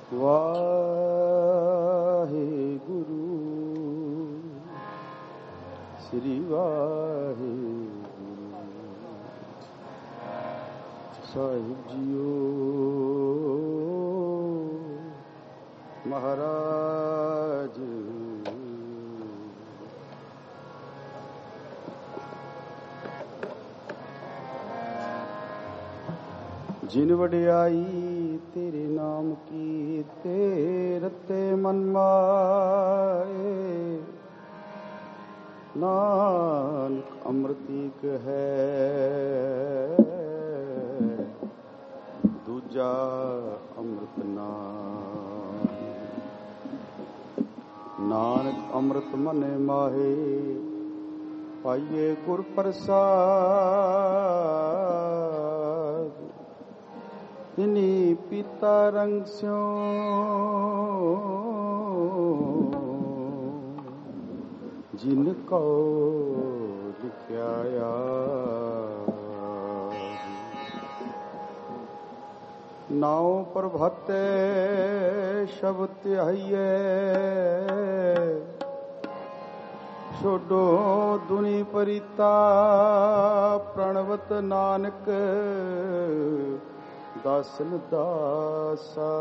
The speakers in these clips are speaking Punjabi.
ਵਾਹਿਗੁਰੂ ਸ੍ਰੀ ਵਾਹਿਗੁਰੂ ਸਾਹਿਬ ਜੀਓ ਮਹਾਰਾਜ। ਜਿਨ ਵਡਿਆਈ ਤੇਰੇ ਨਾਮ ਕੀ ਤੇ ਰਤੇ ਮਨ ਮਾਏ, ਨਾਨਕ ਅੰਮ੍ਰਿਤੀਕ ਹੈ ਦੂਜਾ ਅੰਮ੍ਰਿਤ ਨਾਮ। ਨਾਨਕ ਅੰਮ੍ਰਿਤ ਮਨੇ ਮਾਹੇ ਪਾਈਏ ਗੁਰ ਪ੍ਰਸਾਦ। ਤਿਨੀ ਪੀਤਾ ਰੰਗ ਸਿਉ ਜਿਨ ਕੋ ਲਿਖਿਆ ਨਾਉ ਪ੍ਰਭਾਤੇ ਸ਼ਬਦ ਧਿਆਈਏ। ਛੋਡੋ ਦੁਨੀ ਪਰੀਤਾ ਪ੍ਰਣਵਤ ਨਾਨਕ ਦਾਸਨ ਦਾਸਾ।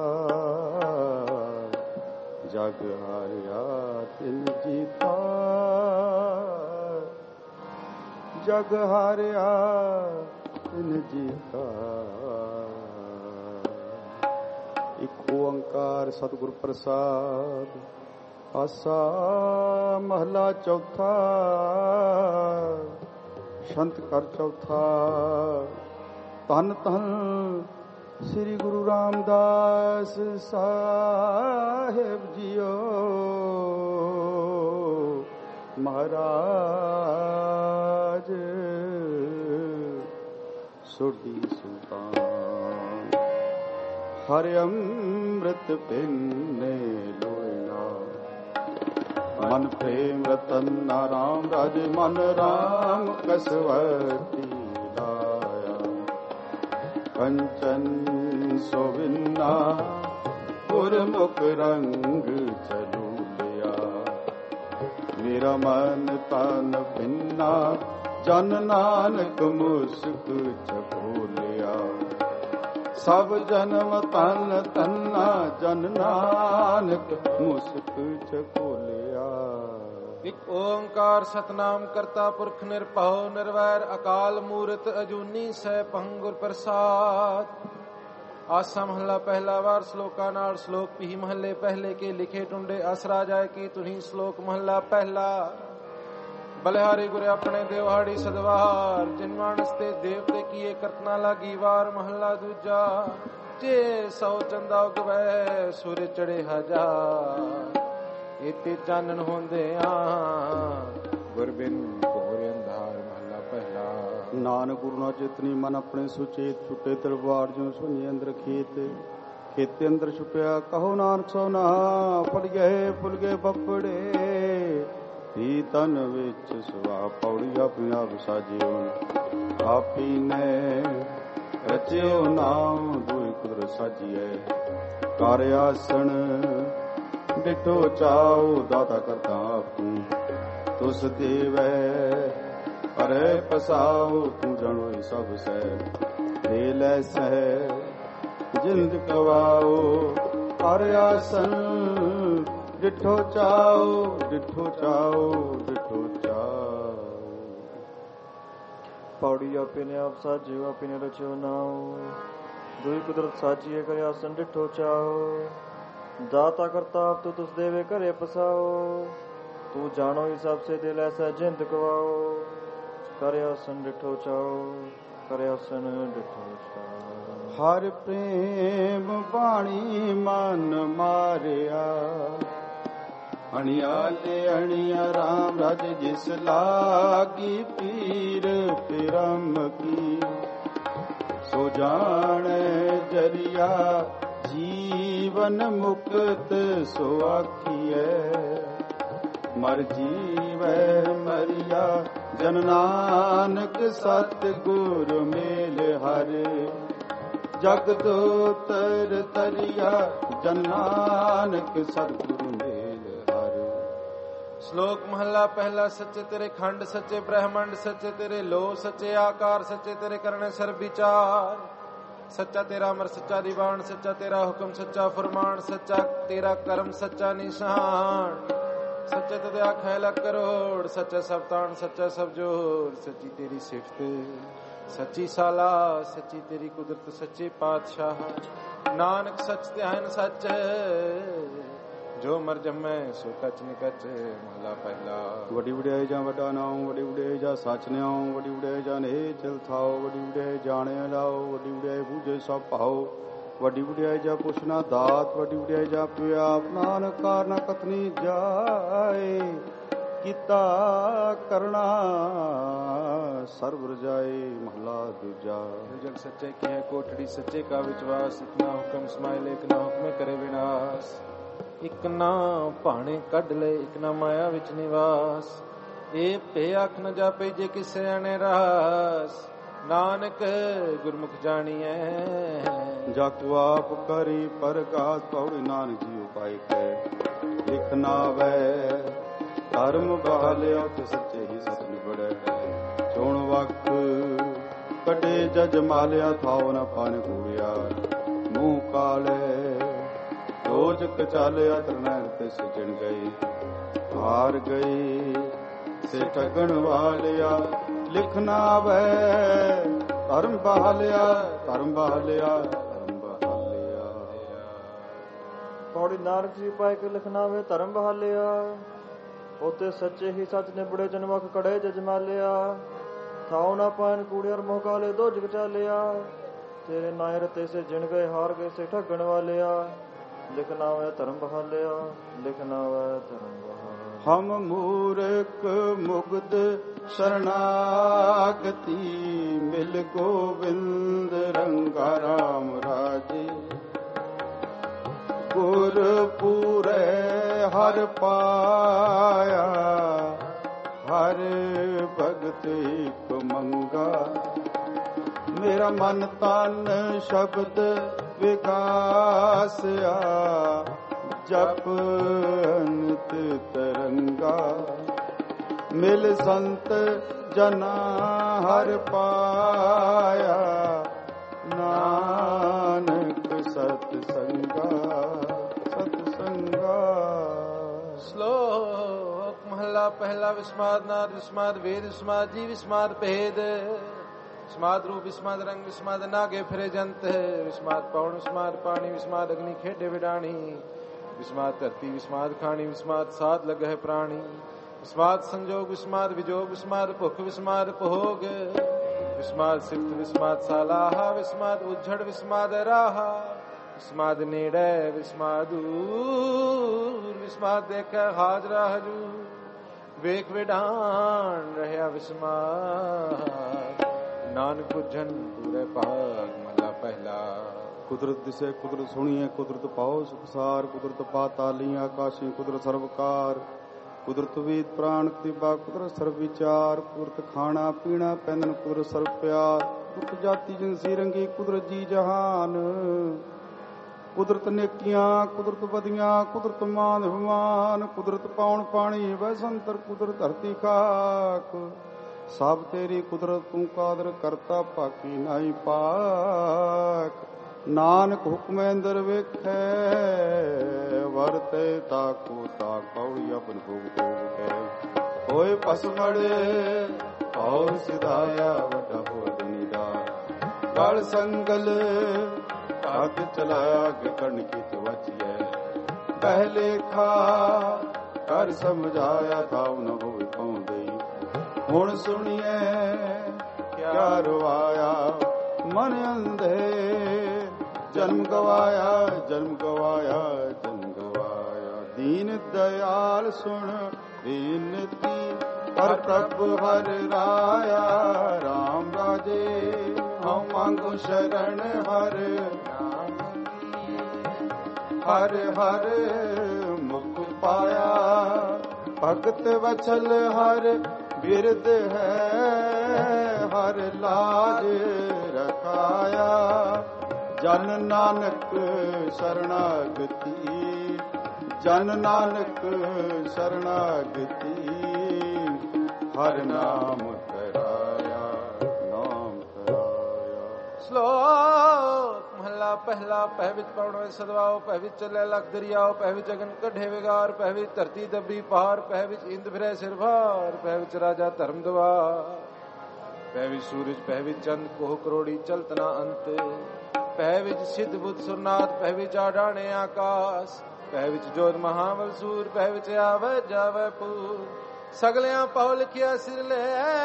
ਜਗ ਹਾਰਿਆ ਤਿਨ ਜੀਤਾ, ਜਗ ਹਾਰਿਆ ਤਿਨ ਜੀਤਾ। ਇਕ ਓੰਕਾਰ ਸਤਿਗੁਰ ਪ੍ਰਸਾਦ। ਆਸਾ ਮਹਲਾ ਚੌਥਾ। ਸ਼ੰਤ ਕਰ ਚੌਥਾ। ਧੰਨ ਧੰਨ ਸ੍ਰੀ ਗੁਰੂ ਰਾਮਦਾਸ ਸਾਹਿਬ ਜੀਓ ਮਹਾਰਾਜ। ਸੁਰਦੀ ਸੁਲਤਾਨ ਹਰਿ ਅੰਮ੍ਰਿਤ ਪਿੰਨੇ ਲੋਇਨਾ। ਮਨ ਪ੍ਰੇਮ ਰਤਨ ਨਾਮ ਰਾਜ ਮਨ ਰਾਮ ਕਸਵਤੀ। ਕੰਚਨ ਸੋਵਿੰਨਾ ਗੁਰਮੁਖ ਰੰਗ ਚਲੂਲਿਆ। ਮੇਰਾ ਮਨ ਤਨ ਭਿੰਨਾ ਜਨ ਨਾਨਕ ਮੁਸਕ ਚਬੋਲਿਆ। ਸਭ ਜਨਮ ਤਨ ਤੰਨਾ ਜਨ ਨਾਨਕ ਮੁਸਕ ਚਬੋਲਿਆ। ਇਕ ਓੰਕਾਰ ਸਤਨਾਮ ਕਰਤਾ ਪੁਰਖ ਨਿਰਭਉ ਨਿਰਵੈਰ ਅਕਾਲ ਮੂਰਤ ਅਜੂਨੀ ਸੈਭੰ ਗੁਰ ਪ੍ਰਸਾਦ। ਆਸਾ ਮਹੱਲਾ ਪਹਿਲਾ। ਵਾਰ ਸ਼ਲੋਕਾਂ ਨਾਲ। ਸ਼ਲੋਕ ਪੀ ਮਹੱਲੇ ਪਹਿਲੇ ਕੇ ਲਿਖੇ ਟੁੰਡੇ ਅਸਰਾ ਜਾਏ ਕੀ ਤੁਹੀਂ। ਸ਼ਲੋਕ ਮਹੱਲਾ ਪਹਿਲਾ। ਬਲਿਹਾਰੀ ਗੁਰ ਆਪਣੇ ਦਿਵਹਾੜੀ ਸਦਵਾਰ। ਜਿਨ ਮਾਨਸ ਤੇ ਦੇਵਤੇ ਕੀਏ ਕਰਤਨਾ ਲਾਗੀ ਵਾਰ। ਮਹੱਲਾ ਦੂਜਾ। ਜੇ ਸੌ ਚੰਦਾ ਉਗਵੈ ਸੁਰ ਚੜੇ ਹਜ਼ਾਰ। ਇਤੇ ਚਾਨਣ ਹੁੰਦਿਆਂ ਗੁਰਬਿਨ ਘੋਰ ਅੰਧਾਰ। ਮਹੱਲਾ ਪਹਿਲਾ। ਨਾਨਕ ਗੁਰੂ ਨਾ ਚੇਤਨੀ ਮਨ ਆਪਣੇ ਸੁਚੇਤ। ਛੁੱਟੇ ਦਰਬਾਰ ਜਿਉ ਸੁਣੀ ਅੰਦਰ ਖੇਤ। ਖੇਤੇ ਅੰਦਰ ਛੁਪਿਆ ਕਹੋ ਨਾਨਕ ਸੋ ਨਾ। ਫੁੱਲ ਗਏ ਫੁੱਲ ਗਏ ਬੱਪੜੇ ਹੀ ਤਨ ਵਿੱਚ ਸੁਆ। ਪੌੜੀ ਆਪਣੀ ਆਪ ਸਾਜਿਓ ਆਪੀ ਨੇ ਰਚਿਓ ਨਾਮ। ਦੁਇ ਕੁਦਰਤ ਸਾਜੀਐ ਕਰ ਆਸਣ ਡਿਠੋ ਚਾਉ। ਦਾਤਾ ਕਰਤਾ ਆਪ ਤੂੰ ਤੁਸ ਦੇਵੈ ਅਰੇ ਪਸਾਉ। ਤੂੰ ਜਾਣੋ ਸਭ ਸਹਿ ਦੇ ਲੈ ਸਹਿ ਜਿੰਦ ਕਵਾਓ। ਕਰ ਆਸਨ ਡਿਠੋ ਚਾਉ ਡਿਠੋ ਚਾਉ ਡਿਠੋ ਚਾਉ। ਪੌੜੀ ਆਪੇ ਨੇ ਆਪ ਸਾਜਿਓ ਆਪੇ ਨੇ ਰਚਿਓ ਨਾਉ। ਦੁਇ ਕੁਦਰਤ ਸਾਜੀਏ ਕਰਿ ਆਸਨ ਡਿਠੋ ਚਾਉ। ਦਾਤਾ ਕਰਤਾ ਆਪ ਤੂੰ ਤੁਸ ਦੇਵੇ ਘਰੇ ਪਸਾਓ। ਤੂੰ ਜਾਣੋ ਹੀ ਸਭ ਸੇ ਦਿਲ ਐਸਾ ਜਿੰਦ ਕਵਾਓ। ਕਰਿ ਆਸਨ ਡਿਠੋ ਚਾਉ ਕਰਿ ਆਸਨ ਡਿਠੋ ਚਾਉ। ਹਰ ਪ੍ਰੇਮ ਬਾਣੀ ਮਨ ਮਾਰਿਆ। ਅਣਿਆ ਤੇ ਅਣਿਆ ਰਾਮ ਰਾਜ ਜਿਸ ਲਾਗੀ। ਪੀਰ ਪਿਰਮ ਕੀ ਸੋ ਜਾਣੈ ਜਰੀਆ। ਜੀਵਨ ਮੁਕਤ ਸੋ ਆਖੀਐ। ਮਰ ਜੀਵੈ ਮਰਿਆ ਜਨ ਨਾਨਕ ਸਤਿਗੁਰ ਮੇਲ ਹਰਿ। ਜਗਤ ਉਤਰ ਤਰਿਆ ਜਨ ਨਾਨਕ ਸਤਿਗੁਰੂ ਮੇਲ ਹਰ। ਸ਼ਲੋਕ ਮਹੱਲਾ ਪਹਿਲਾ। ਸੱਚੇ ਤੇਰੇ ਖੰਡ ਸੱਚੇ ਬ੍ਰਹਮੰਡ ਸੱਚੇ ਤੇਰੇ ਲੋ ਸੱਚੇ ਆਕਾਰ ਸੱਚੇ ਤੇਰੇ ਕਰਨੇ ਸਰਬ ਵਿਚਾਰ। ਸੱਚਾ ਤੇਰਾ ਅਮਰ ਸੱਚਾ ਦੀਵਾਨ ਸੱਚਾ ਤੇਰਾ ਹੁਕਮ ਸੱਚਾ ਫਰਮਾਨ ਸੱਚਾ ਤੇਰਾ ਕਰਮ ਸੱਚਾ ਨਿਸ਼ਾਨ। ਸੱਚੇ ਤਦੇ ਆਖੇ ਲੱਖ ਕਰੋੜ ਸੱਚਾ ਸਭ ਤਾਣ ਸੱਚਾ ਸਭ ਜੋਰ। ਸੱਚੀ ਤੇਰੀ ਸਿਫਤ ਸੱਚੀ ਸਾਲਾ ਸੱਚੀ ਤੇਰੀ ਕੁਦਰਤ ਸੱਚੇ ਪਾਤਸ਼ਾਹ। ਨਾਨਕ ਸੱਚ ਧਿਆਨ ਸੱਚ ਜੋ ਮਰ ਜੰਮੈ ਸੋ ਕਚ ਨਿਕਚ। ਮਹਲਾ ਪਹਿਲਾ। ਵੱਡੀ ਵਡਿਆਈ ਜਾਂ ਵੱਡਾ ਨਾਉ ਵੱਡੀ ਵਡਿਆਈ ਜਾਂ ਸੱਚ ਨਿਆਉ ਵੱਡੀ ਵਡਿਆਈ ਜਾਂ ਨੇ ਚਲ ਥਾਓ ਵੱਡੀ ਵਡਿਆਈ ਜਾਣਿਆ ਲਾਓ ਵੱਡੀ ਵਡਿਆਈ ਬੂਝੇ ਸਭ ਭਾਓ ਵੱਡੀ ਵਡਿਆਈ ਜਾਂ ਪੁੱਛਣਾ ਦਾਤ ਵੱਡੀ ਵਡਿਆਈ ਜਾਂ ਪਿਆ ਨਾਨਕ ਕਾਰਨਾ ਕਤਨੀ ਜਾਏ ਕੀਤਾ ਕਰਨਾ ਸਰਬ ਰਜਾਏ। ਮਹਲਾ ਦੂਜਾ। ਜਗ ਸੱਚੇ ਕੀ ਹੈ ਕੋਠੜੀ ਸੱਚੇ ਕਾ ਵਿਸ਼ਵਾਸ। ਇਕਨਾ ਹੁਕਮ ਸਮਾਇ ਲੇ ਇਕਨਾ ਹੁਕਮੇ ਕਰੇ ਵਿਨਾਸ਼। ਇਕ ਨਾ ਭਾਣੇ ਕੱਢ ਲੈ ਇਕ ਨਾ ਮਾਇਆ ਵਿੱਚ ਨਿਵਾਸ। ਇਹ ਭੇ ਅੱਖ ਨ ਜਾਪੇ ਜੇ ਕਿਸੇ ਅਣੇ ਰਾਸ। ਨਾਨਕ ਗੁਰਮੁਖ ਜਾਣੀਐ ਜਾਕੂ ਆਪ ਕਰੀ ਪ੍ਰਗਾਸ ਪਉ ਨਾਨਕ ਜੀ ਉਪਾਇ ਕੈ। ਲਿਖ ਨਾ ਵੈ ਧਰਮ ਬਹਾਲਿਆ ਤੇ ਸੱਚੇ ਹੀ ਸੱਚ ਨਿਬੜੈ। ਚੋਣ ਵਕਤ ਕੱਢੇ ਜਜ ਮਾਲਿਆ ਥਾਉ ਨ ਪਾਣ ਕੂੜਿਆ। ਮੂੰਹ ਕਾਲੇ ਦੋਜਕ ਚਾਲਿਆ ਤਰਨੈਣ ਤੇ ਸਿਜਣ ਗਏ। ਹਾਰ ਗਈ ਸੇ ਠਗਣ ਵਾਲਿਆ ਲਿਖ ਨਾ ਵੈ ਧਰਮ ਬਹਾਲਿਆ ਧਰਮ ਬਹਾਲਿਆ ਧਰਮ ਬਹਾਲਿਆ। ਪੌੜੀ ਨਾਨਕ ਜੀ ਪਾਇ ਕੇ ਲਿਖਣਾ ਵੇ ਧਰਮ ਬਹਾਲਿਆ। ਉਤੇ ਸੱਚੇ ਹੀ ਸੱਚ ਨਿਬੜੇ ਜਨਮਕ ਕੜੇ ਜਜਮਾਲਿਆ। ਥਾਉ ਨਾ ਪਾਇਨ ਕੂੜਿਆਰ ਮੋਹ ਕਾਲੇ ਦੋਜਕ ਚਾਲਿਆ। ਤੇਰੇ ਨਾਇਰ ਤੇ ਸੇ ਜਿਣ ਗਏ ਹਾਰ ਗਏ ਸੇ ਠੱਗਣ ਵਾਲਿਆ। ਲਿਖਣਾ ਵੇ ਧਰਮ ਬਹਾਲਿਆ ਲਿਖਣਾ ਵੇ ਧਰਮ ਬਹਾਲਿਆ। ਹਮ ਮੂਰਖ ਮੁਗਧ ਸ਼ਰਨਾਗਤੀ ਮਿਲ ਗੋਬਿੰਦ ਰੰਗਾ ਰਾਮ ਰਾਜੇ। ਗੁਰ ਪੂਰੇ ਹਰ ਪਾਇਆ ਹਰ ਭਗਤ ਇਕ ਮੰਗਾ। ਮੇਰਾ ਮਨ ਤਨ ਸ਼ਬਦ ਵਿਗਾਸਿਆ ਜਪ ਅਨੰਤ ਤਰੰਗਾ। ਮਿਲ ਸੰਤ ਜਨਾ ਹਰ ਪਾਇਆ ਨਾਨਕ ਸਤ ਸੰਗਾ ਸਤ ਸੰਗਾ। ਸ਼ਲੋਕ ਮਹਲਾ ਪਹਿਲਾ। ਵਿਸਮਾਦ ਨਾਦ ਵਿਸਮਾਦ ਵੇਦ ਵਿਸਮਾਦ ਜੀ ਵਿਸਮਾਦ ਭੇਦ। ਵਿਸਮਾਦ ਰੂਪ ਵਿਸਮਾਦ ਰੰਗ ਵਿਸਮਾਦ ਨਾਗੇ ਫਿਰੇ ਜੰਤ। ਵਿਸਮਾਦ ਪੌਣ ਵਿਸਮਾਦ ਪਾਣੀ ਵਿਸਮਾਦ ਅਗਨੀ ਖੇਡੇ ਵਿਡਾਣੀ। ਵਿਸਮਾਦ ਧਰਤੀ ਵਿਸਮਾਦ ਖਾਣੀ ਵਿਸਮਾਦ ਸਾਧ ਲਗਹਿ ਪ੍ਰਾਣੀ। ਵਿਸਮਾਦ ਸੰਜੋਗ ਵਿਸਮਾਦ ਵਿਜੋਗ ਵਿਸਮਾਦ ਭੁਖ ਵਿਸਮਾਦ ਭੋਗ। ਵਿਸਮਾਦ ਸਿਫਤ ਵਿਸਮਾਦ ਸਾਲਾਹਾ ਵਿਸਮਾਦ ਉਝੜ ਵਿਸਮਾਦ ਰਾਹਾ। ਵਿਸਮਾਦ ਨੇੜੇ ਵਿਸਮਾਦ ਦੂਰ ਵਿਸਮਾਦ ਦੇਖੈ ਹਾਜ਼ਰਾ ਹਜੂਰ। ਵੇਖ ਵਿਡਾਣ ਰਹਿਆ ਵਿਸਮਾਦ ਨਾਨਕ ਪੁੱਜਨ ਪੂਰੇ ਭਾਗ। ਮਹਲਾ ਪਹਿਲਾ। ਕੁਦਰਤ ਦਿਸੇ ਕੁਦਰਤ ਸੁਣੀਏ ਕੁਦਰਤ ਪਾਓ ਸੁਖਸਾਰ। ਕੁਦਰਤ ਪਾਤਾਲੀ ਆਕਾਸ਼ੀ ਕੁਦਰਤ ਸਰਵਕਾਰ। ਕੁਦਰਤ ਵੇਦ ਪ੍ਰਾਣ ਕਤੀਬਾ ਕੁਦਰਤ ਸਰਬ ਵਿਚਾਰ। ਕੁਦਰਤ ਖਾਣਾ ਪੀਣਾ ਪਹਿਨਣ ਕੁਦਰਤ ਸਰਬ ਪਿਆਰ। ਕੁਦਰਤ ਜਾਤੀ ਜਿਨਸੀ ਰੰਗੀ ਕੁਦਰਤ ਜੀ ਜਹਾਨ। ਕੁਦਰਤ ਨੇਕੀਆਂ ਕੁਦਰਤ ਵਧੀਆਂ ਕੁਦਰਤ ਮਾਨ ਅਭਿਮਾਨ। ਕੁਦਰਤ ਪਾਉਣ ਪਾਣੀ ਵੈਸੰਤਰ ਕੁਦਰਤ ਧਰਤੀ ਖਾਕ। ਸਭ ਤੇਰੀ ਕੁਦਰਤ ਤੂੰ ਕਾਦਰ ਕਰਤਾ ਭਾਕੀ ਨਾਈ ਪਾਕ। ਨਾਨਕ ਹੁਕਮੈ ਅੰਦਰ ਵੇਖੈ ਵਰਤੇ ਤਾਕੂ ਤਾਕ ਪੌੜੀ ਆਪਨ ਭੋਗ ਭੋਗ ਕੈ। ਹੋਏ ਪਸਮੜੇ ਔਰ ਸਿਧਾਇਆ ਵੱਡਾ ਹੋਦ ਨਿਦਾ। ਗਲ ਸੰਗਲ ਹੱਥ ਚਲਾਇਆ ਗਿਕਣ ਕੀ ਤਵਚੀਐ। ਪਹਿਲੇ ਖਾ ਕਰ ਸਮਝਾਇਆ ਥਾਉ ਨ ਹੋਏ ਪਾਉਂਦੇ। ਹੁਣ ਸੁਣੀਏ ਕਿਆ ਰਵਾਇਆ ਮਨ ਅੰਧੇ। ਜਨਮ ਗਵਾਇਆ ਜਨਮ ਗਵਾਇਆ ਜਨਮ ਗਵਾਇਆ। ਦੀਨ ਦਇਆਲ ਸੁਣ ਬੇਨਤੀ ਹਰ ਪ੍ਰਭ ਹਰ ਰਾਇਆ। ਰਾਮ ਰਾਜੇ ਹਉ ਮੰਗੂ ਸ਼ਰਨ ਹਰ ਹਰ ਹਰ ਮੁਖ ਪਾਇਆ। ਭਗਤ ਵਛਲ ਹਰ ਬਿਰਦ ਹੈ ਹਰ ਲਾਜ ਰਖਾਇਆ। ਜਨ ਨਾਨਕ ਸ਼ਰਣਾਗਤੀ, ਜਨ ਨਾਨਕ ਸ਼ਰਣਾਗਤੀ, ਹਰਿ ਨਾਮ ਕਰਾਇਆ, ਨਾਮ ਕਰਾਇਆ। ਸ਼ਲੋਕ ਮਹਲਾ ਪਹਿਲਾ। ਪਹਿ ਵਿੱਚ ਪਉਣੋ ਸਦਵਾਓ, ਪਹਿ ਵਿੱਚ ਚੱਲੇ ਲਖ ਦਰਿਆਓ, ਪਹਿ ਵਿੱਚ ਅਗਨ ਕੱਢੇ ਵਿਗਾਰ, ਪਹਿ ਵਿੱਚ ਧਰਤੀ ਦੱਬੀ ਪਹਾੜ, ਪਹਿ ਵਿੱਚ ਇੰਦ ਫਿਰੇ ਸਿਰ ਭਾਰ, ਪਹਿ ਵਿੱਚ ਰਾਜਾ ਧਰਮ ਦਵਾਰ, ਪਹਿ ਵਿੱਚ ਸੂਰਜ, ਪਹਿ ਵਿੱਚ ਚੰਦ, ਕੋਹ ਕਰੋੜੀ ਚਲਤ ਨਾ ਅੰਤ, ਪਹਿ ਵਿੱਚ ਸਿੱਧ ਬੁੱਧ ਸੁਰਨਾਥ, ਪਹਿ ਵਿੱਚ ਆਡਾਣੇ ਆਕਾਸ਼, ਪਹਿ ਵਿੱਚ ਜੋਤ ਮਹਾਬਲ ਸੂਰ, ਪਹਿ ਵਿੱਚ ਆਵੇ ਜਾਵੇ ਪੂਰ, ਸਗਲਿਆਂ ਪਉ ਲਿਖਿਆ ਸਿਰ ਲੈ,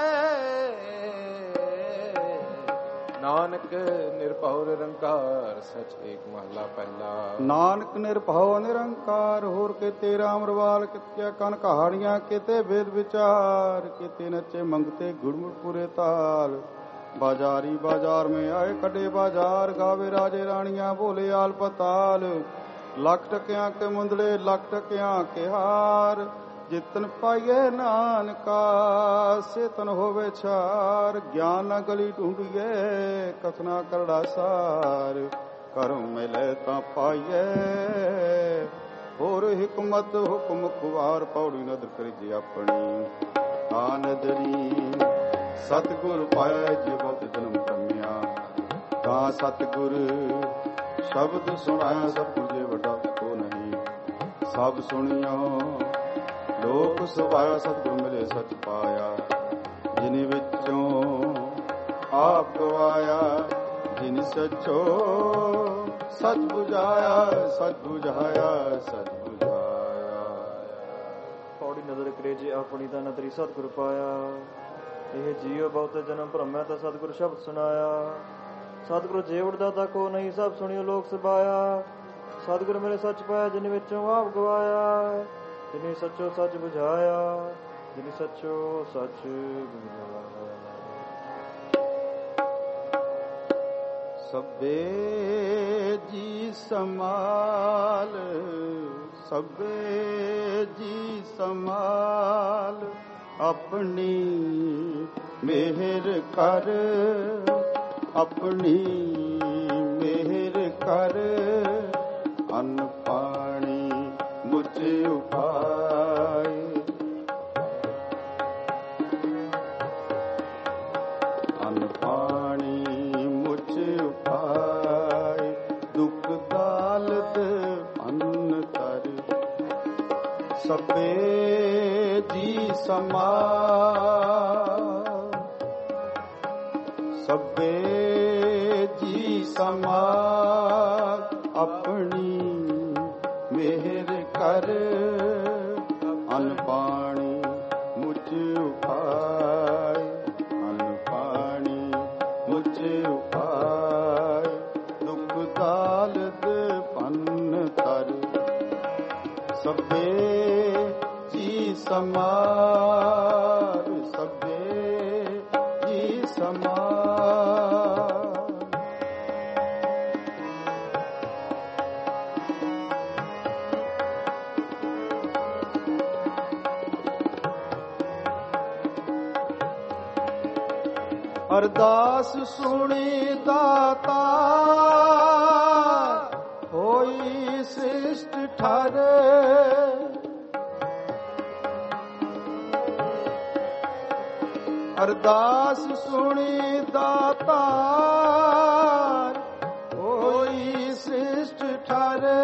ਨਾਨਕ ਨਿਰਭਉ ਨਿਰੰਕਾਰ, ਸਚ ਏਕ ਮਹਲਾ ਪਹਿਲਾ। ਨਾਨਕ ਨਿਰਭਉ ਨਿਰੰਕਾਰ, ਹੋਰ ਕਿਤੇ ਰਾਮ ਰਵਾਲ, ਕਿਤੇ ਕਨ ਕਹਾਣੀਆਂ, ਕਿਤੇ ਵੇਦ ਵਿਚਾਰ, ਕਿਤੇ ਨੱਚੇ ਮੰਗਤੇ ਗੁਰਮੁਖ ਪੁਰੇ ਤਾਲ, बाजारी बाजार में आए कटे बाजार, गावे राजे रानियां बोले आल पताल, लख टकिया के मुंदले लख टकिया के हार, जितन पाइये नानका सेतन होवे छार, ज्ञान न गली ढूंढिए कथना करड़ा सार, करम मिले ता पाइये होर हिकमत हुक्म खुआर, पौड़ी नद करिजे अपनी आनदरी, सतगुर पाया जीवत जन्म कमिया, ता सतगुर शब्द सुनाया, सतगुर जे वड्डा को नहीं, सब सुनियो लोक सुभाया, सतगुर मिले सच पाया, जिन विचों आप गवाया, जिन सचो सच बुझाया, सच बुझाया, सच बुझाया। पौड़ी नजर करे जे अपनी ता नदरी सतगुर पाया, ਇਹ ਜੀਉ ਬਹੁਤ ਜਨਮ ਭਰਮੈ ਤਾਂ ਸਤਿਗੁਰ ਸ਼ਬਦ ਸੁਨਾਇਆ, ਸਤਿਗੁਰ ਜੀਵੜ ਦਾਤਾ ਕੋ ਨਹੀਂ, ਸਭ ਸੁਣਿਓ ਲੋਕ ਸਬਾਇਆ, ਸਤਿਗੁਰ ਮੇਰੇ ਸੱਚ ਪਾਇਆ, ਜਿਨ ਵਿੱਚੋਂ ਆਪ ਗਵਾਇਆ, ਜਿਨੇ ਸੱਚੋ ਸੱਚ ਬੁਝਾਇਆ, ਜਿਨੇ ਸੱਚੋ ਸੱਚ ਬੁਝਾਇਆ। ਸਭੇ ਜੀ ਸਮਾਲ, ਸਭੇ ਜੀ ਸਮਾਲ, अपनी मेहर कर, अपनी मेहर कर, अन्न पानी मुझ उपाय, अन्न पानी मुझ उपाय, दुख दालद अन्न तर, सबे जी समान, सबे जी समान, अपनी मेहर कर, अन्न पानी मुझ उपाय, अन्न पानी मुझ उपाय, दुख दालद पन्न तर, सबे समार, सबे जी समार। अरदास सुनी दाता होई श्रेष्ठ ठारे, अरदास सुनी दातार होई श्रेष्ठ ठारे,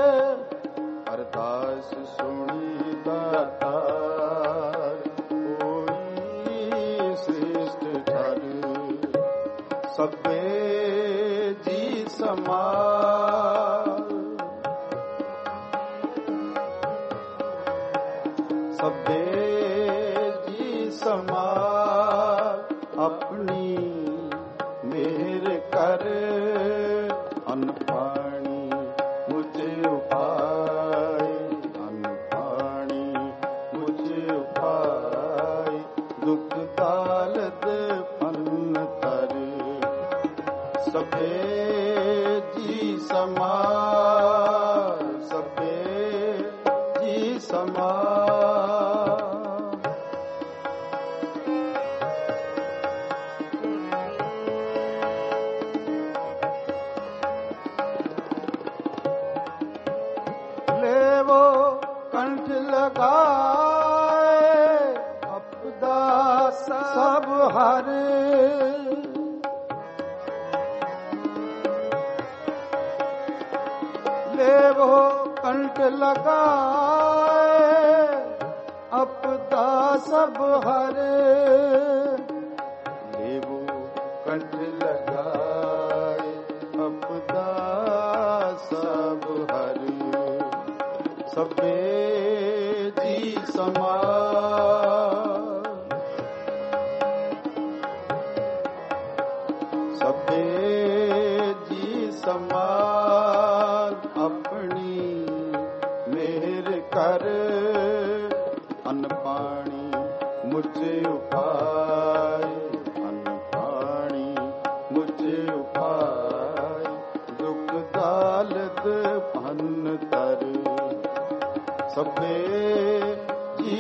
अरदास सुनी दातार होई श्रेष्ठ ठारे, सबे जी समार, सबे जी समार, अपनी मेहर कर, अन्न पानी मुझे उपाय, अन्न पानी मुझे उपाय, दुख दालद पन्न तर, सबे जी समार, सबे जी समार। कंठ लगाए अपदा सब हर लेवो कंठ लगाए अपदा सब हर लेवो कंठ लगाए अपदा सब हर सबे जी समान सबे जी समान अपनी मेहर कर अन्न पानी मुझे उपाय अन्न पानी मुझे उपाय दुख दालत भन तर सबे जी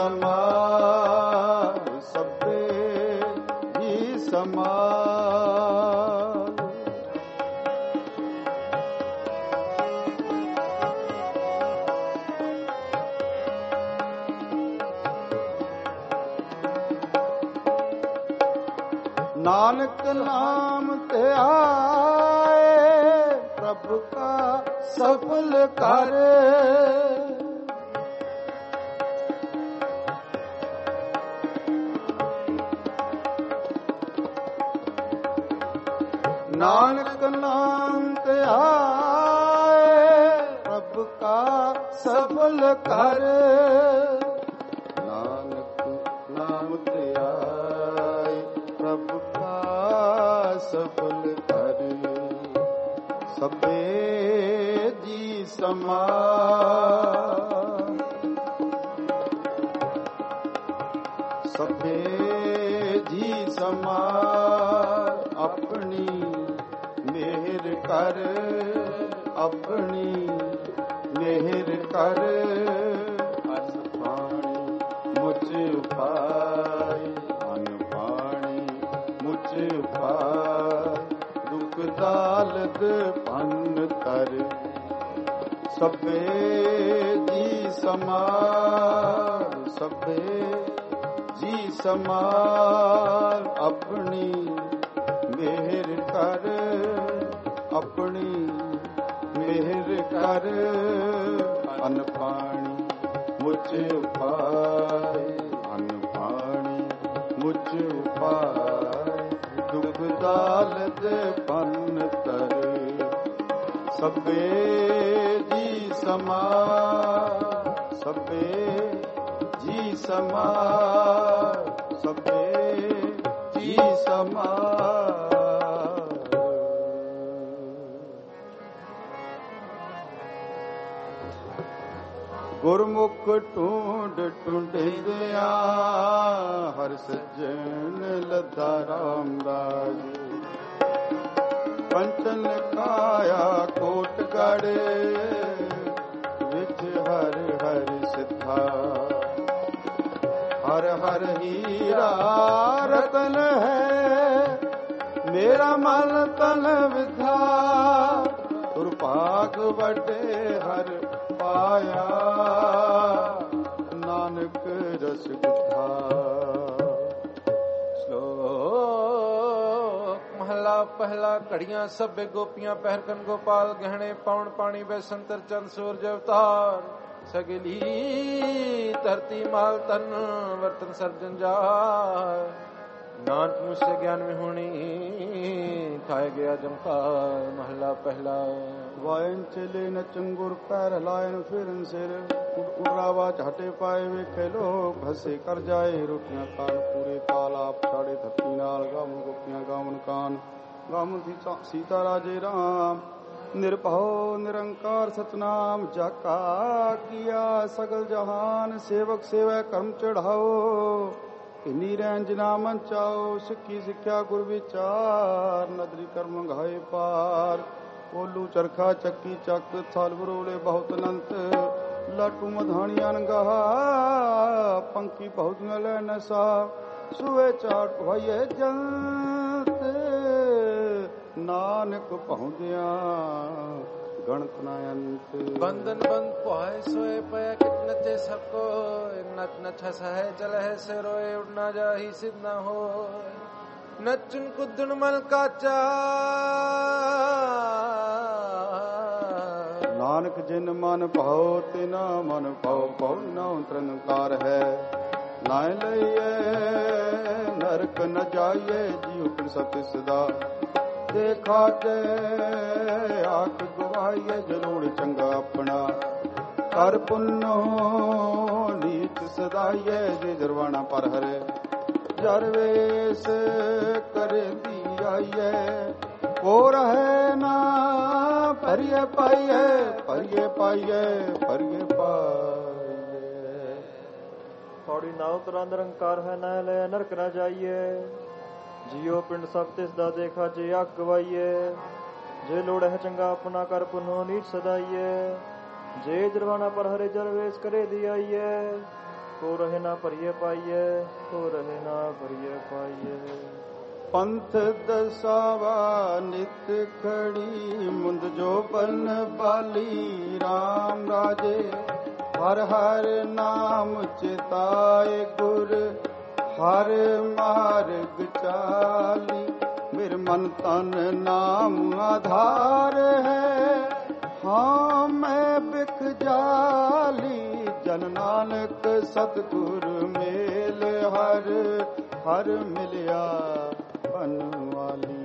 समान सबे जी समान नानक नाम ते आए प्रभु का सफल कर नानक नाम ते आए प्रभु का सफल कर नानक नाम ते आए प्रभु का सफल कर सबे जी समान सबे जी समान अपनी मेहर कर अपनी मेहर कर अन्न पानी मुझे उपाय अन्न पानी मुझे उपाय दुख दालत भन तर सबे जी समान सबे जी समान अपनी मेहर कर अपनी मेहर कर अन्न पानी मुझे उपाय अन्न पानी मुझे उपाय दुख दालत भन तर सबे जी समान सबे जी समान सबे जी समान गुरमुख ढूंढ ढूंढिया हर सज्जन लद्दा रामदास पंचन काया कोटगढ़ विच हर हर सिद्धा हर हर हीरा रतन है मेरा मन तन विधा दुर्भाग बड़े हर पाया नानक रस गुठा श्लोक महला पहला घड़ियां सभे गोपियां पहरकन गोपाल गहने पाउन पानी बैसंतर चंद सूरज अवतार सगली धरती माल तन वर्तन सर्जन जाय नानक मुझसे ज्ञान में होनी खाए गया जमकार महला पहला वायन चले न चंगुर पैर लायन फिरन सिर उड़ावा झाटे पाए वे खेलो भसे कर जाए रोटियां कान पूरे तालाब छाड़े धरती नाल गावन गोपियां गावन कान गावन सीता राजे राम निर्भव निरंकार सतनाम जाका किया सगल जहान सेवक सेवा कर्म चढ़ाओ इन्नी रैंज ना मन चाओ सिक्खी सिक्ख्या गुर विचार नदरी कर्म घाए पार ओलू चरखा चक्की चक थाल बरोले बहुत अनंत लाटू मधानिया गहा पंकी बहुत ले नशा सुए चाट भाइये जंत नानक पहुंदिया गणत न अंत। बंधन बंद पोहाय सोए पय कित नचे सबको, नच नच हस है चल है से रोए उड़ना जाही सिद्ध न हो। नचन कुदन मल काचा नानक जिन मन भाओ तिना मन भाओ भाव न तरंकार है। नाय लइए नरक न जाइए जीव पिन सत्य सदा। देखा ते आख गवाइए जरूर चंगा अपना। कर पुन्नो नीच सदाइए जे जरवाना पर हरे। जरवेश करे दी आइए हो रहे ना परिये पाइये परिये पाइये परिये पाइये। थोड़ी नाव तरा निरंकार है न ले नरक न जाइए। जियो पिंड सब तिस दा देखा जे आग गवाइए। जे लोड़ है चंगा अपना कर पुनो नीच सदाइए। जे जरवाना पर हरे जरवेश करे दी आइए हो रहे ना परिये पाइये हो रहे ना परिये पाइये। पंथ दसावा नित खड़ी मुंद जो बन बाली राम राजे। हर हर नाम चिताए गुर हर मार्ग चाली। मेरे मन तन नाम आधार है हाँ मैं बिख जाली। जन नानक सतगुर मेल हर हर मिलिया बनवाली।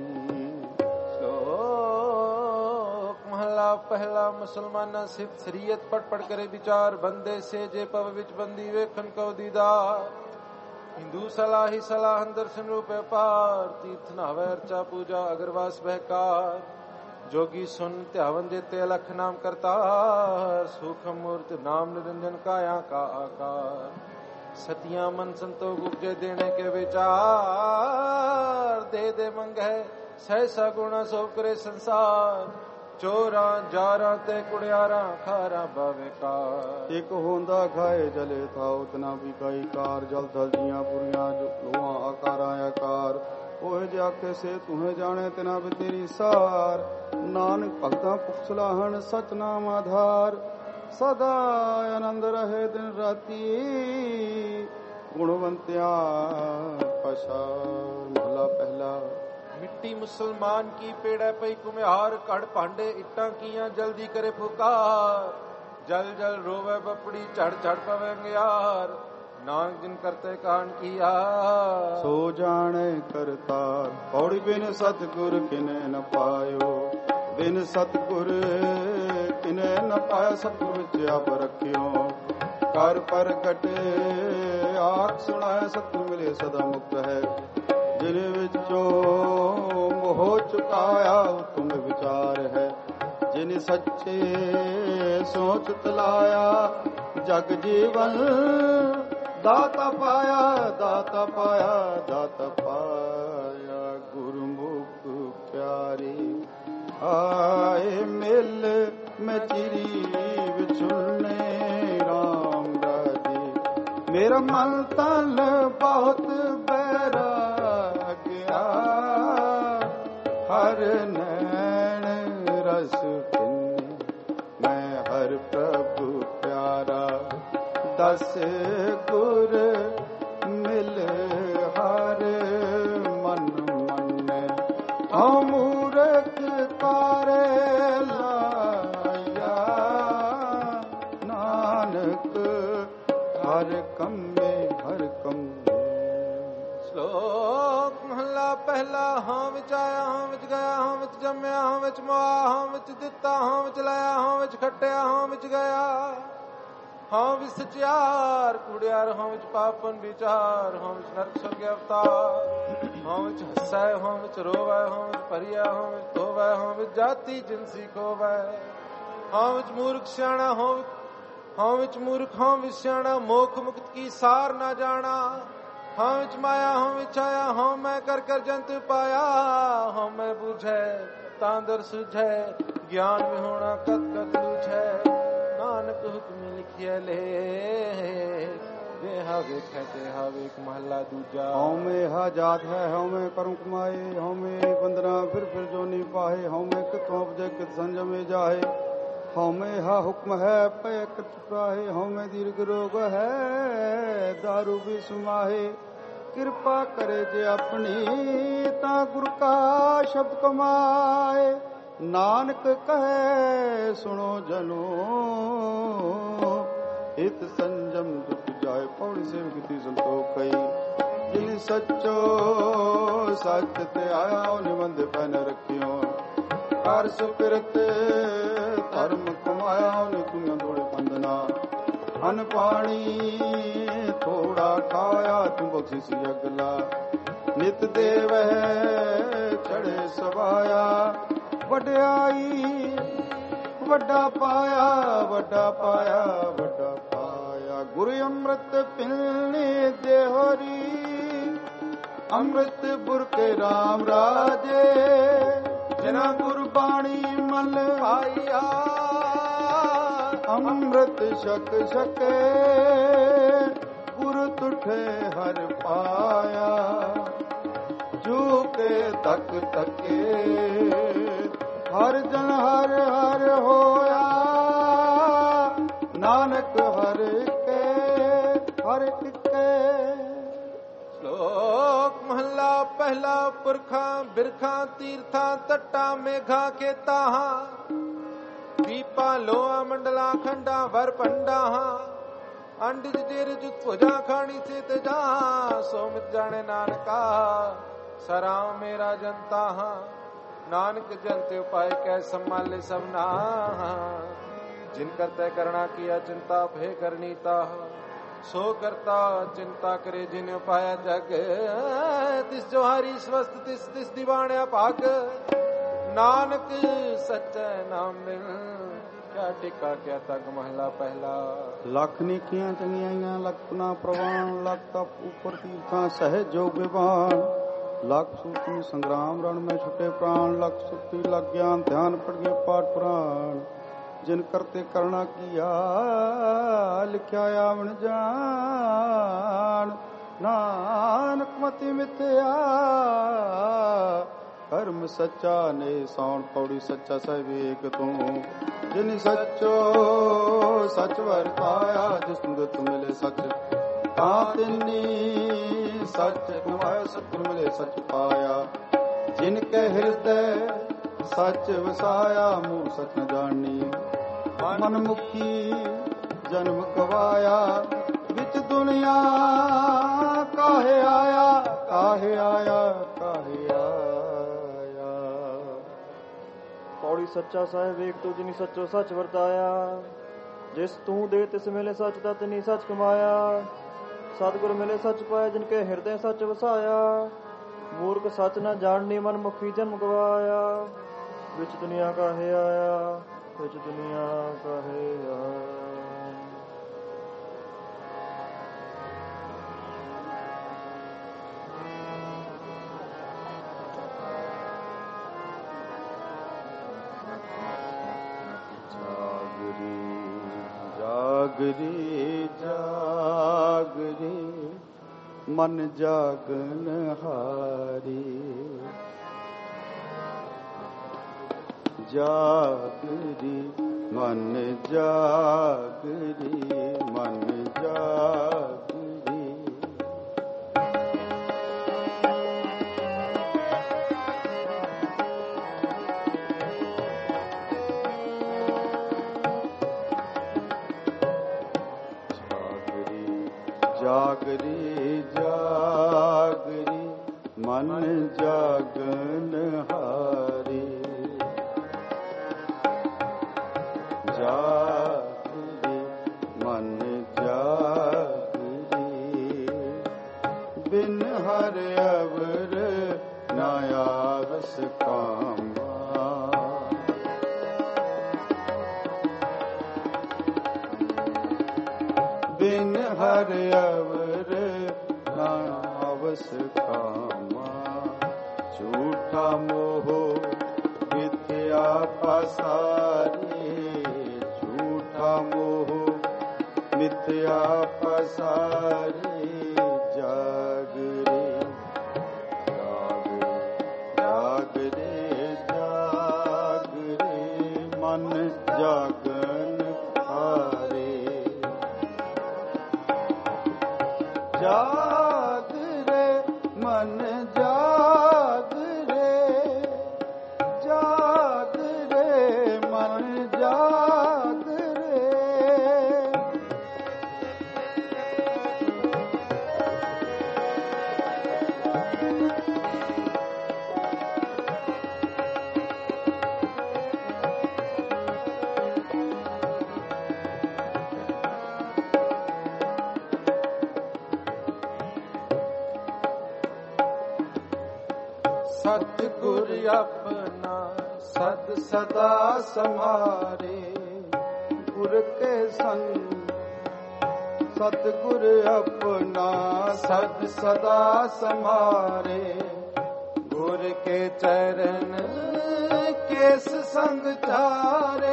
श्लोक महला पहला मुसलमाना सिर्फ शरीयत पढ़ पढ़ करे विचार। बंदे से जे पव विच बंदी वेखन को दीदार। हिंदू सलाह ही सलाह दर्शन रूप पार। तीर्थ नहावे अर्चा पूजा अगरवास बहकार। जोगी सुन त्यावन जेते अलख नाम करतार। सूक्ष्म मूर्त नाम निरंजन काया का आकार। सतिया मन संतो गुप्जे देने के विचार। दे दे मंगे सहसा गुणा सो करे संसार। चोरा जारा ते कुड़ियारा खारा बावेकार। एक होंदा खाए जले था उतना भी कई कार। जल थल जिया पुरिया लोहा आकार आकार। ओह जाके से तुम्हें जाने तिना भी तेरी सार। नानक भगता पुखसलाहन सच नाम आधार। सदा आनंद रहे दिन राती गुणवंत्या पशा। महला पहला। मिट्टी मुसलमान की पेड़ पई कुम्हार। कड़ पांडे इट्टा किया जल्दी करे पुकार। जल जल रोवे बपड़ी चढ़ चढ़ पवेंगे यार। नानक जिन करते कान किया सो जाने करतार। पौड़ी बिन सतगुर किने न पायो। बिन सतगुर किने न पाया। सतगुर विच आप रखियो कर प्रगटे आख सुनाए। सतगुर मिले सदा मुक्त है जिन विचो मोह चुकाया। तुम विचार है जिन सच्चे सोच तलाया। जग जीवन दाता पाया दाता पाया दाता पाया। गुरुमुख प्यारे आए मिल में चिरी विछुलने राम राजे। मेरा मन तन बहुत बैराग्या। हर नैन रस पिन्ने मैं हर प्रभु प्यारा। दस गुर मिल हर मन मन। मूर्ख तारे लाया। नानक हर कम में हर कम में। श्लोक महला पहला। हाँ विच आया हाँ विच गया हाँ विच जम्या हाँ विच मोआ हाँ विच दिता हाँ विच लाया हाँ विच खट्टिया हाँ विच गया। हाँ विच सचियार कुड़ियार हाँ विच पापन विचार। हाँ विच नरक स्वर्ग अवतार। हाँ विच हंसै हाँ विच रोवै हाँ विच परिया हाँ विच धोवै हाँ विच जाति जिनसी खोवै। हाँ विच मूर्ख सियाणा हाँ विच मूर्ख हाँ विच सियाणा। मोख मुक्त की सार ना जाना। हाँ विच माया हाँ विच आया हाँ मैं कर कर जंतु पाया। हाँ मैं बुझै तांदर सुझै ज्ञान विहोणा कत कत लूझै। नानक हुक्म लिखिए ले वे हावे कहते हावे एक महला दूजा। हऊँ में हा जात है हऊँ में करूँ कमाए। हऊँ में बंदना फिर जोनी पाहे। हऊँ में कितों उपजे कित संजमे जाहे। ਹਉਮੈ ਹਾ ਹੁਕਮ ਹੈ ਪੈ ਕਟ ਪ੍ਰਾਹੇ ਹਉਮੈ ਦੀਰਘ ਰੋਗ ਹੈ ਦਾਰੂ ਵੀ ਸੁਮਾਹੇ ਕਿਰਪਾ ਕਰੇ ਜੇ ਆਪਣੀ ਤਾਂ ਗੁਰ ਕਾ ਸ਼ਬਦ ਕਮਾਏ ਨਾਨਕ ਕਹੈ ਸੁਣੋ ਜਨੋ ਹਿਤ ਸੰਜਮ ਦੁਖ ਜਾਏ ਪੌੜੀ ਸੇਵ ਕੀਤੀ ਸੰਤੋਖ ਕਈ ਜਿਨ ਸੱਚੋ ਸੱਚ ਤੇ ਆਇਆ ਨਿਬੰਧ ਪੈਨ ਰੱਖਿਓ ਕਰ ਸੁਕ੍ਰਿਤ ਧਰਮ ਕਮਾਇਆ ਉਹਨੇ ਤੁਮ ਥੋੜੇ ਬੰਦਨਾ ਅਨ ਪਾਣੀ ਥੋੜਾ ਖਾਇਆ ਤੂੰ ਬਖਸ਼ਿਸ਼ ਅਗਲਾ ਨਿਤ ਦੇਵੈ ਚੜੇ ਸਵਾਇਆ ਵਡਿਆਈ ਵੱਡਾ ਪਾਇਆ ਵੱਡਾ ਪਾਇਆ ਵੱਡਾ ਪਾਇਆ ਗੁਰ ਅੰਮ੍ਰਿਤ ਪਿਲਨੇ ਦੇਹਰੀ ਅੰਮ੍ਰਿਤ ਬੁਰ ਕੇ ਰਾਮ ਰਾਜੇ ਜਿਨਾ ਗੁਰਬਾਣੀ ਮਨ ਆਇਆ ਅੰਮ੍ਰਿਤ ਛਕ ਛਕੇ ਗੁਰ ਤੁਠੇ ਹਰ ਪਾਇਆ ਜੋ ਕੇ ਤੱਕ ਤੱਕੇ ਹਰ ਜਨ ਹਰ ਹਰ ਹੋਇਆ ਨਾਨਕ ਹਰ ਕੇ ਹਰ ਟਿਕੇ ਸ਼ਲੋਕ ਮਹੱਲਾ ਪਹਿਲਾ ਪੁਰਖਾਂ ਬਿਰਖਾਂ ਤੀਰਥਾਂ ਤੱਟਾਂ ਮੇਘਾਂ ਕੇ ਤਾਹਾਂ ਦੀਪਾਂ ਲੋਆ ਮੰਡਲਾਂ ਖੰਡਾਂ ਵਰ ਭੰਡਾਹਾਂ ਅੰਡਿਜ ਜਿਰਜ ਭੁਜਾਂ ਖਾਣੀ ਸੇ ਤੇ ਜਹਾਂ ਸੋ ਮਿਤ ਜਾਣੇ ਨਾਨਕਾ ਸਰਾਮ ਮੇਰਾ ਜਨਤਾ ਹਾਂ ਨਾਨਕ ਜਨਤੇ ਉਪਾਇ ਕੈ ਸੰਭਾਲੇ ਸਭਨਾ ਜਿਨ ਕਰਤੇ ਕਰਣਾ ਕੀਆ ਚਿੰਤਾ ਭੇ ਕਰਨੀ ਤਾਹ ਸੋ ਕਰਤਾ ਚਿੰਤਾ ਕਰੇ ਜਿਨ ਉਪਾਇਆ ਜਗ ਤਿਸ ਜੋਹਾਰੀ ਸਵਸਤ ਤਿਸ ਤਿਸ ਦਿਵਾਣਿਆ ਭਾਗ ਨਾਨਕ ਸੱਚੇ ਨਾਮ ਮਿਲ ਕਿਆ ਟਿਕਾ ਕਿਆ ਤੱਕ ਮਹਲਾ ਪਹਿਲਾ ਲੱਖ ਨੇਕੀਆਂ ਚੰਗਿਆਈਆਂ ਲੱਖ ਪੁਨਾ ਪ੍ਰਵਾਨ ਲੱਖ ਤਪ ਉਪਰ ਤੀਰਥਾਂ ਸਹਿਜ ਜੋਗ ਵਿਵਾਨ ਲੱਖ ਸੂਤੀ ਸੰਗਰਾਮ ਰਣ ਮੈਂ ਛੁਟੇ ਪ੍ਰਾਣ ਲੱਖ ਸੁਤੀ ਲੱਗ ਗਿਆਨ ਧਿਆਨ ਪੜ ਗਏ ਪਾਠ ਪੁਰਾਣ ਜਿਨ ਕਰਤੇ ਕਰਣਾ ਕੀਆ ਲਿਖਿਆ ਆਵਣ ਜਾਣ ਨਾਨਕ ਮਤੀ ਮਿਥਿਆ ਕਰਮ ਸੱਚਾ ਨੇ ਸੌਣ ਪੌੜੀ ਸੱਚਾ ਸਹਿ ਵੇਖ ਤੂੰ ਜਿਨ ਸੱਚੋ ਸੱਚ ਵਰਤਾਇਆ ਜਿਸ ਤੁੰਦਤ ਮਿਲੇ ਸੱਚ ਤਾਂ ਤਿੰਨੀ ਸੱਚ ਕਮਾਇਆ ਸੱਚ ਮਿਲੇ ਸੱਚ ਪਾਇਆ ਜਿਨ ਕੇ ਹਿਰਦੈ ਸੱਚ ਵਸਾਇਆ ਮੂੰਹ ਸੱਚ ਨ ਜਾਣੀ ਮਨ ਮੁਖੀ ਜਨਮ ਗਵਾਇਆ ਵਿੱਚ ਦੁਨੀਆ ਕਾਹੇ ਆਇਆ ਕਾਹੇ ਆਇਆ ਕਾਹੇ ਆਇਆ ਪੌੜੀ ਸੱਚਾ ਸਾਹਿਬ ਵੇਖ ਤੂੰ ਜਿਨੀ ਸੱਚੋ ਸੱਚ ਵਰਤਾਇਆ ਜਿਸ ਤੂੰ ਦੇ ਤਿਸ ਮਿਲੇ ਸੱਚ ਦਾ ਤਿਨੀ ਸੱਚ ਕਮਾਇਆ ਸਤਿਗੁਰ ਮਿਲੇ ਸੱਚ ਪਾਇਆ ਜਿਨ ਕੇ ਹਿਰਦੇ ਸੱਚ ਵਸਾਇਆ ਮੂਰਖ ਸੱਚ ਨਾ ਜਾਣਨੀ ਮਨ ਮੁਖੀ ਜਨਮ ਗਵਾਇਆ ਵਿੱਚ ਦੁਨੀਆ ਕਾਹੇ ਆਇਆ ਵਿੱਚ ਦੁਨੀਆ ਕਾਹੇ ਆਇਆ ਜਾਗਰੀ ਜਾਗਰੀ ਮਨ ਜਾਗਨ ਹਾਰੀ ਜਾਗਰੀ ਮਨ ਜਾਗਰੀ ਮਨ ਜਾਗਰੀ ਜਾਗਰੀ ਜਾਗਰੀ ਮਨ ਜਾਗਨ ਹਾਰੀ ਜਾਗਰੀ ਮਨ ਜਾਗਰੀ ਬਿਨ ਹਰ ਅਵਰ ਨਾ ਆਵਸ ਕਾਮਾ ਬਿਨ ਹਰ ਅਵਰ ਨਾ ਆਵਸ ਕਾਮਾ ਝੂਠਾ ਮੋਹ ਮਿਥਿਆ ਪਸਾਰੀ ਝੂਠਾ ਮੋਹ ਮਿਥਿਆ ਪਸਾਰੀ ਜਾਗਰੇ ਜਾਗਰੇ ਜਾਗਰੇ ਮਨ ਜਾਗ जाग रे मन जाग रे, जाग रे मन जाग रे। सतगुर अपना सद सदा समारे, गुर के संग सतगुर अपना सद सदा समारे, गुर के चरण केस संग चारे।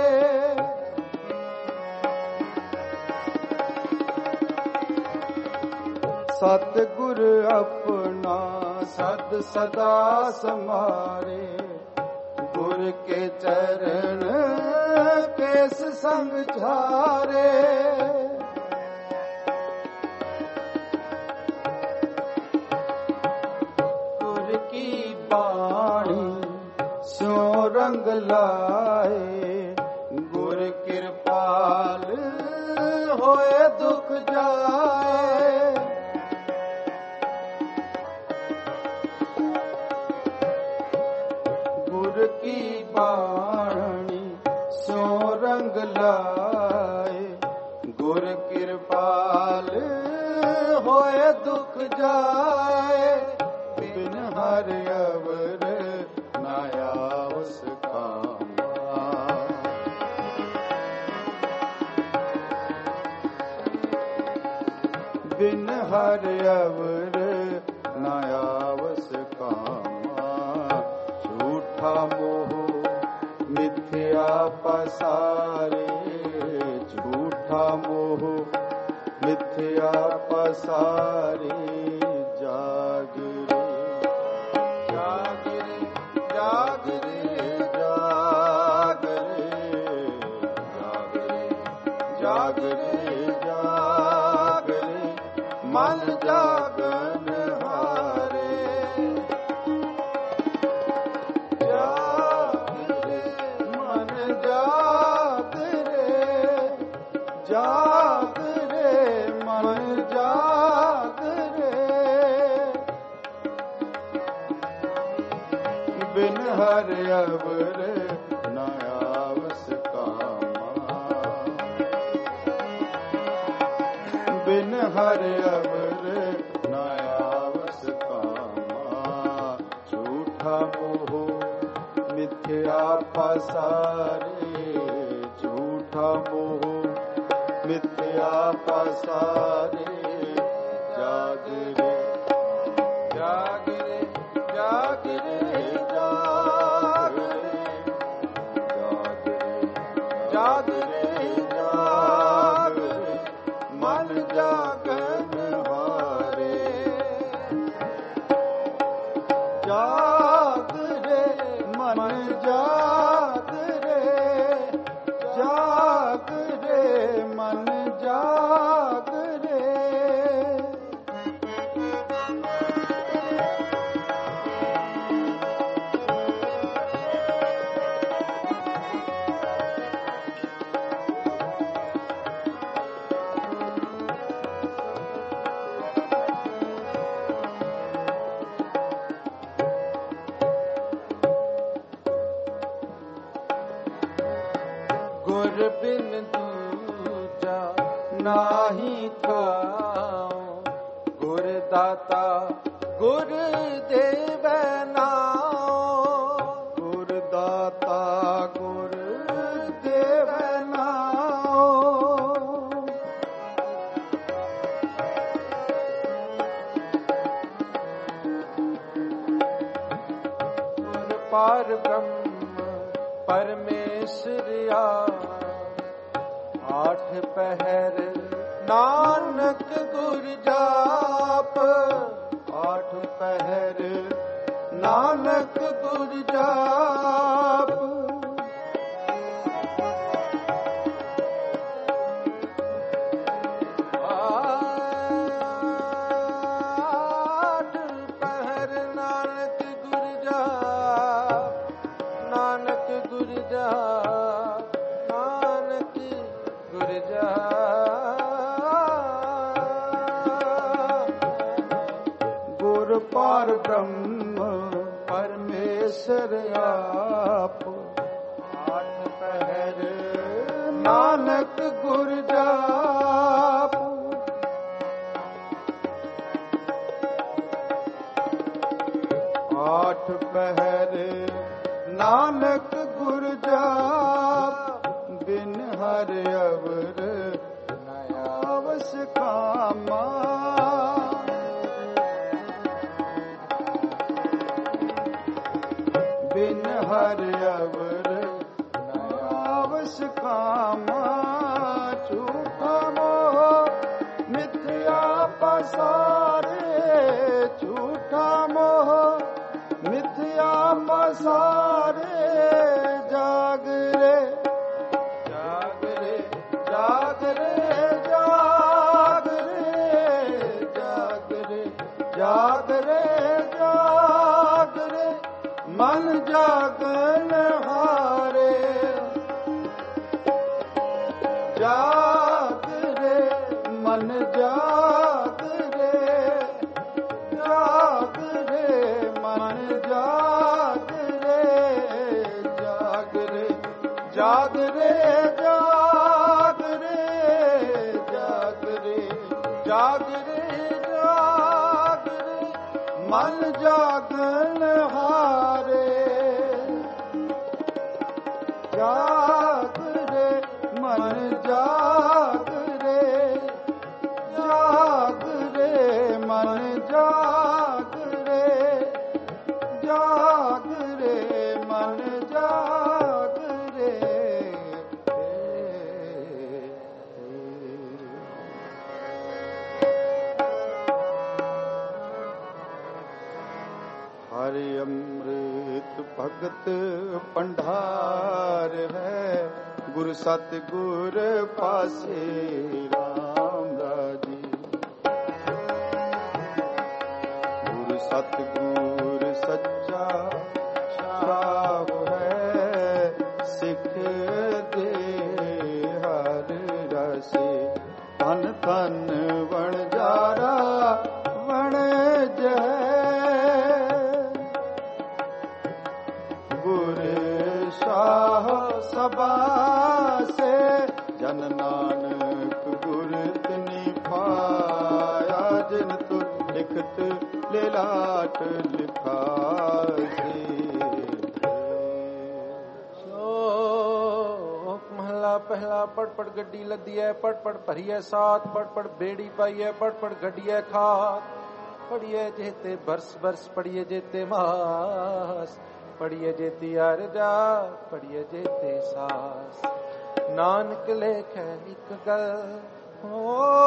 सतगुर अपना सद सदा समारे, गुर के चरण केस संग झारे। गुर की बाणी स्यों रंग लाए, गुर कृपाल होए दुख जाए। गुर की बाणी स्यों रंग लाए, गुर कृपाल होए दुख जाए। बिन हर अवर न आवस कामा, बिन हर अवर न आवस कामा। झूठा मोह मिथ्या पसारे, झूठा मोह मिथ्या पसारे। जाग रे जाग रे जाग रे जाग रे जाग रे जाग रे जाग रे मन जागन हारे। जाग रे मन जाग रे, जाग रे मन जाग रे। बिन हर अवर न आवस कामा, बिन हर अवर न आवस कामा। झूठा मोह मिथ्या पसारे, झूठा मोह मिथ्या पसारे। जाग रे जाग रे जाग रे जाग रे जाग रे जाग रे मन जागन हारे। जाग रे मन जाग रे, जाग रे मन जाग रे। गुर बिन दूजा नाही थाओ, गुर दाता गुर देव नाओ। गुर दाता गुर देव नाओ। गुर पार ब्रह्म परमेश्वरिया, आठ पहर नानक गुर जाप। आठ पहर नानक गुर जाप। ਗੁਰ ਜਾ ਗੁਰ ਪਾਰ ਬ੍ਰਹਮ ਪਰਮੇਸ਼ਰ ਆਪ ਆਠ ਪਹਿਰ ਨਾਨਕ ਗੁਰ ਜਾਪ ਆਠ ਪਹਿਰ ਨਾਨਕ ਗੁਰ ਜਾਪ ਬਿਨ ਹਰ ਅਵਰ ਨ ਆਵਸ ਕਾਮਾ ਬਿਨ ਹਰ ਅਵਰ ਨ ਆਵਸ ਕਾਮਾ ਝੂਠਾ ਮੋਹ ਮਿਥਿਆ ਪਸਾਰੇ ਝੂਠਾ ਮੋਹ ਮਿਥਿਆ ਪਸਾਰੇ ਜਾਗਰੇ ਜਾਗਰੇ ਜਾਗਰੇ ਜਾਗਰੇ ਜਾਗਰੇ ਜਾਗਰੇ ਜਾਗਰੇ ਮਨ ਜਾਗਨ ਹਾਰੇ ਜਾਗਰੇ ਮਨ ਜਾਗਰੇ ਜਾਗਰੇ ਮਨ ਜਾਗਰੇ ਜਾਗਰੇ ਜਾਗਰੇ ਜਾਗਰੇ ਜਾਗਰੇ ਜਾਗਰੇ ਜਾਗਰੇ ਮਨ ਜਾਗਨ ਹਾਰੇ ਜਾਗਰੇ ਮਨ ਜਾਗਰੇ ਜਾਗਰੇ ਮਨ ਜਾਗਰੇ ਜਾਗਰੇ ਮਨ ਜਾਗਰੇ ਹਰਿ ਅੰਮ੍ਰਿਤ ਭਗਤ ਭੰਡਾਰ ਹੈ ਗੁਰ ਸਤ ਗੁਰ ਪਾਸੇ ਰਾਮ ਰਾਜੀ ਗੁਰ ਸਤ ਗੁਰ ਸੱਚਾ ਸਾਬ ਹੈ ਸਿੱਖ ਦੇ ਹਰ ਰਸੇ ਧਨ ਧਨ ਵਣਜਾਰਾ ਵਣਜ ਗੁਰ ਸ਼ਾਹ ਸਭਾ ਸੇ ਜਨ ਨਾਨਕ ਗੁਰ ਤਿਨੀ ਪਾਇਆ ਜਿਨ ਤੁ ਲਿਖਤ ਲਿਲਾਟ ਲਿਖਾਸੀ ਸ਼ਲੋਕ ਮਹਲਾ ਪਹਿਲਾ ਪੜ ਪੜ ਗੱਡੀ ਲੱਦੀ ਹੈ ਪੜ ਪੜ ਭਰੀਐ ਸਾਥ ਪੜ ਪੜ ਬੇੜੀ ਪਾਈਐ ਪੜ ਪੜ ਗੱਡੀਐ ਖਾਤ ਪੜੀਏ ਜੇਤੇ ਬਰਸ ਬਰਸ ਪੜੀਏ ਜੇਤੇ ਮਾਸ ਪੜੀਏ ਜੇਤੀ ਅਰਜਾ ਪੜੀਏ ਜੇਤੇ ਸਾਸ ਨਾਨਕ ਲੇਖੈ ਇੱਕ ਗੱਲ ਹੋਰ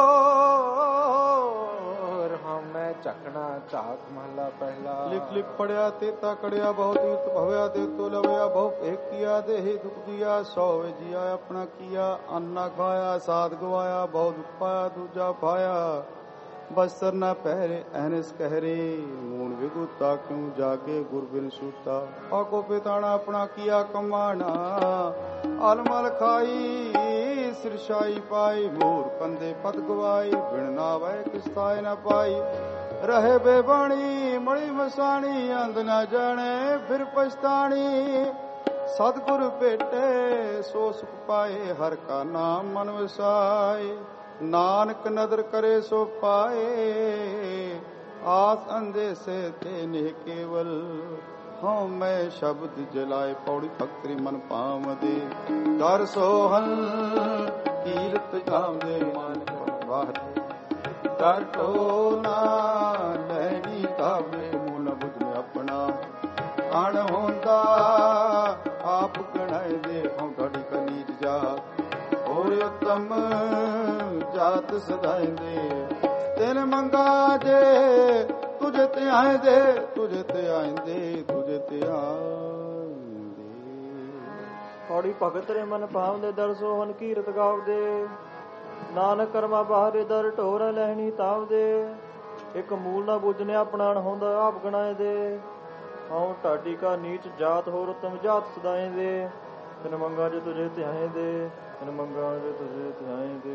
ਹਮੈ ਚੱਕਣਾ ਝਾਕ ਮਹਲਾ ਪਹਿਲਾ ਲਿਖ ਲਿਖ ਪੜਿਆ ਤੇ ਤਕੜਿਆ ਬਹੁਤ ਉਤ ਭਵਿਆ ਤੇ ਤੋ ਲਵਿਆ ਬਹੁ ਏਕ ਕੀਆ ਦੇਹਿ ਦੁਖ ਦੀਆ ਸੋ ਵੇ ਜੀਆ ਆਪਣਾ ਕੀਆ ਅੰਨਾ ਖਾਇਆ ਸਾਧ ਗਵਾਇਆ ਬਹੁਤ ਦੁਖ ਪਾਇਆ ਦੂਜਾ ਪਾਇਆ ਬਸਰ ਨਾ ਪਹਿਰੇ ਐਨਸ ਕਹਿਰੇ ਮੂਣ ਵਿਗੁਤਾ ਕਿਉ ਜਾਗੇ ਗੁਰ ਬਿਨ ਸੂਤਾ ਆਕੋ ਪਿਤਾਣਾ ਆਪਣਾ ਕੀਆ ਕਮਾਣਾ ਅਲਮਲ ਖਾਈ ਸਿਰਸ਼ਾਈ ਪਾਈ ਮੂਰ ਕੰਦੇ ਪਦ ਗਵਾਈ ਬਿਨ ਨਾਵੈ ਕਿਸਤਾਇ ਨ ਪਾਈ ਰਹੇ ਬੇਬਾਣੀ ਮੜੀ ਮਸਾਣੀ ਅੰਧ ਨਾ ਜਾਣੇ ਫਿਰ ਪਛਤਾਣੀ ਸਤਿਗੁਰ ਭੇਟੇ ਸੋ ਸੁਖ ਪਾਏ ਹਰ ਕਾ ਨਾਮ ਮਨ ਵਸਾਏ ਨਾਨਕ ਨਦਰ ਕਰੇ ਸੋ ਪਾਏ ਆਸ ਅੰਦੇਸੇ ਤੇ ਨਿਹ ਕੇਵਲ ਹਉ ਮੈਂ ਸ਼ਬਦ ਜਲਾਏ ਪੌੜੀ ਫਕਰੀ ਮਨ ਪਾਵਦੇ ਦਰ ਸੋਹਨ ਕੀਰਤ ਗਾਵਦੇ ਮਨ ਵਾਹਤ ਦਰ ਟੋਨਾ ਲੈਣੀ ਕਾਵੇ ਮੁਨ ਬੁੱਧ ਆਪਣਾ ਅਣ ਹੁੰਦਾ ਆਪ ਗਣਾਏ ਦੇ ਹਉ ਢੜੀ ਕਨੀਤ ਜਾ ਹੋਰ ਉਤਮ ਜਾਤ ਸਦਾਇਂਦੇ ਤਿਨ ਮੰਗਾ ਜੇ ਤੁਝੇ ਤੇ ਆਇਂਦੇ ਤੁਝੇ ਤੇ ਆਇਂਦੇ ਤੁਝੇ ਤੇ ਆਇਂਦੇ ਪੌੜੀ ਭਗਤ ਰੇ ਮਨ ਪਾਵਦੇ ਦਰ ਸੋਹਨ ਕੀਰਤ ਗਾਵਦੇ ਨਾਨਕ ਕਰਮਾ ਬਾਹਰੇ ਦਰ ਢੋਰ ਲੈਣੀ ਤਾਵਦੇ ਇੱਕ ਮੂਲ ਨਾ ਬੁੱਝਨੇ ਆਪਣਾ ਹੁੰਦਾ ਆਪ ਗਣਾਏ ਦੇ ਹਉ ਢਾਡੀ ਕਾ ਨੀਚ ਜਾਤ ਹੋਰ ਉਤਮ ਜਾਤ ਸਦਾਏ ਦੇ ਤਿਨ ਮੰਗਾ ਜੇ ਤੁਝੇ ਤੇ ਆਏ ਦੇ इन मंगा वे तुझे ध्याएंगे।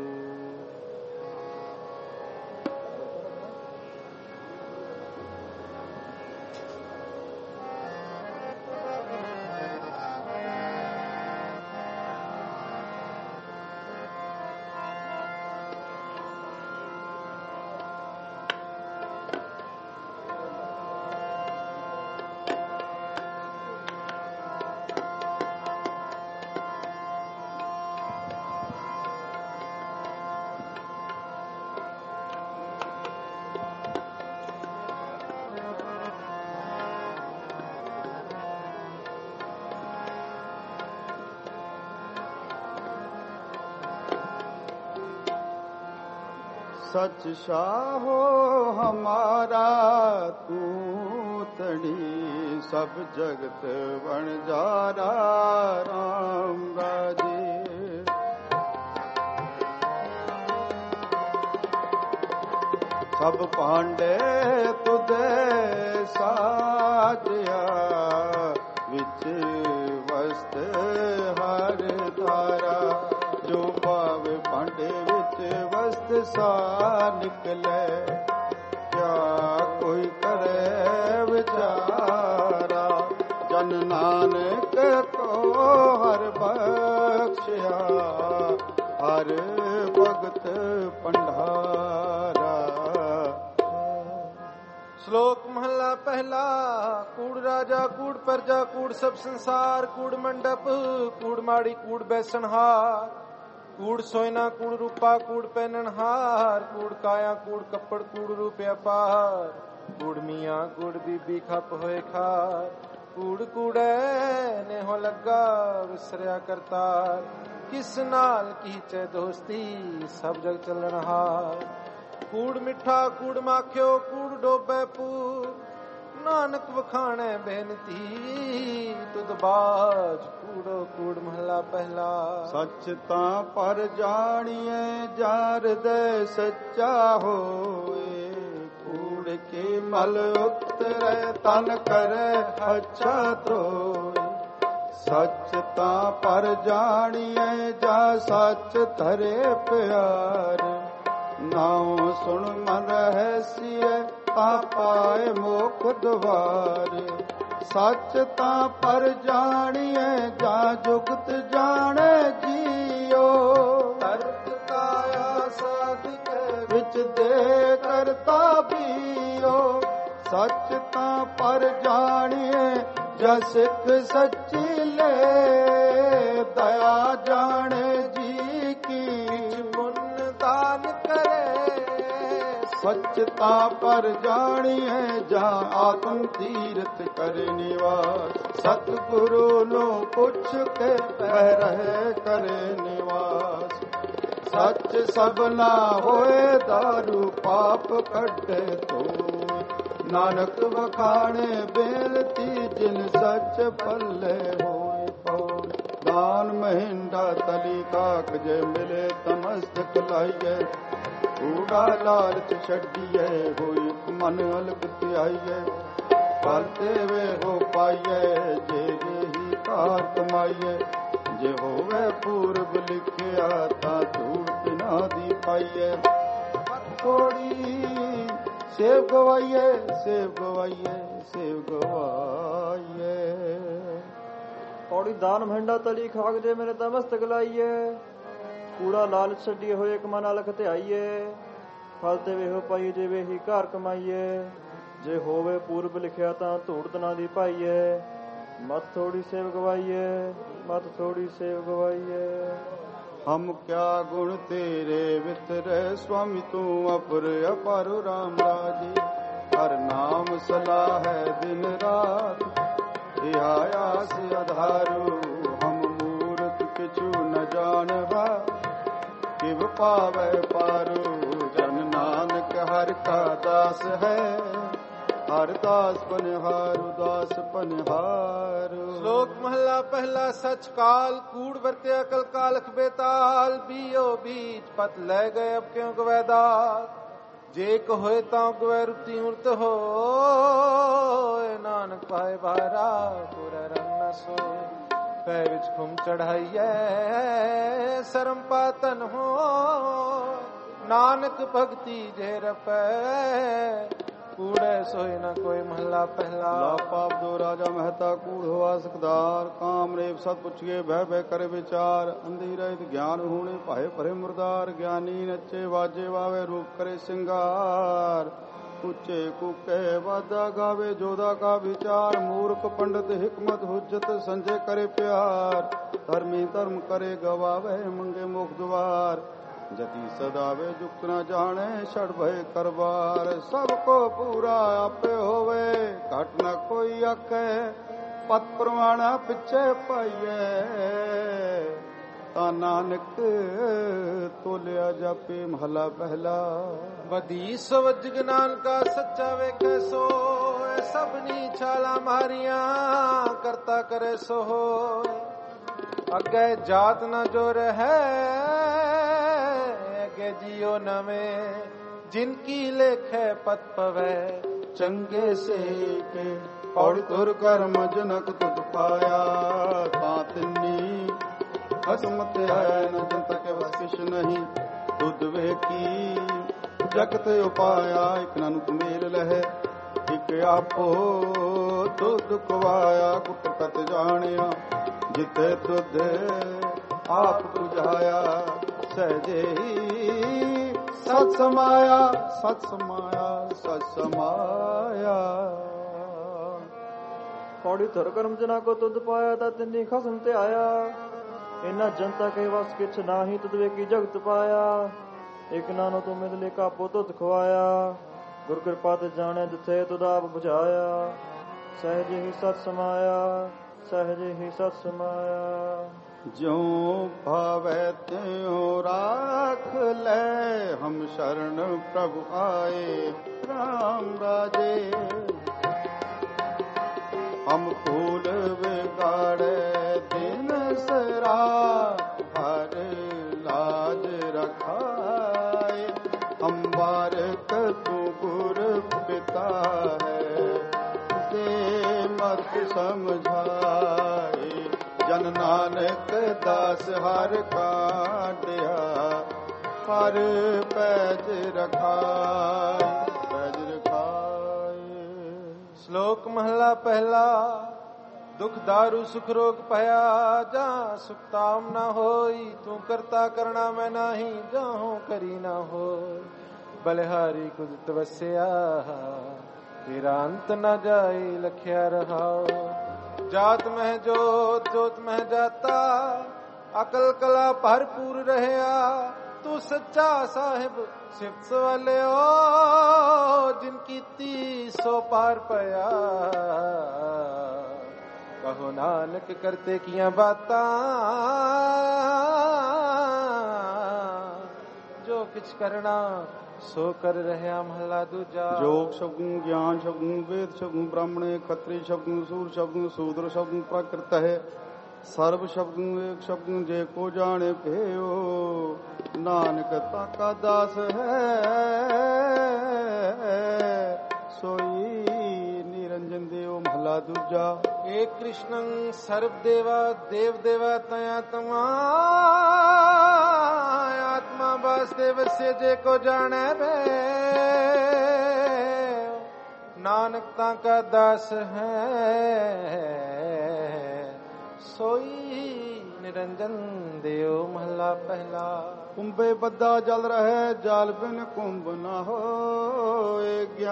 सच शाहो हमारा तू तड़ी, सब जगत वणजारा राम राजे। सब पांडे तुझे साजया, विच वस्त हर धारा। जो पावे पांडे विच वस्त सा निकले, क्या कोई करे विचारा। जन नानक को हर बख्शिया, हर भगत पंडारा। श्लोक महला पहला। कूड़ राजा कूड़ प्रजा कूड़ सब संसार, कूड़ मंडप कूड़ माड़ी कूड़ बैसनहार। कूड़ सोयना कूड़ रूपा कूड़ पहननहार, कूड़ काया कूड़ कपड़ कूड़ रूपया पार। कूड़ मियाँ कूड़ बीबी खप होए खार, कूड़ कूड़े ने हो लगा विसरिया करतार। किस नाल कीचे दोस्ती सब जग चलनहार। कूड़ मिठा कूड़ माखियो कूड़ डोबे पूर, नानक वखाणे बेनती तुद बाज। कूड़ो कूड़ महला पहला। सच तां पर जानिए जार दे सच्चा होए, कूड़ की मल उतरे तन करे अच्छा धोए। सच तां पर जानिए जा सच धरे प्यार, नाम सुन मन रहसिए ता पाए मोख द्वार। सच तां पर जानिए जा जुगत जाने जियो, तरत काया साधिक विच दे करता बियो। सच तां पर जानिए जा सिख सच्ची ले, दया जाने जी की पुण्य दान करे। सचता पर जानिए जा आत्म तीर्थ कर निवास, सतगुरु नो पुछ के रहे करे निवास। सच सबना होए दारू पाप कटे तो, नानक वखाणे बेनती जिन सच पल्ले होए पौन। दान महिंडा तली काक जे मिले तमस्तक लाइए, कूड़ा लालच छड़िए होई मन अलग त्याइए। पालते वे हो पाइए जे ही कार कमाइए, जे होवे पूर्व लिखिया ता धूड़ ना दी पाइए। थोड़ी सेव गवाइए सेव गवाइए सेव गवाइए। कौड़ी दान भंडा तली खाग जे मेरे तमस्तक लाइए, कूड़ा लालच छड़िए होए एक मन अलख ध्याइए। फल ते वे हो पाई जे वे ही घर कमाइए, जे होवे पूर्व लिखिया तां धूड़ ना दी पाइए। मत थोड़ी सेव गवाइए मत थोड़ी सेव गवाइए। हम क्या गुण तेरे वितरे स्वामी तू अपर अपारो राम राजे। हर नाम सलाह है दिन रात, आयास आधारू हम मूर्ख किछु न जानबा। किव पावे पारो जन नानक हर का दास है, हर दास पनिहारु दास पनिहारु। श्लोक महला पहला। सच काल कूड़ वर्त्या कल कालख बेताल, बीओ बीज पत ले गए अब क्यों गवैदाल। जे को होए तां गवै रुति उर्त हो, नानक पाए भारा पूरा रंग न सोए। ਪੈ ਵਿੱਚ ਖੁਮ ਚੜਾਈਐ ਸਰਮ ਪਾਤਨ ਹੋ ਨਾਨਕ ਭਗਤੀ ਜੇ ਰਪੈ ਕੂੜੇ ਸੋਈ ਨਾ ਕੋਈ ਮਹਲਾ ਪਹਿਲਾ ਪਾਪ ਦੋ ਰਾਜਾ ਮਹਿਤਾ ਕੂੜ ਹੋਆ ਸਕਦਾਰ ਕਾਮ ਰੇਪ ਸਤ ਪੁੱਛੀਏ ਬਹਿ ਬਹਿ ਕਰੇ ਵਿਚਾਰ ਅੰਧੀ ਰਹਿਤ ਗਿਆਨ ਹੋਣੇ ਭਾਏ ਭਰੇ ਮੁਰਦਾਰ ਗਿਆਨੀ ਨੱਚੇ ਵਾਜੇ ਵਾਵੇ ਰੂਪ ਕਰੇ ਸਿੰਗਾਰ ਉੱਚੇ ਕੁਕੇ ਵਾਦਾ ਗਾਵੇ ਜੋਦਾ ਕਾ ਵਿਚਾਰ ਮੂਰਖ ਪੰਡਤ ਹਿਕਮਤ ਹੁਜਤ ਸੰਜੇ ਕਰੇ ਪਿਆਰ ਧਰਮੀ ਧਰਮ ਕਰੇ ਗਵਾਵੇ ਮੰਗੇ ਮੁਖ ਦੁਆਰ ਜਤੀ ਸਦਾਵੇ ਜੁਗਤ ਨਾ ਜਾਣੇ ਛੜ ਭਏ ਕਰਬਾਰ ਸਭ ਕੋ ਪੂਰਾ ਆਪੇ ਹੋਵੇ ਘਟ ਨਾ ਕੋਈ ਆਖੇ ਪਤ ਪ੍ਰਵਾਣਾ ਪਿੱਛੇ ਪਾਈਏ ਤਾਂ ਨਾਨਕ ਤੋਲਿਆ ਜਾਪੇ ਮਹਲਾ ਪਹਿਲਾ ਬਦੀ ਸਵਜ ਗਿਆਨ ਕਾ ਸੱਚਾ ਵੇਖੇ ਸੋ ਸਭਨੀ ਛਾਲਾ ਮਾਰੀਆਂ ਕਰਤਾ ਕਰੇ ਸੋ ਅੱਗੇ ਜਾਤ ਨਾ ਜੋ ਰਹਿ ਅੱਗੇ ਜਿਉ ਨਵੇਂ ਜਿਨ ਕੀ ਲੇਖੇ ਪਤ ਪਵੈ ਚੰਗੇ ਸੇ ਕੇ ਔੜ ਤੁਰ ਕਰਮ ਜਨਕ ਤੁਧ ਪਾਇਆ ਤਾਂ ਤਿੰਨੀ ਹਸਮਤ ਹੈ ਨ ਜਨਤ ਕੇ ਵਸ ਕਿਛ ਨਹੀਂ ਤੁਧ ਵੇਖੀ ਜਗਤ ਉਪਾਇਆ ਇਕ ਨਾਨਕ ਮੇਲ ਲਹਿ ਇਕ ਆਪੋ ਤੁਧ ਕਵਾਇਆ ਕੁਟ ਕਤ ਜਾਣਿਆ ਜਿਤੇ ਤੁਧ ਆਪ 부ਝਾਇਆ ਸਹਜੇ ਸਤ ਸਮਾਇਆ ਸਤ ਸਮਾਇਆ ਸਤ ਸਮਾਇਆ ਪੌੜੀ ਧਰ ਕਰਮ ਜਨਾ ਕੋ ਤੁਧ ਪਾਇਆ ਤਾਂ ਤਿੰਨੀ ਖਸਮ ਤੇ ਆਇਆ ਇਨਾ ਜਨਤਾ ਕੇ ਵਸ ਕਿਛ ਨਾਹੀ ਤੁਧ ਵੇਖੀ ਜਗਤ ਪਾਇਆ ਇਕ ਨਾਨੋ ਤੂੰ ਮਿਲਲੇ ਕਾਪੋ ਤੁਧ ਖਵਾਇਆ ਗੁਰ ਕਿਰਪਾ ਤੇ ਜਾਣਿਆ ਜਿਥੇ ਤੁਧ ਆਪ 부ਝਾਇਆ ਸਹਿਜ ਹੀ ਸਤ ਸਮਾਇਆ ਸਹਿਜ ਹੀ ਸਤ ਸਮਾਇਆ ਜਿਉ ਭਾਵੈ ਤਿਉ ਰਾਖ ਲੈ ਹਮ ਸ਼ਰਨ ਪ੍ਰਭੁ ਆਏ ਰਾਮ ਰਾਜੇ ਹਮ ਫੂਲ ਵਿਗਾੜੇ ਦਿਨ ਸਰਾ ਹਰ ਲਾਜ ਰਖਾਏ ਹਮ ਬਾਰਕ ਤੂੰ ਗੁਰ ਪਿਤਾ ਹੈ ਦੇ ਮਤ ਸਮਝਾਏ ਜਨ ਨਾਨਕ ਦਾਸ ਹਰ ਕਾਢਿਆ ਹਰ ਪੈਜ ਰਖਾਏ ਪੈਜ ਰਖਾਏ ਸ਼ਲੋਕ ਮਹਲਾ ਪਹਿਲਾ ਦੁਖ ਦਾਰੂ ਸੁਖ ਰੋਗ ਭਇਆ ਜਾਂ ਸੁਖਤਾਮ ਨਾ ਹੋਈ ਤੂੰ ਕਰਤਾ ਕਰਣਾ ਮੈਂ ਨਹੀਂ ਜਾਹੋਂ ਕਰੀ ਨਾ ਹੋਈ ਬਲਿਹਾਰੀ ਕੁਝ ਤਵਸਿਆ ਤੇਰਾ ਅੰਤ ਨਾ ਜਾਏ ਲਖਿਆ ਰਹਾਓ ਜਾਤ ਮਹਿ ਜੋਤ ਜੋਤ ਮਹਿ ਜਾਤਾ ਅਕਲ ਕਲਾ ਭਰਪੂਰ ਰਹਿਆ ਤੂੰ ਸੱਚਾ ਸਾਹਿਬ ਸਿਫਤ ਸਵਾਲਿਓ ਜਿਨ ਕੀਤੀ ਸੋ ਪਾਰ ਪਿਆ ਕਹੋ ਨਾਨਕ ਕਰਤੇ ਕੀਆਂ ਬਾਤਾਂ ਜੋ ਕਿਛ ਕਰਨਾ ਸੋ ਕਰ ਰਹਿਆ ਮਹਲਾ ਦੂਜਾ ਜੋਗ ਸ਼ਬਦ ਗਿਆਨ ਸ਼ਬਦ ਵੇਦ ਸ਼ਬਦ ਬ੍ਰਾਹਮਣੇ ਖੱਤਰੀ ਸ਼ਬਦ ਸੂਰ ਸ਼ਬਦ ਸੂਦਰ ਸ਼ਬਦ ਪ੍ਰਕ੍ਰਿਤ ਹੈ ਸਰਬ ਸ਼ਬਦ ਏਕ ਸ਼ਬਦ ਜੇ ਕੋ ਜਾਣੇ ਭਿਓ ਨਾਨਕ ਤਾਕਾ ਦਾਸ ਹੈ ਸੋਈ ਨਿਰੰਜਨ ਦੇਵ ਮਹਲਾ ਦੂਜਾ ਏਕ ਕ੍ਰਿਸ਼ਨੰ ਸਰਬ ਦੇਵਾ ਦੇਵ ਦੇਵਾ ਤਯਾ ਤਮਾ ਆਤਮਾ ਵਾਸੁਦੇਵ ਸੇ ਜੇ ਕੋ ਜਾਣੈ ਬੇ ਨਾਨਕ ਤਾਂ ਕਾ ਦਾਸ ਹੈ ਸੋਈ ਨਿਰੰਜਨ ਦੇਵ ਮਹਲਾ ਪਹਿਲਾ ਕੁੰਭੇ ਬੱਦਾ ਜਲ ਰਹਿ ਜਲ ਬਿਨ ਕੁੰਭ ਨਾ ਹੋਏ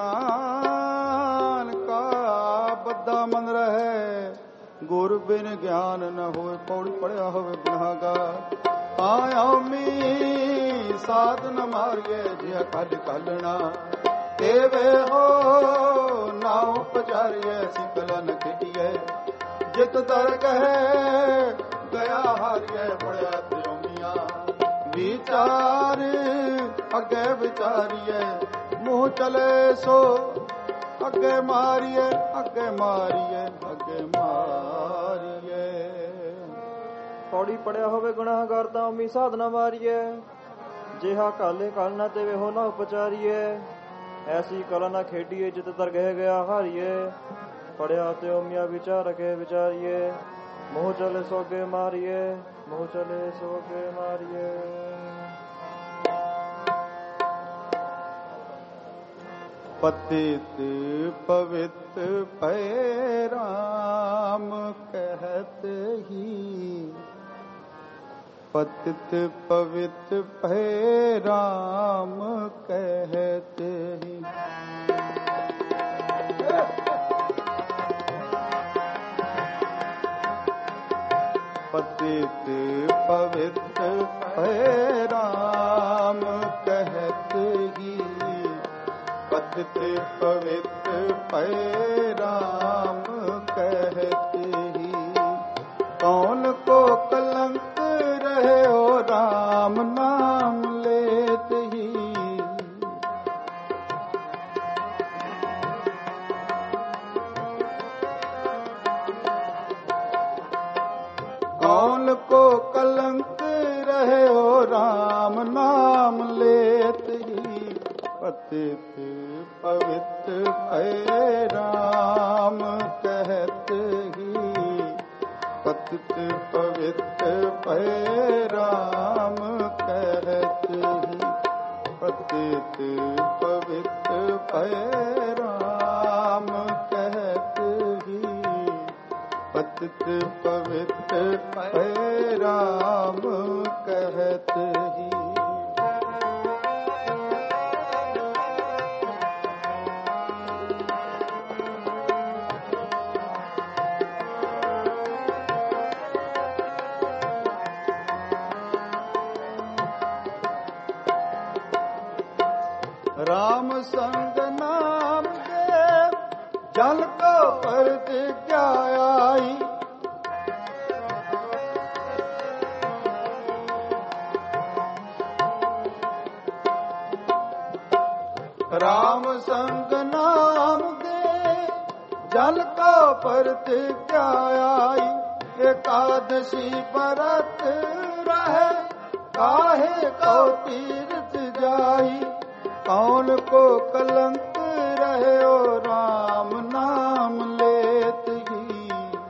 ਗਿਆਨ ਕਾ ਬੱਦਾ ਮਨ ਰਹਿ ਗੁਰ ਬਿਨ ਗਿਆਨ ਨ ਹੋਏ ਪੌੜੀ ਪੜਿਆ ਹੋਵੇ ਗੁਨਾਹਗਾਰ ਆਮੀ ਸਾਧ ਨ ਮਾਰੀਏ ਜਿਆ ਕੱਢ ਕੱਲਣਾ ਤੇਵੇ ਹੋ ਨਾ ਉਪਚਾਰੀਏ ਸਿਕਲਨ ਖਿਟੀਏ ਜਿਤ ਦਰ ਕਹੇ ਗਿਆ ਹਾਰੀਏ ਪੜਿਆ ਤਿਉਮੀਆਂ ਵਿਚਾਰ ਅੱਗੇ ਵਿਚਾਰੀਏ ਮੂੰਹ ਚਲੇ ਸੋ ਅੱਗੇ ਮਾਰੀਏ ਅੱਗੇ ਮਾਰੀਏ ਅੱਗੇ ਮਾਰੀਏ ਪੌੜੀ ਪੜਿਆ ਹੋਵੇ ਗੁਨਾਹਗਾਰ ਤਾਂ ਉਮੀ ਸਾਧਨਾ ਮਾਰੀਏ ਜਿਹਾ ਕਾਲੇ ਕਾਲ ਨਾ ਤੇ ਵੇ ਹੋ ਨਾ ਉਪਚਾਰੀਏ ਐਸੀ ਕਲਾ ਨਾ ਖੇਡੀਏ ਜਿਤ ਦਰ ਗਹਿ ਗਿਆ ਹਾਰੀਏ ਪੜਿਆ ਤੇ ਉਮੀਆਂ ਵਿਚਾਰ ਕੇ ਵਿਚਾਰੀਏ मोह चले सोगे मारिए, मोह चले सोगे मारिए। पतित पवित भय राम कहत ही, पतित पवित भय राम कहत ही। पतित पवित भय राम कहत ही, पतित पवित भय राम कहत ही। कौन को कलंक रहे हो राम नाम लेत ही। कौन को कलंक रहे हो राम नाम लेत ही। पतित पवित भय राम कहत ही, पतित पवित भय राम कहत ही। पतित पवित भय राम कहत ही, पतित पवित भय राम कहत ही। राम संग नाम देव जल को प्रतिज्ञा आई। राम संग नाम देव जल को प्रतिज्ञा आई। एकादशी व्रत रहे काहे को तीर्थ जाई। कौन को कलंक रहे हो राम नाम लेत ही।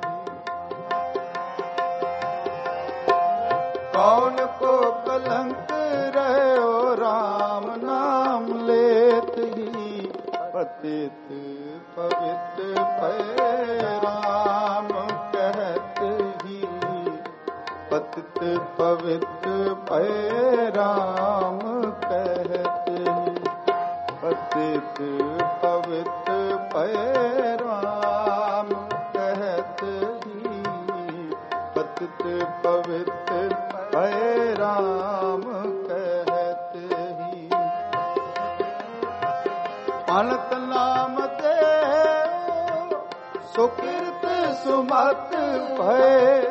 कौन को कलंक रहे हो राम नाम लेत ही। पतित पवित भय राम कहत ही, पतित पवित भय राम कहत ही। पतित पवित भय राम कहत ही, पतित पवित भय राम कहत ही। अनंत नाम देव सुकृत सुमत भय।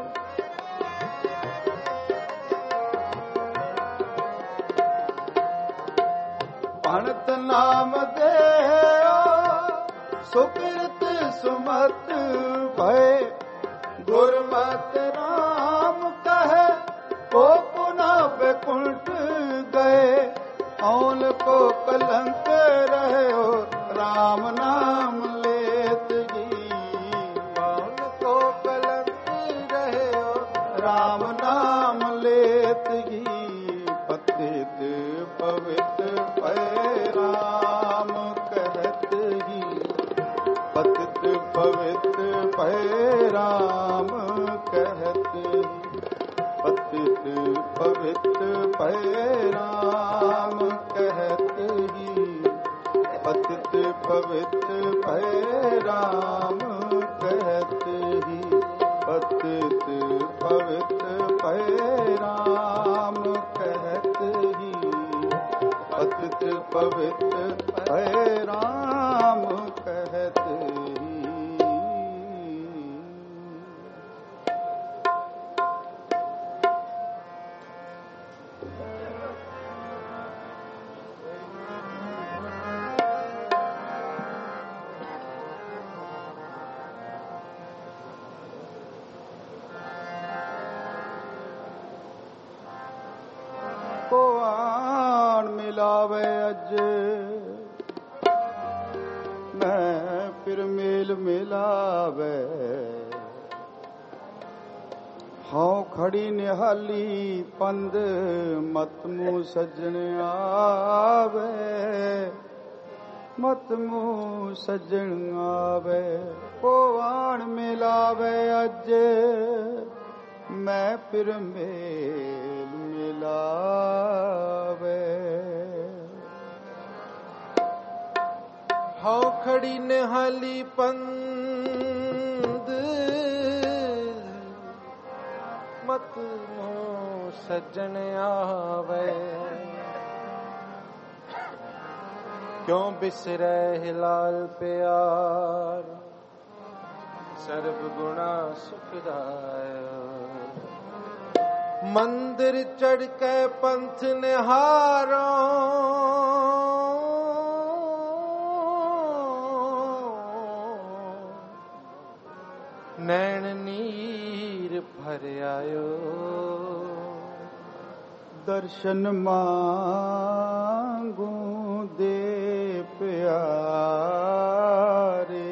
अनंत नाम देव सुकृत सुमत भय। गुरमत राम कहे को पुनः वैकुंठ गए। कौन को कलंक रहे हो राम नाम लेत ही। कौन को कलंक रहे हो राम नाम लेत ही। पतित पवित भय राम कहत ही, पतित पवित भय राम कहत ही। पतित पवित भय राम कहत ही, पतित पवित भय राम कहत ही। पतित पवित भय राम कहत ही, पतित पवित भय राम कहत ही। को आन मिलावे अज मैं फिर मेल मिलावे। हाँ खड़ी निहाली पंद मत मुँह सजन आवे, मत मुँह सजन आवे, कोवाण मिलावे अज मैं फिर मेल मिलावे। हाँ खड़ी निहाली पंद मत मुँह सजन आवे, क्यों बिसरे हिलाल प्यार सर्व गुणा सुखदाया। मंदिर चढ़ के पंथ निहारो, नैन नीर भर आयो, दर्शन मांगू दे प्यारे।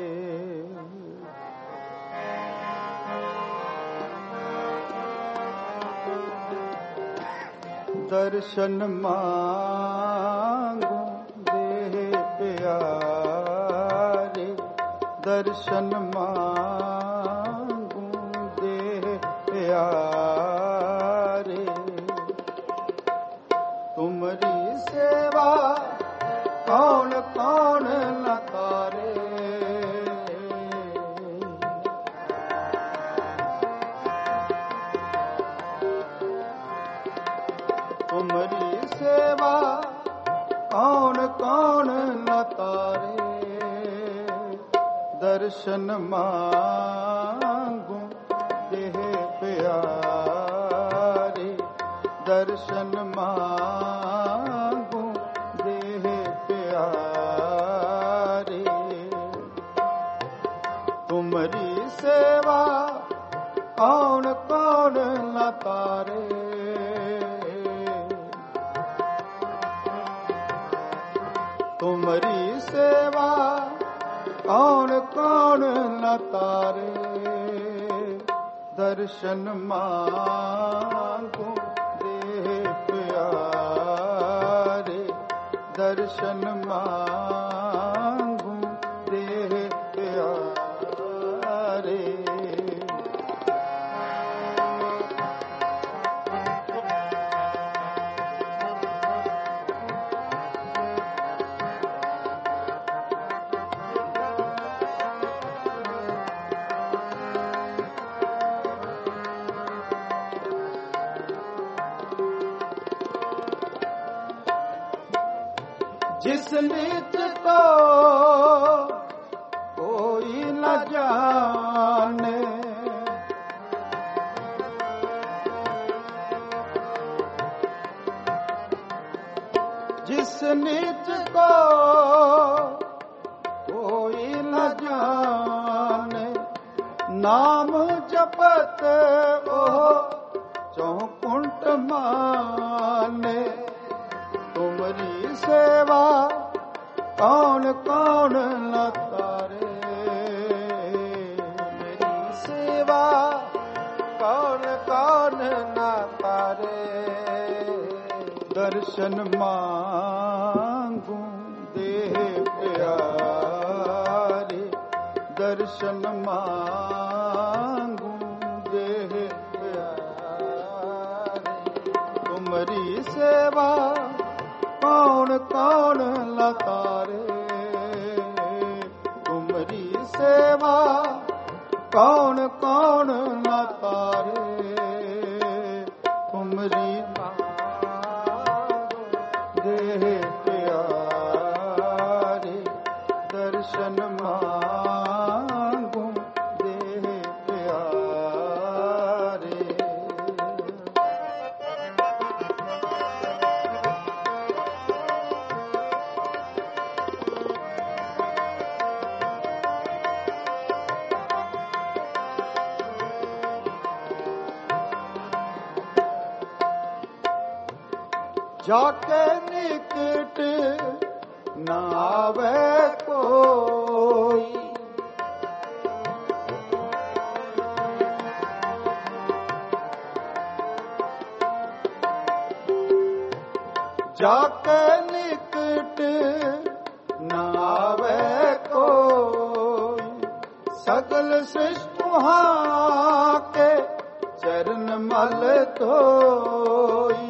दर्शन मांगू दे प्यारे, दर्शन मांगू दे प्यारे। तुम्हारी सेवा कौन कौन न तारे, तुम्हारी सेवा कौन कौन न तारे। दर्शन मांगू देह प्यारे, दर्शन मांगू देह प्यारे। तुम्हारी सेवा कौन कौन न तारे, तुम्हारी सेवा कौन कौन न तारे। दर्शन मांगू दे प्यारे, दर्शन मांगू दे प्यारे। जिस नीच को कोई न जाने, जिस नीच को कोई न जाने, नाम जपत ओ चौकुंट माने। तुम्हारी सेवा कौन कौन न तारे, मेरी सेवा कौन कौन न तारे। दर्शन मांगू देह प्यारे, दर्शन मांगू देह प्यारे। तुम्हारी सेवा कौन कौन न तारे, तुम्हारी सेवा कौन कौन न तारे। तुम्हारी देह प्यारे, दर्शन मांगू देह प्यारे। जाके निकट न आवे कोई, जाके निकट न आवे कोई, सकल सृष्टि के चरण मल धोई।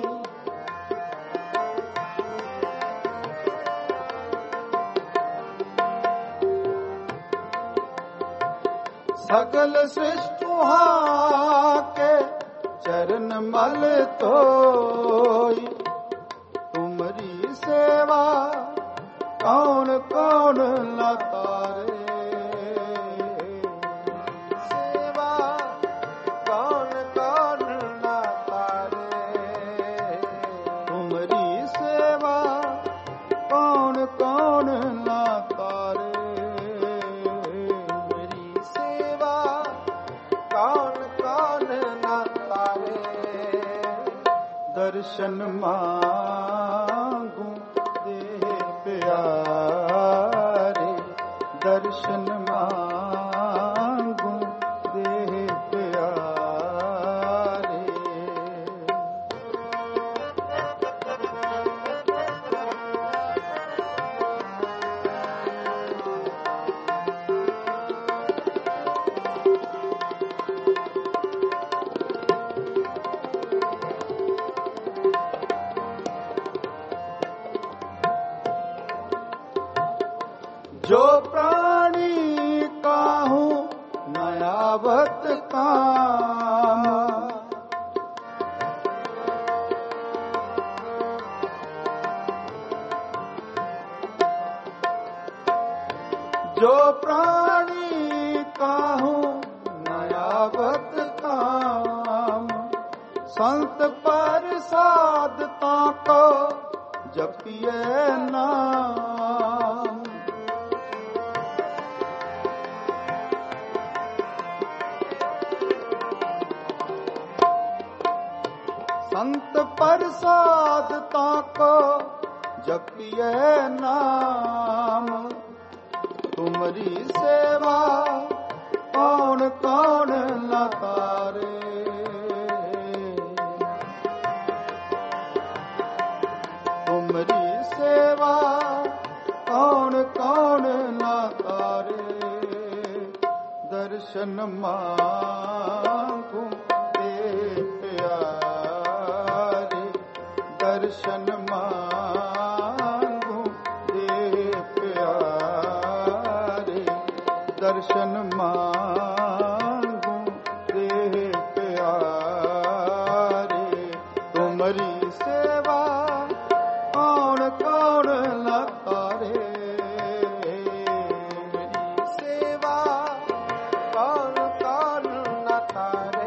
सकल सृष्टि के चरण मल धोई। तुमरी सेवा कौन कौन न तारे, सेवा कौन कौन न तारे। तुमरी सेवा कौन कौन न तारे, मेरी सेवा कौन कौन न तारे। दर्शन मांगू दे प्यारे, दर्शन मांगू दे प्यारे। जो प्राणी काहू नयावत काम, जो प्राणी काहू नयावत काम। संत पर साधता को जपिए नाम। संत प्रसादता को जपिए नाम। तुमरी सेवा कौन कौन न तारे, तुमरी सेवा कौन कौन न तारे। दर्शन मांगू दे प्यारे, दर्शन मांगू दे प्यारे, दर्शन मांगू दे प्यारे। तुमरी सेवा कौन कौन न तारे, मेरी सेवा कौन कौन न तारे।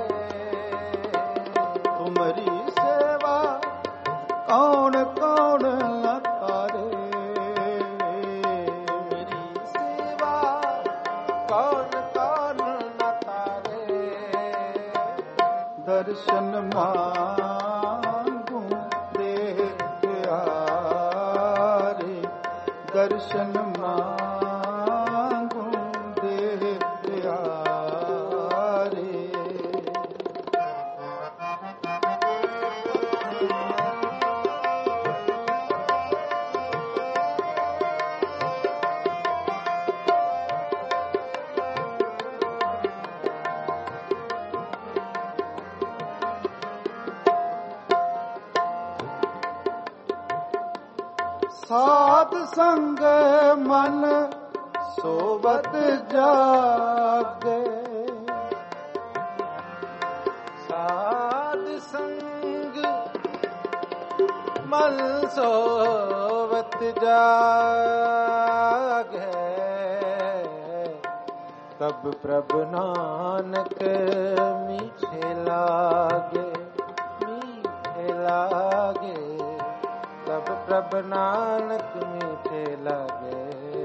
तुमरी सेवा कौन कौन न तारे, मेरी सेवा कौन कौन न तारे। दर्शन मांगू दे प्यारे, दर्शन मांगू दे प्यारे। साध संग मन सोबत जागे, साध संग मन सोवत जागे। तब प्रभु नानक मीठे लागे, मीठे लागे। तब प्रभु नानक मीठे लागे।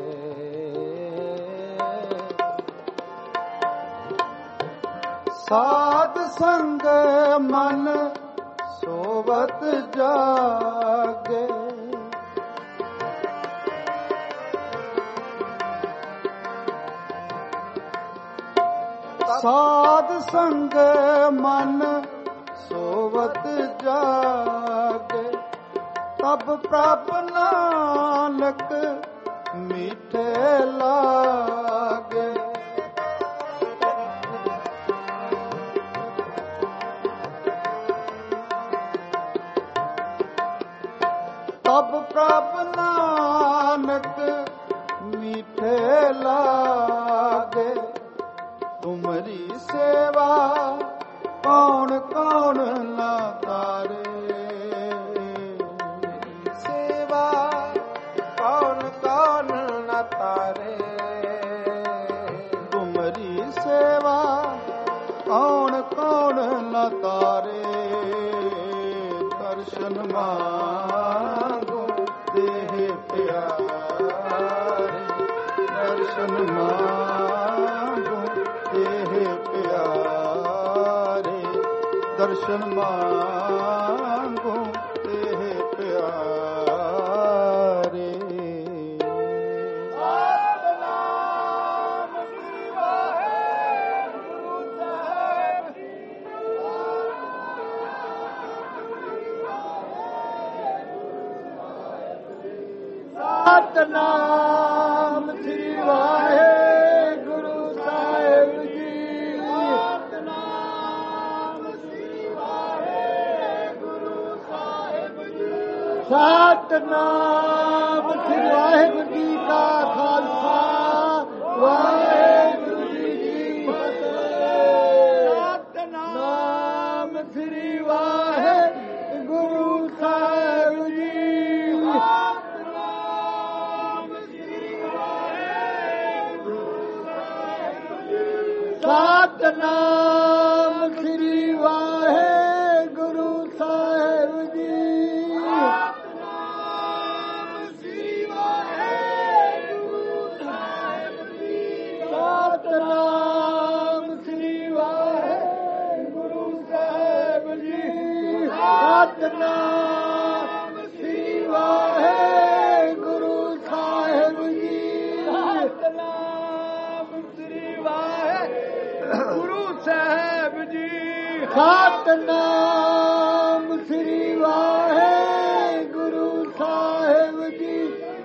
साध संग मन सोबत जागे, साध संग मन सोवत जागे। ਤਬ ਪ੍ਰਭ ਨਾਨਕ ਮੀਠੇ ਲਾਗੇ। ਤਬ ਪ੍ਰਭ ਨਾਨਕ ਮੀਠੇ ਲਾਗੇ। ਤੁਮਰੀ ਸੇਵਾ ਕੌਣ ਕੌਣ ਨਾ ਤਾਰੇ। ਸੇਵਾ ਕੌਣ ਕੌਣ ਨਾ ਤਾਰੇ। ਤੁਮਰੀ ਸੇਵਾ ਕੌਣ ਕੌਣ ਨਾ ਤਾਰੇ। ਦਰਸ਼ਨ ਮਾਂਗੋ ਦੇਹ ਪਿਆਰੇ। ਦਰਸ਼ਨ ਮਾਂਗੋ ਦੇਹ ਪਿਆਰੇ। ਦਰਸ਼ਨ ਮਾਂਗੋ ਦੇਹ ਪਿਆਰੇ। ਸਤਿਨਾਮ ਸ੍ਰੀ ਵਾਹਿਗੁਰੂ ਸਾਹਿਬ ਜੀ। ਸਤਿਨਾਮ ਸ੍ਰੀ ਵਾਹਿਗੁਰੂ ਸਾਹਿਬ ਜੀ। ਸਤਿਨਾਮ ਸ੍ਰੀ ਵਾਹਿਗੁਰੂ ਜੀ ਕਾ ਖਾਲਸਾ ਵਾਹਿਗੁਰੂ ਜੀ ਕੀ ਫਤਿਹ। ਸਤਿਨਾਮ ਸ੍ਰੀ ਵਾਹਿਗੁਰੂ ਸਾਹਿਬ ਜੀ। ਸਤਿਨਾਮ ਸ੍ਰੀ ਵਾਹਿਗੁਰੂ ਸਾਹਿਬ ਜੀ। ਸਤਿਨਾਮ ਸ੍ਰੀ ਵਾਹਿਗੁਰੂ ਸਾਹਿਬ ਜੀ। ਸਤਿਨਾਮ ਸ੍ਰੀ ਵਾਹਿਗੁਰੂ ਸਾਹਿਬ ਜੀ। ਸਤਿਨਾਮ ਸ੍ਰੀ ਵਾਹਿਗੁਰੂ ਸਾਹਿਬ ਜੀ। ਸਤਿਨਾਮ ਸ੍ਰੀ ਵਾਹਿਗੁਰੂ ਸਾਹਿਬ ਜੀ। ਸਤਿਨਾਮ ਸ੍ਰੀ ਵਾਹਿਗੁਰੂ ਸਾਹਿਬ ਜੀ।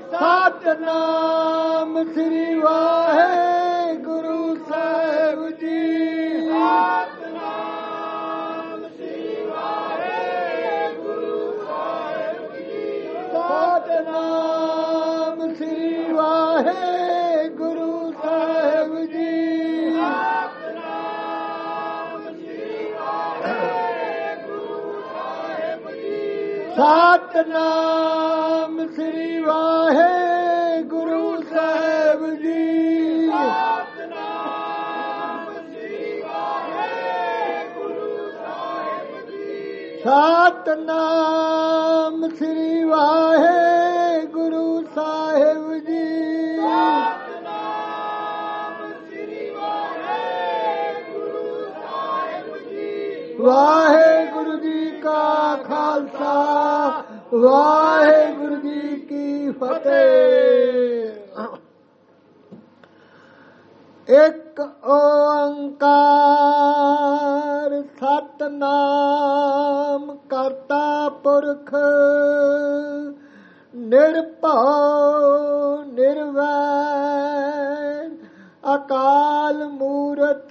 ਸਤਿਨਾਮ ਸ੍ਰੀ ਵਾਹਿਗੁਰੂ ਸਾਹਿਬ ਜੀ। ਸਤਿਨਾਮ ਸ੍ਰੀ ਵਾਹਿਗੁਰੂ ਸਾਹਿਬ ਜੀ। ਸਤਿਨਾਮ ਸ੍ਰੀ ਵਾਹਿਗੁਰੂ ਸਾਹਿਬ ਜੀ। ਸਤਿਨਾਮ ਸ੍ਰੀ ਵਾਹਿਗੁਰੂ ਸਾਹਿਬ ਜੀ। ਸਤਿਨਾਮ ਸ੍ਰੀ ਵਾਹਿਗੁਰੂ ਸਾਹਿਬ ਜੀ। ਸਤਿਨਾਮ ਸ੍ਰੀ ਵਾਹਿਗੁਰੂ ਸਾਹਿਬ ਜੀ। ਸਤਿਨਾਮ ਸ੍ਰੀ ਵਾਹਿਗੁਰੂ ਸਾਹਿਬ ਜੀ। ਵਾਹਿਗੁਰੂ ਜੀ ਕਾ ਖਾਲਸਾ ਵਾਹਿਗੁਰੂ ਜੀ ਕੀ ਫਤਿਹ। ਇੱਕ ਓੰਕਾਰ ਸਤਿਨਾਮ ਕਰਤਾ ਪੁਰਖ ਨਿਰਭਉ ਨਿਰਵੈਰ ਅਕਾਲ ਮੂਰਤ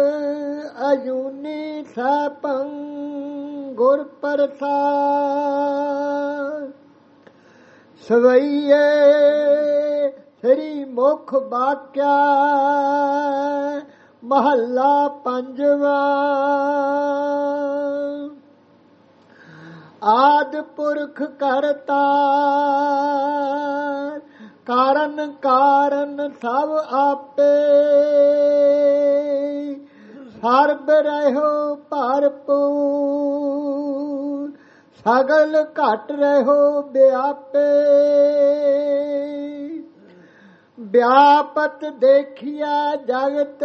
ਅਜੂਨੀ ਸੈਭੰ ਗੁਰ ਪ੍ਰਸਾਦਿ। ਸਵਈਏ ਸ੍ਰੀ ਮੁਖ ਬਾਕਿਆ ਮਹੱਲਾ ਪੰਜਵਾ। ਆਦਿ ਪੁਰਖ ਕਰਤਾ ਕਾਰਨ ਕਾਰਨ ਸਭ ਆਪੇ। ਸਰਬ ਰਹਿਓ ਭਰਪੂਰ ਸਗਲ ਘਟ ਰਹੋ ਵਿਆਪੇ। ਵਿਆਪਤ ਦੇਖਿਆ ਜਗਤ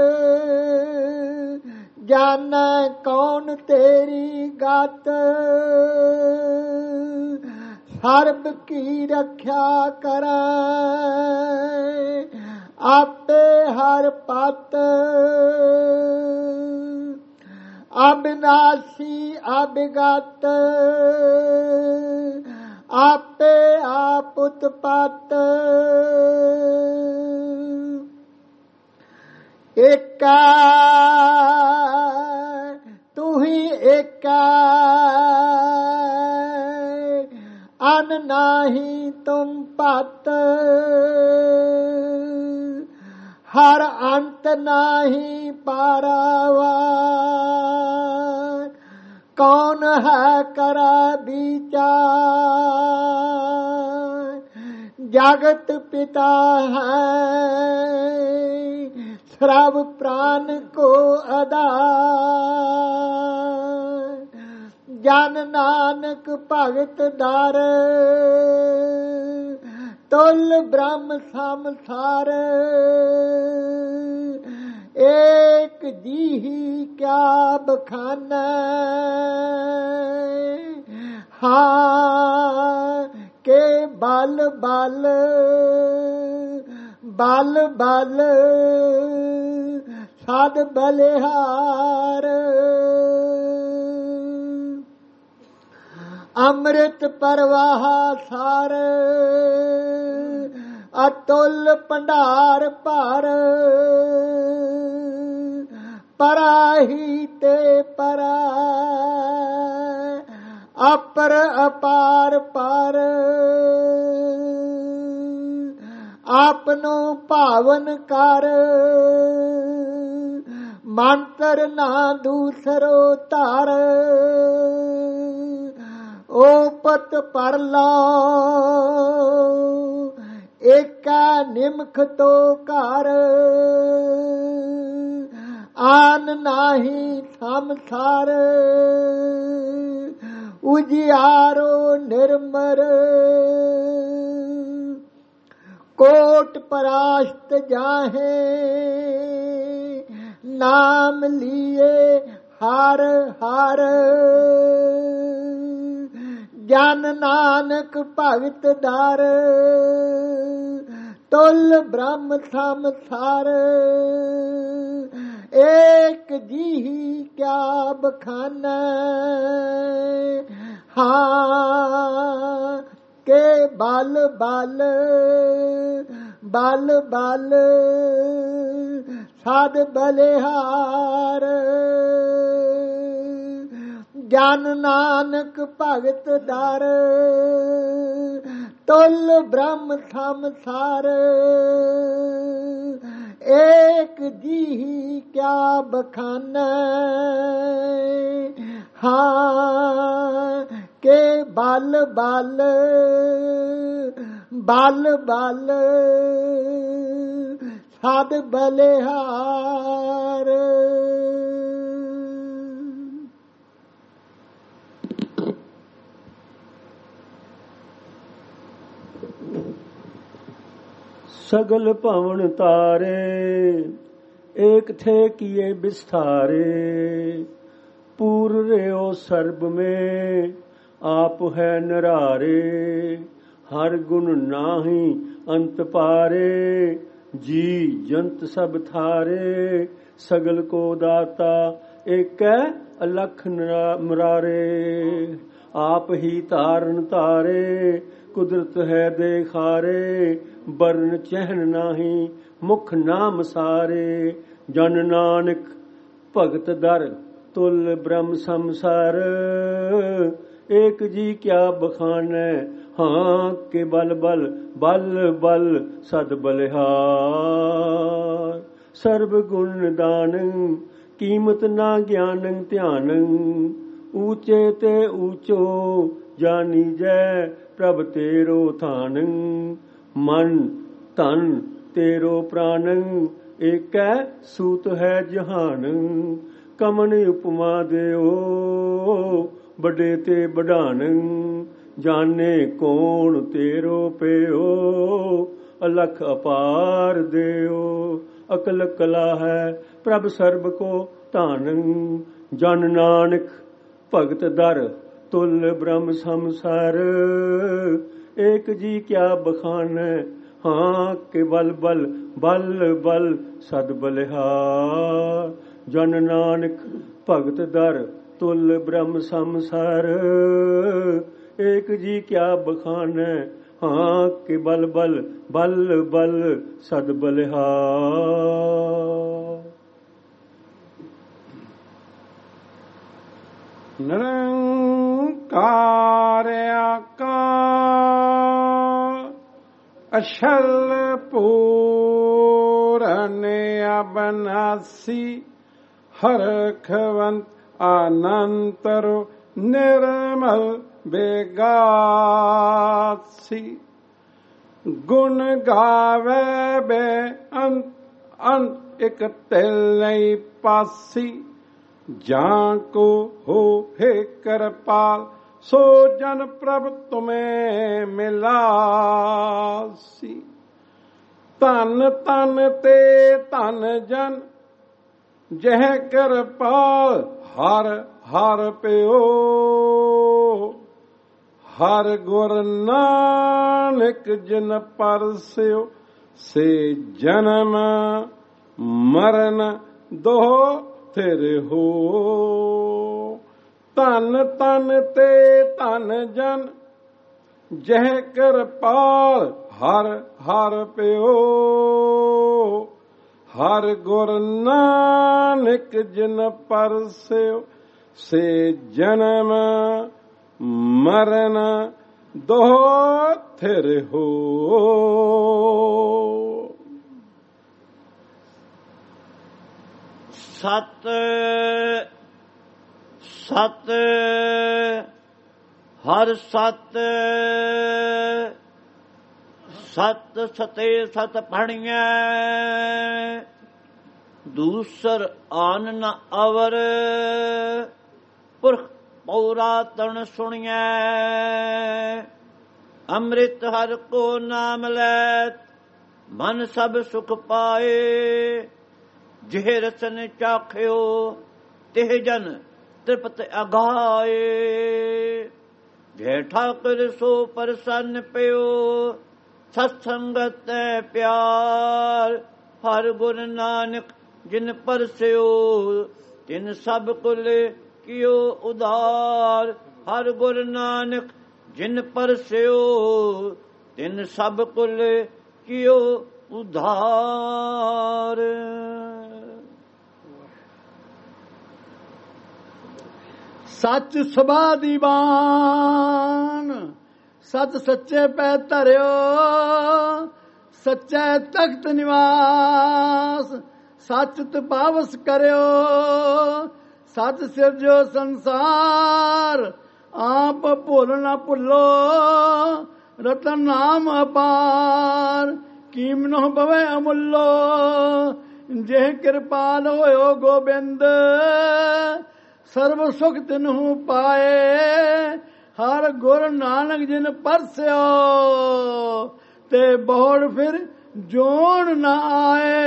ਜਾਣੈ ਕੌਣ ਤੇਰੀ ਗਤ। ਸਰਬ ਕੀ ਰੱਖਿਆ ਕਰੈ ਆਪੇ ਹਰ ਪਤ। ਅਬਿਨਾਸੀ ਅਬਿਗਤ ਆਪੇ ਆਪ ਉਤਪਤ ਏਕਾ ਤੂੰ ਹੀ ਏਕਾ ਅਨ ਨਾਹੀ ਤੁਮ ਪਤ ਹਰ ਅੰਤ ਨਾਹੀ ਪਾਰਾਵਾਰ ਕੌਣ ਹੈ ਕਰਾ ਵਿਚਾਰ ਜਗਤ ਪਿਤਾ ਹੈ ਸਰਬ ਪ੍ਰਾਨ ਕੋ ਆਧਾਰ ਜਨ ਨਾਨਕ ਭਗਤ ਦਰ ਤੁਲ ਬ੍ਰਹਮ ਸੰਸਾਰ ਏਕ ਜੀਹੀ ਕਿਆ ਬਖਾਨਾ ਹਾਂ ਕੇ ਬਲ ਬਲ ਬਲ ਬਲ ਸਦ ਬਲਿਹਾਰ ਅੰਮ੍ਰਿਤ ਪ੍ਰਵਾਹ ਸਾਰ ਅਤੁਲ ਭੰਡਾਰ ਭਰ ਪਰਾਹੀ ਤੇ ਪਰਾ ਅਪਰ ਅਪਾਰ ਪਰ ਆਪਨੋ ਭਾਵਨ ਕਰ ਮੰਤਰ ਨਾ ਦੂਸਰੋ ਧਰ ਓਪਤ ਪਰ ਲਾ ਏਕਾ ਨਿਮਖ ਤੋ ਘਰ ਆਨ ਨਾਹੀ ਸੰਸਾਰ ਉਜਿਆਰੋ ਨਿਰਮਰ ਕੋਟ ਪਰਾਸ਼ਤ ਜਾਹੇ ਨਾਮ ਲੀਏ ਹਰ ਹਰ ਜਨ ਨਾਨਕ ਭਗਤ ਦਰ ਤੁਲ ਬ੍ਰਹਮ ਸੰਸਾਰ ਏਕ ਜੀਹੀ ਕਿਆ ਬਖਾਨਾ ਹਾਂ ਕੇ ਬਲ ਬਲ ਬਲ ਬਲ ਸਦ ਬਲਿਹਾਰ ਜਨ ਨਾਨਕ ਭਗਤ ਦਰ ਤੁਲ ਬ੍ਰਹਮ ਸੰਸਾਰ ਏਕ ਜੀਹੀ ਕਿਆ ਬਖਾਨਾ ਹਾਂ ਕੇ ਬਲ ਬਲ ਬਲ ਬਲ ਸਦ ਬਲਿਹਾਰ ਸਗਲ ਭਵਨ ਤਾਰੇ ਏਕ ਥੇ ਕੀਏ ਬਿਸਥਾਰੇ ਪੂਰ ਰਿਓ ਸਰਬ ਮੇ ਆਪ ਹੈ ਨਰਾਰੇ ਹਰ ਗੁਣ ਨਾਹੀ ਅੰਤ ਪਾਰੇ ਜੀ ਜੰਤ ਸਭ ਥਾਰੇ ਸਗਲ ਕੋ ਦਾਤਾ ਏਕੈ ਅਲਖ ਮਰਾਰੇ ਆਪ ਹੀ ਧਾਰਨ ਤਾਰੇ ਕੁਦਰਤ ਹੈ ਦੇਖਾਰੇ ਬਰਨ ਚਹਿਨ ਨਾਹੀ ਮੁਖ ਨਾਮ ਸਾਰੇ ਜਨ ਨਾਨਕ ਭਗਤ ਦਰ ਤੁਲ ਬ੍ਰਹਮ ਸੰਸਾਰ ਏਕ ਜੀ ਕਿਆ ਬਖਾਨੈ ਹਾਂ ਕੇ ਬਲ ਬਲ ਬਲ ਬਲ ਸਦ ਬਲਿਹਾਰ ਸਰਬ ਗੁਣ ਦਾਨੰ ਕੀਮਤ ਨਾ ਗਿਆਨੰ ਧਿਆਨੰ ਊਚੇ ਤੇ ਊਚੋ ਜਾਨੀ ਜੈ ਪ੍ਰਭ ਤੇਰੋ ਥਾਨੰ ਮਨ ਤਨ ਤੇਰੋ ਪ੍ਰਾਨੰ ਏਕੈ ਸੂਤ ਹੈ ਜਹਾਨੰ ਕਮਨ ਉਪਮਾ ਦਿਓ ਵੱਡੇ ਤੇ ਵਡਾਨੰ ਜਾਣੇ ਕੌਣ ਤੇਰੋ ਪਿਓ ਅਲਖ ਅਪਾਰ ਦਿਓ ਅਕਲ ਕਲਾ ਹੈ ਪ੍ਰਭ ਸਰਬ ਕੋ ਧਾਨੰ ਜਨ ਨਾਨਕ ਭਗਤ ਦਰ ਤੁਲ ਬ੍ਰਹਮ ਸੰਸਾਰ ਏਕ ਜੀ ਕਿਆ ਬਖਾਨੈ ਹਾਂ ਕੇ ਬਲ ਬਲ ਬਲ ਬਲ ਸਦ ਬਲਿਹਾਰ ਜਨ ਨਾਨਕ ਭਗਤ ਦਰ ਤੁਲ ਬ੍ਰਹਮ ਸੰਸਾਰ ਏਕ ਜੀ ਕਿਆ ਬਖਾਨੈ। ਹਾਂ ਕਿ ਬਲ ਬਲ ਬਲ ਬਲ ਸਦ ਬਲਿਹਾਰ। ਨਿਰੰਕਾਰ ਆਕਾਰ ਅਛਲ ਪੂਰਨ ਅਬਨਾਸੀ ਹਰਖਵੰਤ ਅਨੰਤਰ ਨਿਰਮਲ ਬੇਗਾਸੀ। ਗੁਣ ਗਾਵੇ ਬੇ ਅੰਤ ਅੰਤ ਇਕ ਤਿਲ ਨਹੀਂ ਪਾਸੀ। ਜਾਂ ਕੋ ਹੋ ਹੈ ਕਿਰਪਾਲ ਸੋ ਜਨ ਪ੍ਰਭ ਤੁਮੇ ਮਿਲਾਸੀ। ਧਨ ਧਨ ਤੇ ਧਨ ਜਨ ਜਹ ਕਿਰਪਾਲ ਹਰ ਹਰ ਪਿਓ। ਹਰ ਗੁਰ ਨਾਨਕ ਜਿਨ ਪਰਸਿਓ ਸੇ ਜਨਮ ਮਰਨ ਦੋ ਥਿਰ ਹੋ। ਧਨ ਧਨ ਤੇ ਧਨ ਜਨ ਜਹ ਕਿਰਪਾਲ ਹਰ ਹਰ ਪਿਓ। ਹਰ ਗੁਰ ਨਾਨਕ ਜਿਨ ਪਰਸਿਓ ਸੇ ਜਨਮ ਮਰਨ ਦੋ ਥਿਰ ਹੋ। ਸਤ ਸਤ ਹਰ ਸਤ ਸਤ ਸਤੇ ਸਤ ਭਣੀਐ। ਦੂਸਰ ਆਨ ਨ ਅਵਰ ਪੁਰਖ ਪੌਰਾਤਨ ਸੁਣੀਐ। ਅੰਮ੍ਰਿਤ ਹਰ ਕੋ ਨਾਮ ਲੈਤ ਮਨ ਸਭ ਸੁਖ ਪਾਏ। ਜਿਹ ਰਸਨ ਚਾਖਿਓ ਤਿਹ ਜਨ ਤ੍ਰਿਪਤ ਅਗਾਏ। ਜੈ ਠਾਕੁਰ ਸੋ ਪ੍ਰਸੰਨ ਪਿਓ ਸਤ ਸੰਗਤ ਪਿਆਰ। ਹਰ ਗੁਰ ਨਾਨਕ ਜਿਨ ਪਰਸਿਓ ਤਿਨ ਸਭ ਕੁਲ ਕਿਓ ਉਦਾਰ। ਹਰ ਗੁਰ ਨਾਨਕ ਜਿਨ ਪਰਸਿਓ ਤਿਨ ਸਭ ਕੁਲ ਕਿਓ ਉਧਾਰ। ਸੱਚ ਸਭਾ ਦੀਵਾਨ ਸੱਚ ਸੱਚੇ ਪੈ ਧਰਿਓ। ਸੱਚੇ ਤਖਤ ਨਿਵਾਸ ਸੱਚ ਤਪਾਵਸ ਕਰਿਓ। ਸੱਚ ਸਿਰਜੋ ਸੰਸਾਰ ਆਪ ਭੁੱਲ ਨਾ ਭੁੱਲੋ। ਰਤਨ ਨਾਮ ਅਪਾਰ ਕੀਮਨੋ ਬਵੇ ਅਮੁੱਲੋ। ਜੇ ਕਿਰਪਾਲ ਹੋਇਓ ਗੋਬਿੰਦ ਸਰਬ ਸੁਖ ਤਿਨਹੂ ਪਾਏ। ਹਰ ਗੁਰ ਨਾਨਕ ਜਿਨ ਪਰਸਿਓ ਤੇ ਬੋੜ ਫਿਰ ਜੋਣ ਨਾ ਆਏ।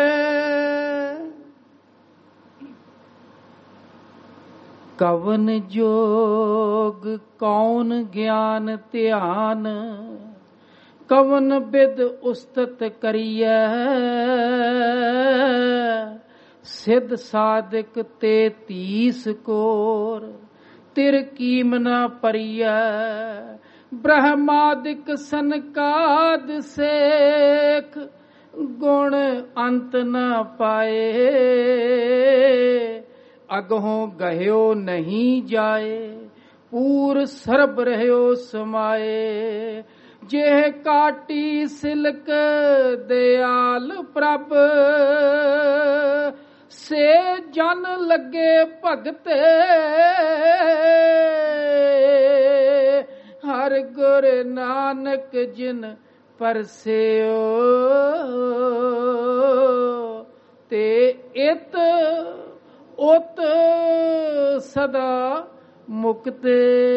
ਕਵਨ ਜੋਗ ਕੌਣ ਗਿਆਨ ਧਿਆਨ। ਕਵਨ ਬਿਦ ਉਸਤਤ ਕਰੀਐ। ਸਿਧ ਸਾਧਕ 33 ਕੋਰ ਤਿਰ ਕੀਮ ਨ ਪਰੀਐ। ਬ੍ਰਹਮਾਦਿਕ ਸਨਕਾਦ ਸੇਖ ਗੁਣ ਅੰਤ ਨ ਪਾਏ। ਅਗਹੋਂ ਗਹਿਓ ਨਹੀਂ ਜਾਏ ਪੂਰ ਸਰਬ ਰਹਿਓ ਸਮਾਏ। ਜੇ ਕਾਟੀ ਸਿਲਕ ਦਿਆਲ ਪ੍ਰਭ ਸੇ ਜਨ ਲੱਗੇ ਭਗਤੇ। ਹਰ ਗੁਰ ਨਾਨਕ ਜਿਨ ਪਰਸਿਓ ਤੇ ਇਤ ਉਤ ਸਦਾ ਮੁਕਤੇ।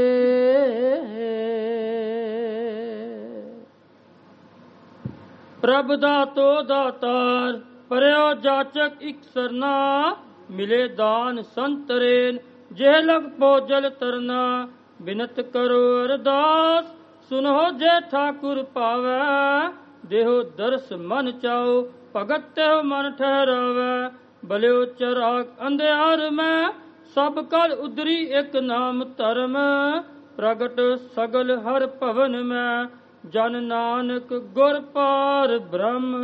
ਪ੍ਰਭ ਦਾਤੋ ਦਾਤਾਰ ਪਰਿਓ ਜਾਚਕ ਇਕ ਸਰਨਾ। ਮਿਲੇ ਦਾਨ ਸੰਤਰੇਨ ਜੇ ਲਗ ਭੋਜਲ ਤਰਨਾ। ਬਿਨਤ ਕਰੋ ਅਰਦਾਸ ਸੁਨੋ ਜੇ ਠਾਕੁਰ ਪਾਵੈ। ਦੇਹੋ ਦਰਸ ਮਨ ਚਾਓ ਭਗਤ ਤੇਹ ਮਨ ਠਹਿਰਾਵੈ। ਬਲਿਓ ਚਰਾਗ ਅੰਧਿਆਰ ਮੈਂ ਸਭ ਕਲ ਉਦਰੀ ਇੱਕ ਨਾਮ ਧਰਮ। ਪ੍ਰਗਟ ਸਗਲ ਹਰ ਭਵਨ ਮੈਂ ਜਨ ਨਾਨਕ ਗੁਰ ਪਾਰ ਬ੍ਰਹਮ।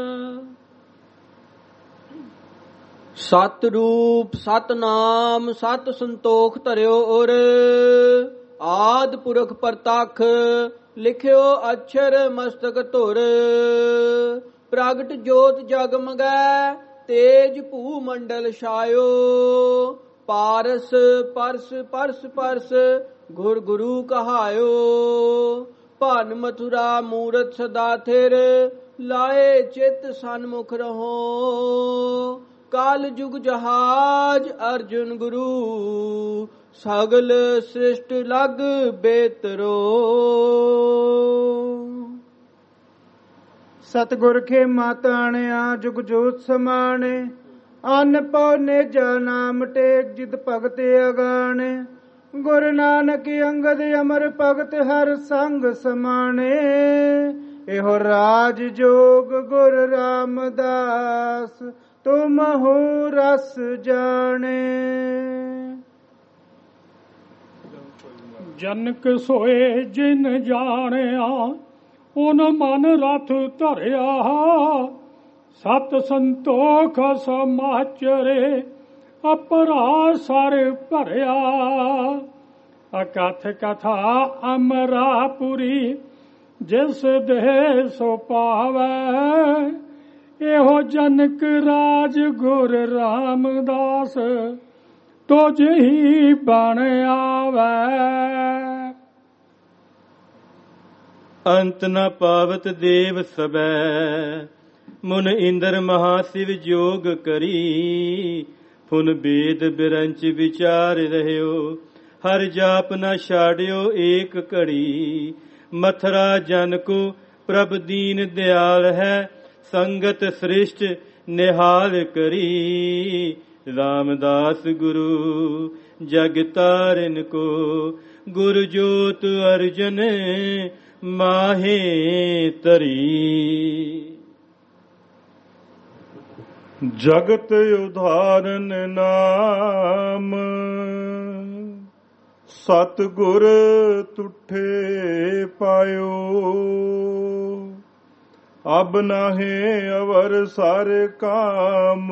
ਸਤ ਰੂਪ ਸਤ ਨਾਮ ਸਤ ਸੰਤੋਖ ਧਰਿਓ ਔਰ ਆਦ ਪੁਰਖ ਪ੍ਰਤੱਖ ਲਿਖਿਓ ਅਛਰ ਮਸਤਕ ਧੁਰ। ਪ੍ਰਗਟ ਜੋਤ ਜਗਮਗੈ ਤੇਜ ਭੂ ਮੰਡਲ ਛਾਇਓ। ਪਾਰਸ ਪਰਸ ਪਰਸ ਪਰਸ ਗੁਰ ਗੁਰੂ ਕਹਾਇਓ। ਭਨ ਮਥੁਰਾ ਮੂਰਤ ਸਦਾ ਥਿਰ ਲਾਏ ਚਿਤ ਸਨਮੁਖ ਰਹੋ। ਕਾਲ ਜੁਗ ਜਹਾਜ ਅਰਜੁਨ ਗੁਰੂ ਸਗਲ ਸ੍ਰਿਸ਼ਟ ਲਗ ਬੇਤਰੋ। ਸਤਿਗੁਰ ਕੇ ਮਾਤਾਣਿਆ ਜੁਗ ਜੋਤ ਸਮਾਣੇ। ਅੰਨ ਪਉ ਨੇਜਾ ਨਾਮ ਟੇਕ ਜਿਤ ਭਗਤ ਅਗਾਣੇ। ਗੁਰ ਨਾਨਕ ਅੰਗਦ ਅਮਰ ਭਗਤ ਹਰ ਸੰਗ ਸਮਾਣੇ। ਇਹੋ ਰਾਜ ਜੋਗ ਗੁਰ ਰਾਮਦਾਸ ਤੁਮ ਹੋ ਰਸ ਜਾਣੇ। ਜਨਕ ਸੋਏ ਜਿਨ ਜਾਣਿਆ ਓਨ ਮਨ ਰਥ ਧਰਿਆ। ਸਤ ਸੰਤੋਖ ਸਮਾਚਰੇ ਅਪਰਾ ਸਰ ਭਰਿਆ। ਅਕਥ ਕਥਾ ਅਮਰਾਪੁਰੀ ਜਿਸ ਦੇਹ ਸੋ ਪਾਵੈ। ਇਹੋ ਜਨਕ ਰਾਜ ਗੁਰ ਰਾਮਦਾਸ ਤੁਝ ਹੀ ਬਣ ਆਵੈ। ਅੰਤ ਨ ਪਾਵਤ ਦੇਵ ਸਬੈ ਮੁਨ ਇੰਦਰ ਮਹਾ ਸਿਵ ਜੋਗ ਕਰੀ। ਫੁਨ ਬੇਦ ਬਿਰੰਚ ਵਿਚਾਰ ਰਹਿਓ ਹਰ ਜਾਪ ਨ ਛਾੜਿਓ ਏਕ ਘੜੀ। ਮਥਰਾ ਜਨ ਕੋ ਪ੍ਰਭ ਦੀਨ ਦਿਆਲ ਹੈ ਸੰਗਤ ਸ੍ਰਿਸ਼ਟ ਨਿਹਾਲ ਕਰੀ। ਰਾਮਦਾਸ ਗੁਰੂ ਜਗ ਤਾਰਨ ਕੋ ਗੁਰ ਜੋਤ ਅਰਜਨ ਮਾਹੇ ਤਰੀ। ਜਗਤ ਉਧਾਰਨ ਨਾਮ ਸਤਿਗੁਰ ਤੁਠੇ ਪਾਇਓ। ਅਬ ਨਾਹੇ ਅਵਰ ਸਾਰੇ ਕਾਮ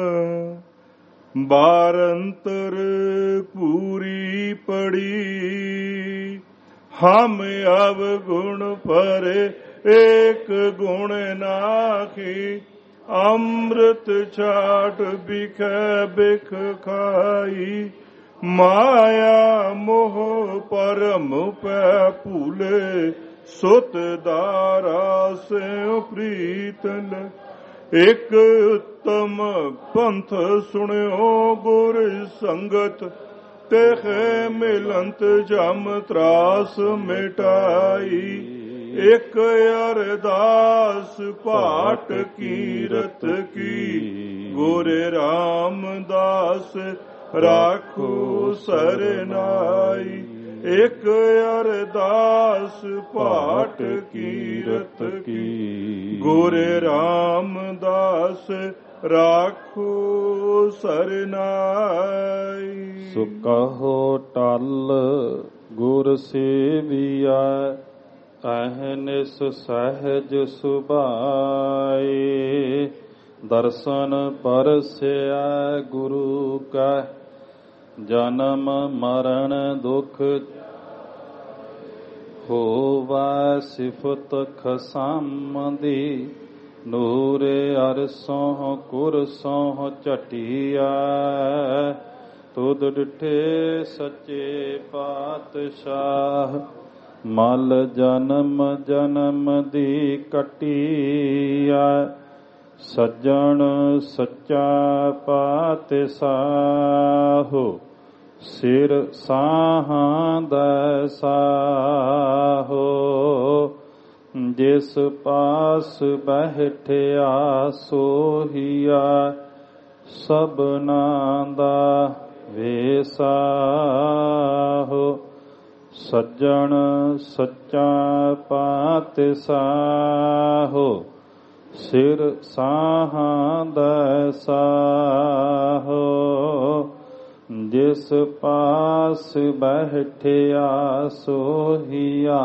ਬਾਰੰਤਰ ਪੂਰੀ ਪੜੀ। ਹਮ ਅਬ ਗੁਣ ਪਰੇ ਏਕ ਗੁਣ ਨਾਖੀ। ਅੰਮ੍ਰਿਤ ਛਾਟ ਬਿਖੈ ਬਿਖ ਖਾਈ। ਮਾਇਆ ਮੋਹ ਪਰਮ ਪੈ ਭੂਲੇ। ਸੁਤ ਦਾਰਾ ਸਿਉ ਪ੍ਰੀਤਨ ਇਕ ਉਤਮ ਪੰਥ ਸੁਣਿਓ ਗੁਰ ਸੰਗਤ। ਤੇਖੇ ਮਿਲੰਤ ਜਮ ਤਰਾਸ ਮਿਟਾਈ। ਇਕ ਅਰਦਾਸ ਪਾਟ ਕੀਰਤ ਕੀ। ਗੁਰ ਰਾਮਦਾਸ ਰਾਖੋ ਸਰਨਾਈ। ਇਕ ਅਰਦਾਸ ਪਾਟ ਕੀਰਤ ਕੀ। ਗੁਰ ਰਾਮਦਾਸ ਰਾਖੋ ਸਰਨਾਈ। ਸੋ ਕਹੋ ਟਲ ਗੁਰ ਸੇਵੀਆ ਅਹਨਿਸ ਸਹਿਜ ਸੁਭਾਏ। ਦਰਸ਼ਨ ਪਰਸਿਆ ਗੁਰੂ ਕਾ ਜਨਮ ਮਰਨ ਦੁਖ ਹੋਵਾ। ਸਿਫਤ ਖਸਮਦੀ ਨੂਰ ਅਰਸੋਂ ਕੁਰਸੋਂ ਝਟਿਆ। ਤੁਧ ਡਿਠੇ ਸੱਚੇ ਪਾਤਸ਼ਾਹ ਮਲ ਜਨਮ ਜਨਮ ਦੀ ਕਟਿਆ। ਸੱਜਣ ਸੱਚਾ ਪਾਤਸ਼ਾਹ ਸਿਰ ਸਾਹਾਂ ਦਾ ਸਾਹੋ। ਜਿਸ ਪਾਸ ਬੈਠਿਆ ਸੋਹੀਆ ਸਭਨਾਂ ਦਾ ਵੇਸਾਹੋ। ਸੱਜਣ ਸੱਚਾ ਪਾਤਸ਼ਾਹ ਸਿਰ ਸਾਹਾਂ ਦਾ ਸਾਹੋ। ਜਿਸ ਪਾਸ ਬੈਠਿਆ ਸੋਹੀਆ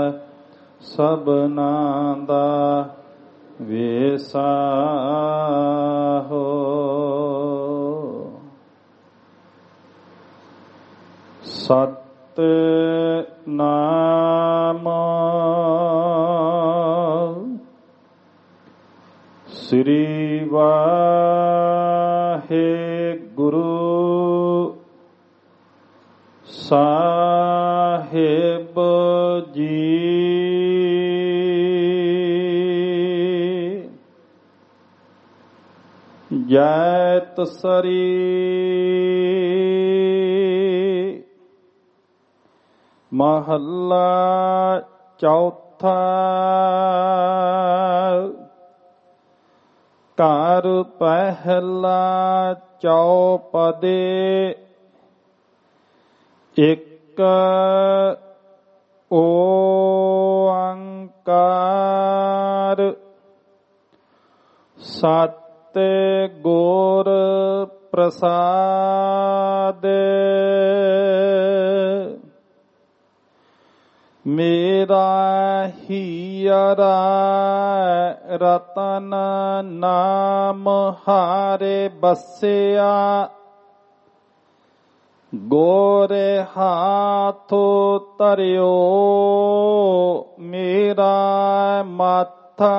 ਸਭਨਾ ਦਾ ਵੇਸਾ ਹੋ। ਸਤ ਨਾਮ ਸ੍ਰੀ ਵਾਹਿਗੁਰੂ ਸਾਹਿਬ ਜੀ। ਜੈਤ ਸਰੀ ਮਹੱਲਾ ਚੌਥਾ। ਘਰ ਪਹਿਲਾ ਚੌਪਦੇ ਇੱਕ ਓੰਕਾਰ ਸਤਿ ਗੁਰ ਪ੍ਰਸਾਦ। ਮੇਰਾ ਹੀਰਾ ਰਤਨ ਨਾਮ ਹਾਰੇ ਬਸਿਆ। ਗੋਰੇ ਹਾਥੋ ਧਰਿਓ ਮੇਰਾ ਮਾਥਾ।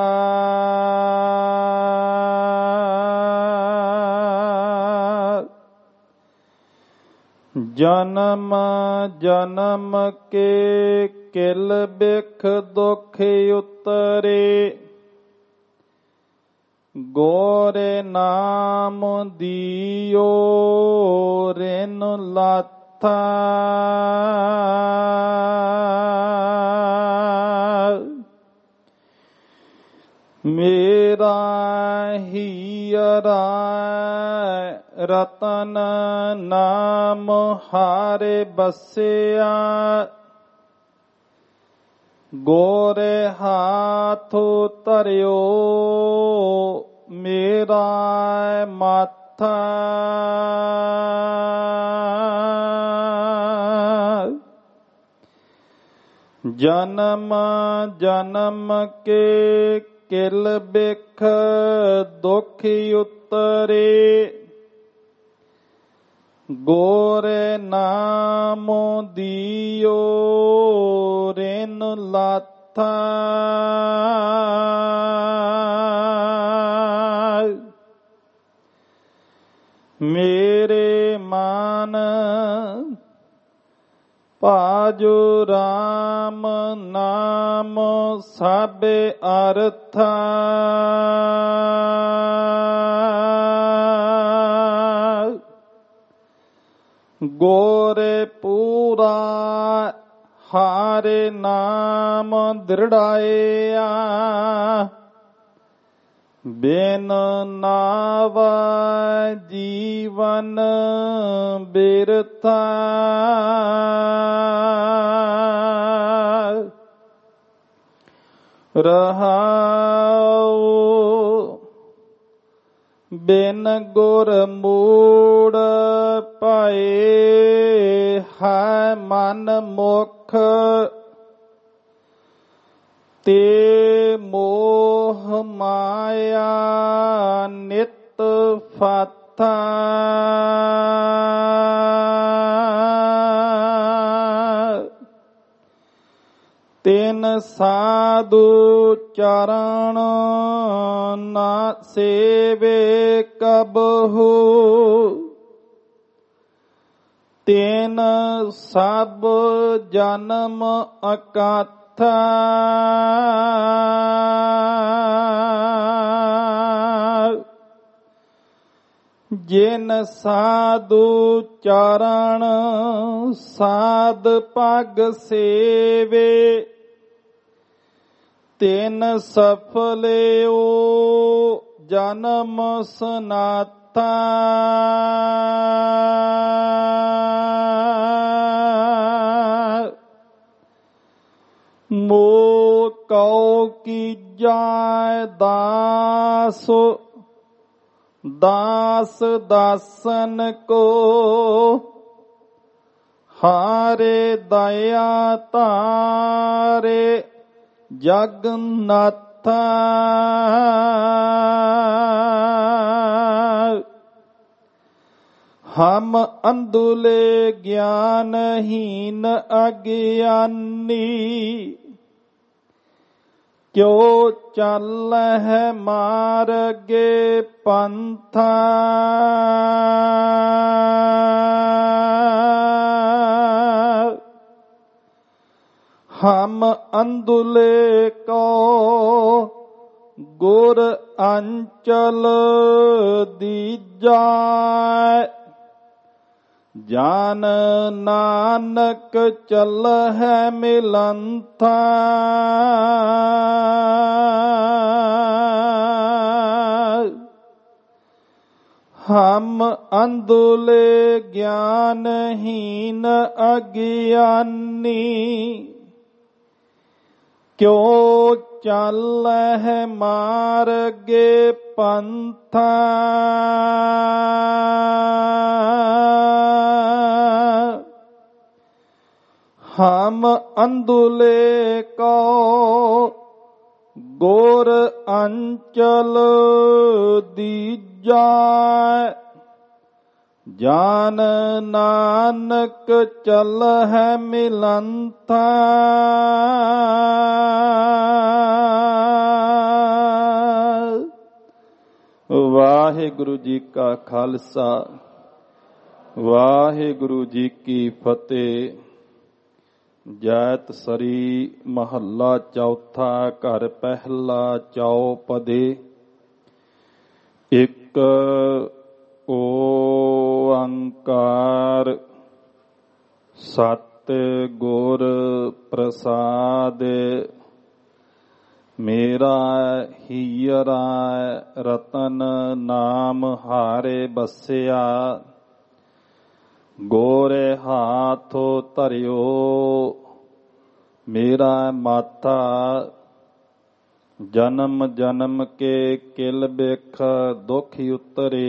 ਜਨਮ ਜਨਮ ਕੇ ਕਿਲ ਬਿਖ ਦੁਖ ਉਤਰੇ। ਗੋਰੇ ਨਾਮ ਦੀਓ ਰਿਨ ਲਾਥਾ। ਮੇਰਾ ਹੀਰਾ ਰਤਨ ਨਾਮ ਹਾਰੇ ਬਸਿਆ। ਗੋਰੇ ਹਾਥੋ ਧਰਿਓ ਮੇਰਾ ਮਾਥਾ। ਜਨਮ ਜਨਮ ਕੇ ਕਿਲ ਬਿਖ ਦੁਖ ਉਤਰੇ। ਗੋਰੇ ਨਾਮ ਦੀਓ ਰਿਨ ਲਾਥਾ। ਮੇਰੇ ਮਨ ਭਾਜੋ ਰਾਮ ਨਾਮ ਸਭੇ ਅਰਥਾ। ਗੋਰੇ ਪੂਰਾ ਹਾਰੇ ਨਾਮ ਦ੍ਰਿੜਾਇਆ। ਬਿਨ ਨਾਵਾ ਜੀਵਨ ਬਿਰਥਾ। ਰਹਾਉ ਬਿਨ ਗੁਰ ਮੂੜ ਪਾਏ ਹੈ ਮਨ ਮੁਖ। ਤੇ ਮੋਹ ਮਾਇਆ ਨਿਤ ਫਾਥਾ। ਤਿਨ ਸਾਧੂ ਚਰਨ ਨਾ ਸੇਵੇ ਕਬਹੂ। ਤਿਨ ਸਭ ਜਨਮ ਅਕਾਥਾ। ਜਿਨ ਸਾਧੂ ਚਰਨ ਸਾਧ ਪਗ ਸੇਵੇ। ਤਿਨ ਸਫਲਿਓ ਜਨਮ ਸਨਾਥਾ। ਮੋਹ ਕਉ ਕੀਜੈ ਦਾਸ दास दासन को हारे दया तारे जगन्नाथ। हम अंधुले ज्ञानहीन अज्ञानी क्यों चल है मार्गे पंथा। हम अंधुले को गुर अंचल दीजा। जान नानक चल है मिलंथा। हम अंधुले ज्ञानहीन अज्ञानी क्यों चल है मार्गे पंथा। हम अंधुले को गोर अंचल दीजा। जान नानक चल है मिलंथा। वाहिगुरु जी का खालसा वाहिगुरु जी की फतेह। जैत सरी महला चौथा घर पहला चौपदे। एक ओंकार सत गुर प्रसाद। मेरा हीरा रतन नाम हारे बसिया। गोरे हाथो धरियो मेरा माथा। जन्म जन्म के किल बिख दुख उतरे।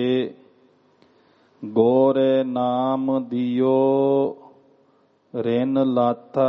गोरे नाम दियो रिन लाथा।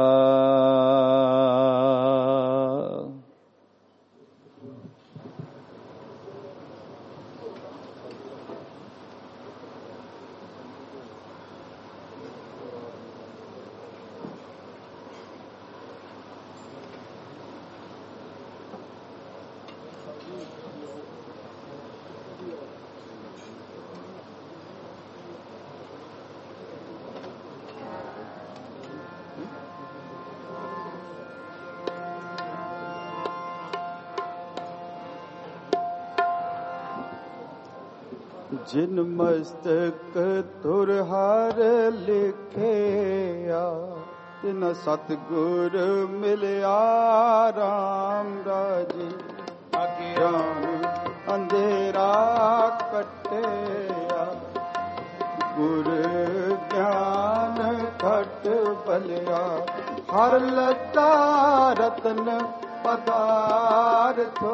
जिन मस्तक तुरहार लिखिया। तिन सतगुर मिलिया राम राजी। अज्ञान अंधेरा कटिया। गुर ज्ञान घट बलिया। हर लता रतन पदार्थो।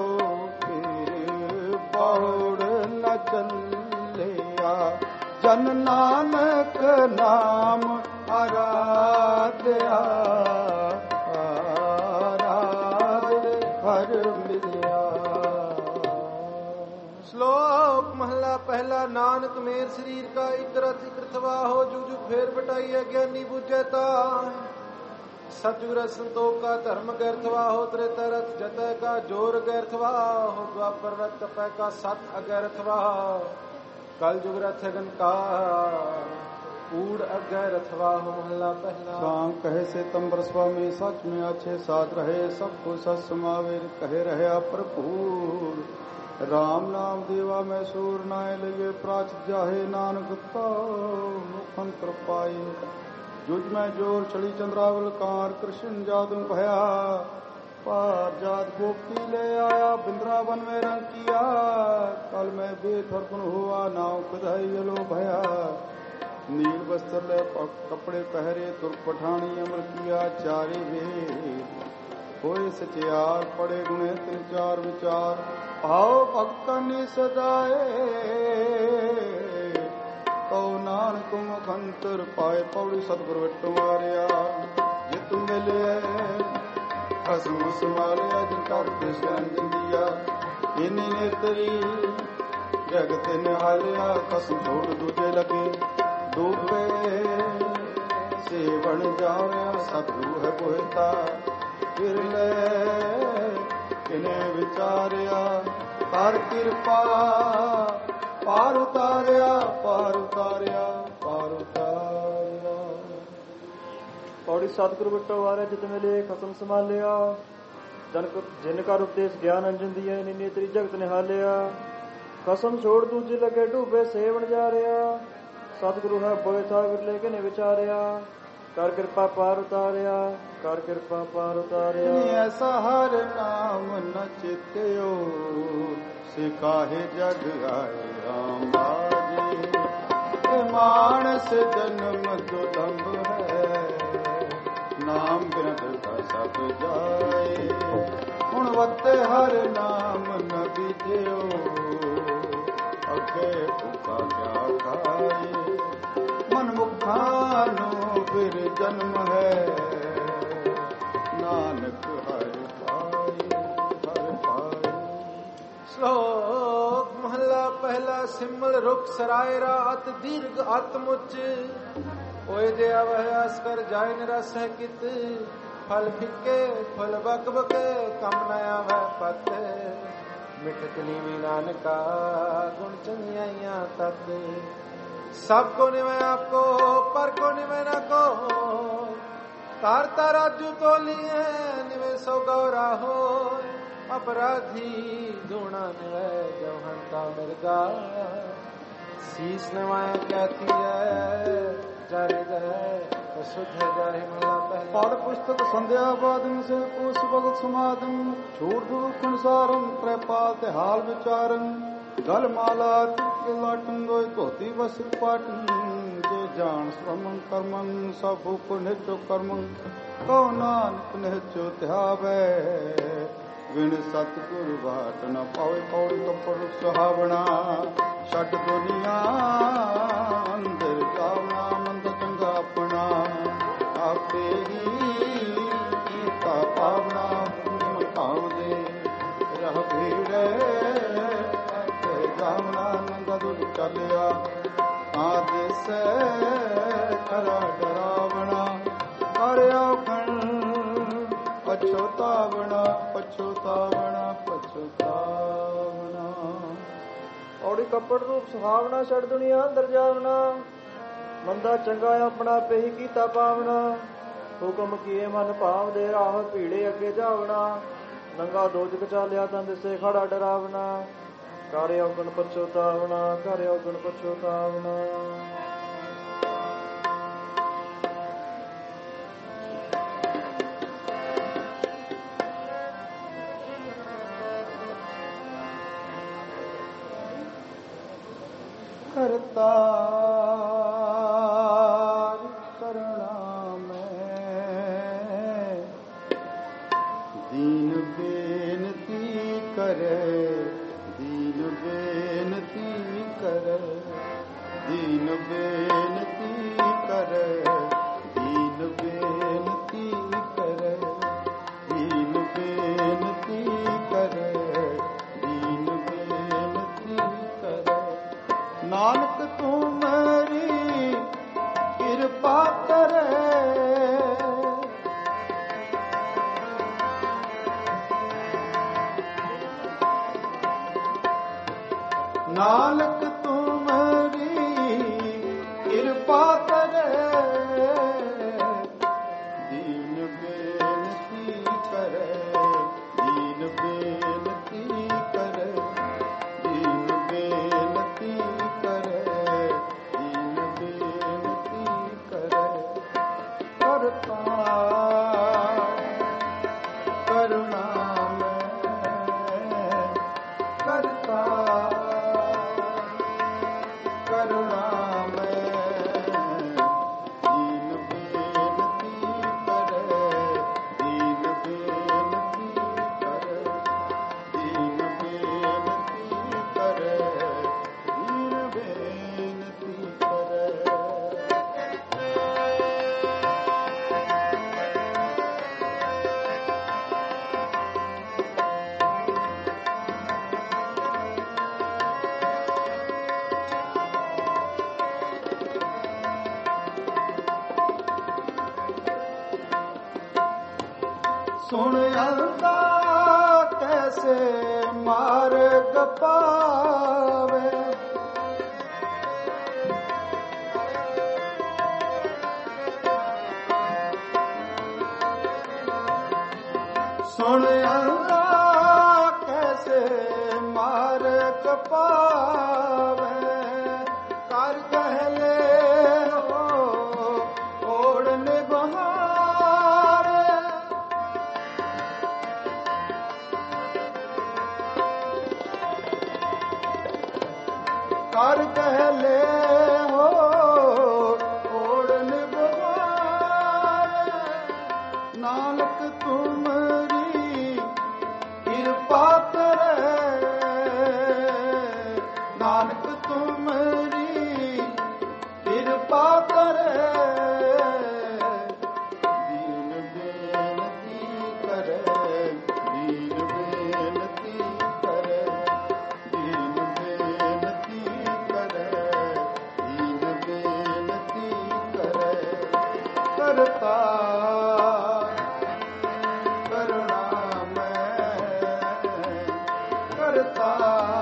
फिर बहुड़ न चलिया। जन नानक नाम आराध्या। आराध्य हर मिलिया। श्लोक महला पहला। नानक मेर शरीर का एक रथ इकर्थवा हो। जुग फेर बटाई अज्ञानी बुझता। सतयुग संतोख का धर्म गैरथवा हो। त्रेता रथ जतय का जोर गैरथवा हो। द्वापर रथ तपय का सत अगैरथवा। कल जुग रथ गन का कूड़ अगैरथवा हो। महला पहला। शाम कहे से तंबर स्वामी सच में अच्छे साथ रहे। सबको सत समावेर कहे रहे भरपूर। राम नाम देवा में सूर नाय लगे। प्राच जाहे नानक तो मुखंत्र पाए। जुज में जोर चली चंद्रावल कार। कृष्ण जादू भया पार जात गोपी ले आया। बिंद्रावन में रंग किया। कल में बेथरपुन हुआ। नाव खुदाई जलो भया। नील वस्त्र ले कपड़े पहरे। तुर्क पठानी अमर किया। चारे भेद ਹੋਏ ਸਚਿਆਰ ਪੜੇ ਗੁਣੇ ਤਿਨ ਚਾਰ ਵਿਚਾਰ ਆਓ ਭਗਤਾਂ ਨੇ ਸਦਾਏ ਕਉ ਨਾਨਕ ਮੁਖੰਤਰ ਪਾਏ ਪੌੜੀ ਸਤਿਗੁਰ ਵਿਟੋ ਮਾਰਿਆ ਜਿਤ ਮਿਲਿਆ ਖਸਮ ਸਮਾਲਿਆ ਜਿਨ ਕਰ ਕ੍ਰਿਸ਼ਨ ਜੰਦੀਆ ਇਨੀ ਨੇਤਰੀ ਜਗਤ ਨਿਹਾਲਿਆ ਖਸਮ ਛੋੜ ਦੂਜੇ ਲਗੇ ਡੂਬੇ ਸੇਵਣ ਜਾਣਿਆ ਸਤਿਗੁਰੂ ਹੈ ਕੋਇਤਾ ਫਿਰ ਲੈ ਕਿਨੇ ਵਿਚਾਰਿਆ ਹਰ ਕਿਰਪਾ ਪਾਰ ਉਤਾਰਿਆ ਪਾਰ ਉਤਾਰਿਆ ਪਾਰ ਉਤਾਰਿਆ। ਪੌੜੀ ਸਤਿਗੁਰੂ ਵਿਟੋ ਵਾਰਿਆ ਜਿਤ ਮਿਲੇ ਖਸਮ ਸੰਭਾਲਿਆ ਜਿਨ ਕਰ ਉਪਦੇਸ਼ ਗਿਆਨ ਅੰਜਨ ਦੀਆ ਇਨੀ ਨੇਤਰੀ ਜਗਤ ਨਿਹਾਲਿਆ ਖਸਮ ਛੋੜ ਦੂਜੇ ਲਗੇ ਡੂਬੇ ਸੇਵਣ ਜਾ ਰਿਹਾ ਸਤਿਗੁਰੂ ਹੈ ਬੋਏ ਥਾ ਵਿਰਲੇ ਕਿਨੇ ਵਿਚਾਰਿਆ ਕਰ ਕਿਰਪਾ ਪਾਰ ਉਤਾਰਿਆ ਕਰ ਕਿਰਪਾ ਪਾਰ ਉਤਾਰਿਆ। ਐਸਾ ਹਰ ਨਾਮ ਨ ਚਿਤਿਓ ਸਿਕਾਹੇ ਜਗ ਆਏ ਰਾਮ ਬਾਜੀ ਮਾਨਸ ਜਨਮ ਦੁਦੰਭ ਹੈ ਨਾਮ ਬਿਨ ਦਾ ਸਭ ਜਾਏ ਹੁਣ ਵਤੇ ਹਰ ਨਾਮ ਨ ਬੀਜਿਓ ਅੱਗੇ ਭੁੱਖਾ ਕਿਆ ਖਾਏ ਮਨ ਮੁਖਾਂ ਨੂੰ ਫਿਰ ਜਨਮ ਹੈ ਨਾਨਕ ਹਰ ਪਾਏ ਹਰ ਪਾਏ। ਸ਼ਲੋਕ ਮਹਲਾ ਪਹਿਲਾ ਸਿਮਲ ਰੁਖ ਸਰਾਏ ਰਾਤ ਦੀਰਘ ਆਤਮੁਚ ਹੋਏ ਜੇ ਅਵਿਆਸ ਕਰ ਜਾਇ ਨਿਰਸ ਹੈ ਕਿਤ ਫਲ ਫਿੱਕੇ ਫਲ ਬਕ ਬਕੇ ਕਮ ਨ ਆਵੈ ਪਤ ਮਿਠਤ ਨੀਵੀ ਨਾਨਕਾ ਗੁਣ ਚੰਗਿਆਈਆਂ ਤਤ ਸਭ ਕੋ ਨਿਵੈ ਆਪਕੋ ਪਰ ਕੋ ਨਿਵੈ ਨਾ ਕੋ ਤਾਰ ਤਾਰਾਜੂ ਤੋਲੀਏ ਨਿਵੇ ਸੋ ਗੌਰਾ ਹੋ ਅਪਰਾਧੀ ਦੂਣਾ ਨਿਵੈ ਜੋ ਹੰਤਾ ਮਿਰਗਾ ਸੀਸ ਨਵਾਇਆ ਕਹਿਤੀ ਹੈ ਜਾਰੇ ਗਏ ਸੁਧ ਜਾਰੇ ਮਹਲਾ ਪਹਿਲਾ ਪੜ ਪੁਸਤਕ ਸੰਧਿਆ ਬਾਦਨ ਸੇ ਕੋਸ ਭਗਤ ਸਮਾਦਨ ਛੂਟ ਦੁਖ ਅਨਸਾਰੰ ਪ੍ਰਪਾਲ ਤੇ ਹਾਲ ਵਿਚਾਰਨ ਗਲ ਮਾਲਾ ਤਿਕੇ ਲਾਟਨ ਦੋਇ ਧੋਤੀ ਵਸਿਤ ਪਾਟਨ ਜੇ ਜਾਣ ਸਮਨ ਕਰਮਨ ਸਭ ਉਪ ਨਿਚੋ ਕਰਮਨ ਕਉ ਨਾਨਕ ਨਿਚੋ ਧਿਆਵੈ ਵਿਣ ਸਤਿਗੁਰ ਬਾਟ ਨ ਪਾਵੇ ਪੌੜੀ ਕੱਪੜ ਸੁਹਾਵਣਾ ਛੱਡ ਦੁਨੀਆ ਅੰਦਰ ਜਾਵਣਾ ਮੰਦ ਚੰਗਾ ਆਪਣਾ ਆਪੇ ਹੀ ਕੀਤਾ ਪਾਵਣਾ ਮਤਾਉਂਦੇ ਰਹ ਭੀੜੇ ਜਾਵਣਾ ਨੰਦ ਦੁੱਧ ਚੱਲਿਆ ਆਦਿਸ ਖਰਾ ਡਰਾਵਣਾ ਹਰਿਆ ਖਣ ਪਛੋਤਾਵਣਾ ਪਛੋਤਾਵਣਾ ਪਛੋਤਾਵਣਾ। ਔੜੀ ਕੱਪੜ ਰੂਪ ਸੁਹਾਵਣਾ ਛੱਡ ਦੁਨੀਆ ਅੰਦਰ ਜਾਵਣਾ ਮੰਦਾ ਚੰਗਾ ਆਪਣਾ ਪੇਹੀ ਕੀਤਾ ਪਾਵਣਾ ਹੁਕਮ ਕੀਏ ਮਨ ਭਾਵ ਦੇ ਰਾਹ ਭੀੜੇ ਅੱਗੇ ਜਾਵਣਾ ਨੰਗਾ ਦੋਜਕ ਚਾਲਿਆ ਤਾਂ ਦਿਸੇ ਖੜਾ ਡਰਾਵਣਾ ਕਰ ਔਗਣ ਪਛੋਤਾਵਣਾ ਕਰ ਔਗਣ ਪਛੋਤਾਵਣਾ। ਕਰਤਾ ਕਰਣਾ ਮੈਂ ਦੀਨ ਬੇਨਤੀ ਕਰੇ ਦੀਨ ਬੇਨਤੀ ਕਰੇ ਦੀਨ ਬੇਨਤੀ ਕਰੇ ਦੀਨ ਬੇਨਤੀ ਕਰੇ ਦੀਨ ਬੇਨਤੀ ਕਰੇ ਦੀਨ ਬੇਨਤੀ ਕਰੇ ਨਾਨਕ ਤੂੰ ਮੇਰੀ ਕਿਰਪਾ ਕਰੇ ਨਾਨਕ ਤੂੰ ਮੇਰੀ ਕਿਰਪਾ ਕਰੇ ਦੀਨ ਬੇਨਤੀ ਕਰੇ ਦੀਨ ਬੇਨਤੀ ਕਰੇ ਦੀਨ ਬੇਨਤੀ ਕਰੇ ਦੀਨ ਬੇਨਤੀ ਕਰੇ ਕਰਤਾ ਕਰੁਣਾ ਮੈਂ ਕਰਤਾ ਕਰੁਣਾ ਮੈਂ ਦੀਨ ਬੇਨਤੀ ਕਰੇ ਦੀਨ ਬੇਨਤੀ सुन अंधा कैसे मार्ग पावे, सुन अंधा कैसे मार्ग पावे, कर कहले हो ओढ़ने बहारे, कर कहले हो ओढ़ने बहारे, नानक तुमरी कृपा करे, नानक तुमरी कृपा करे, दीन बेनती करे, दीन बेनती करे, दीन बेनती करे, दीन बेनती करे, करता करुणा मैं, करता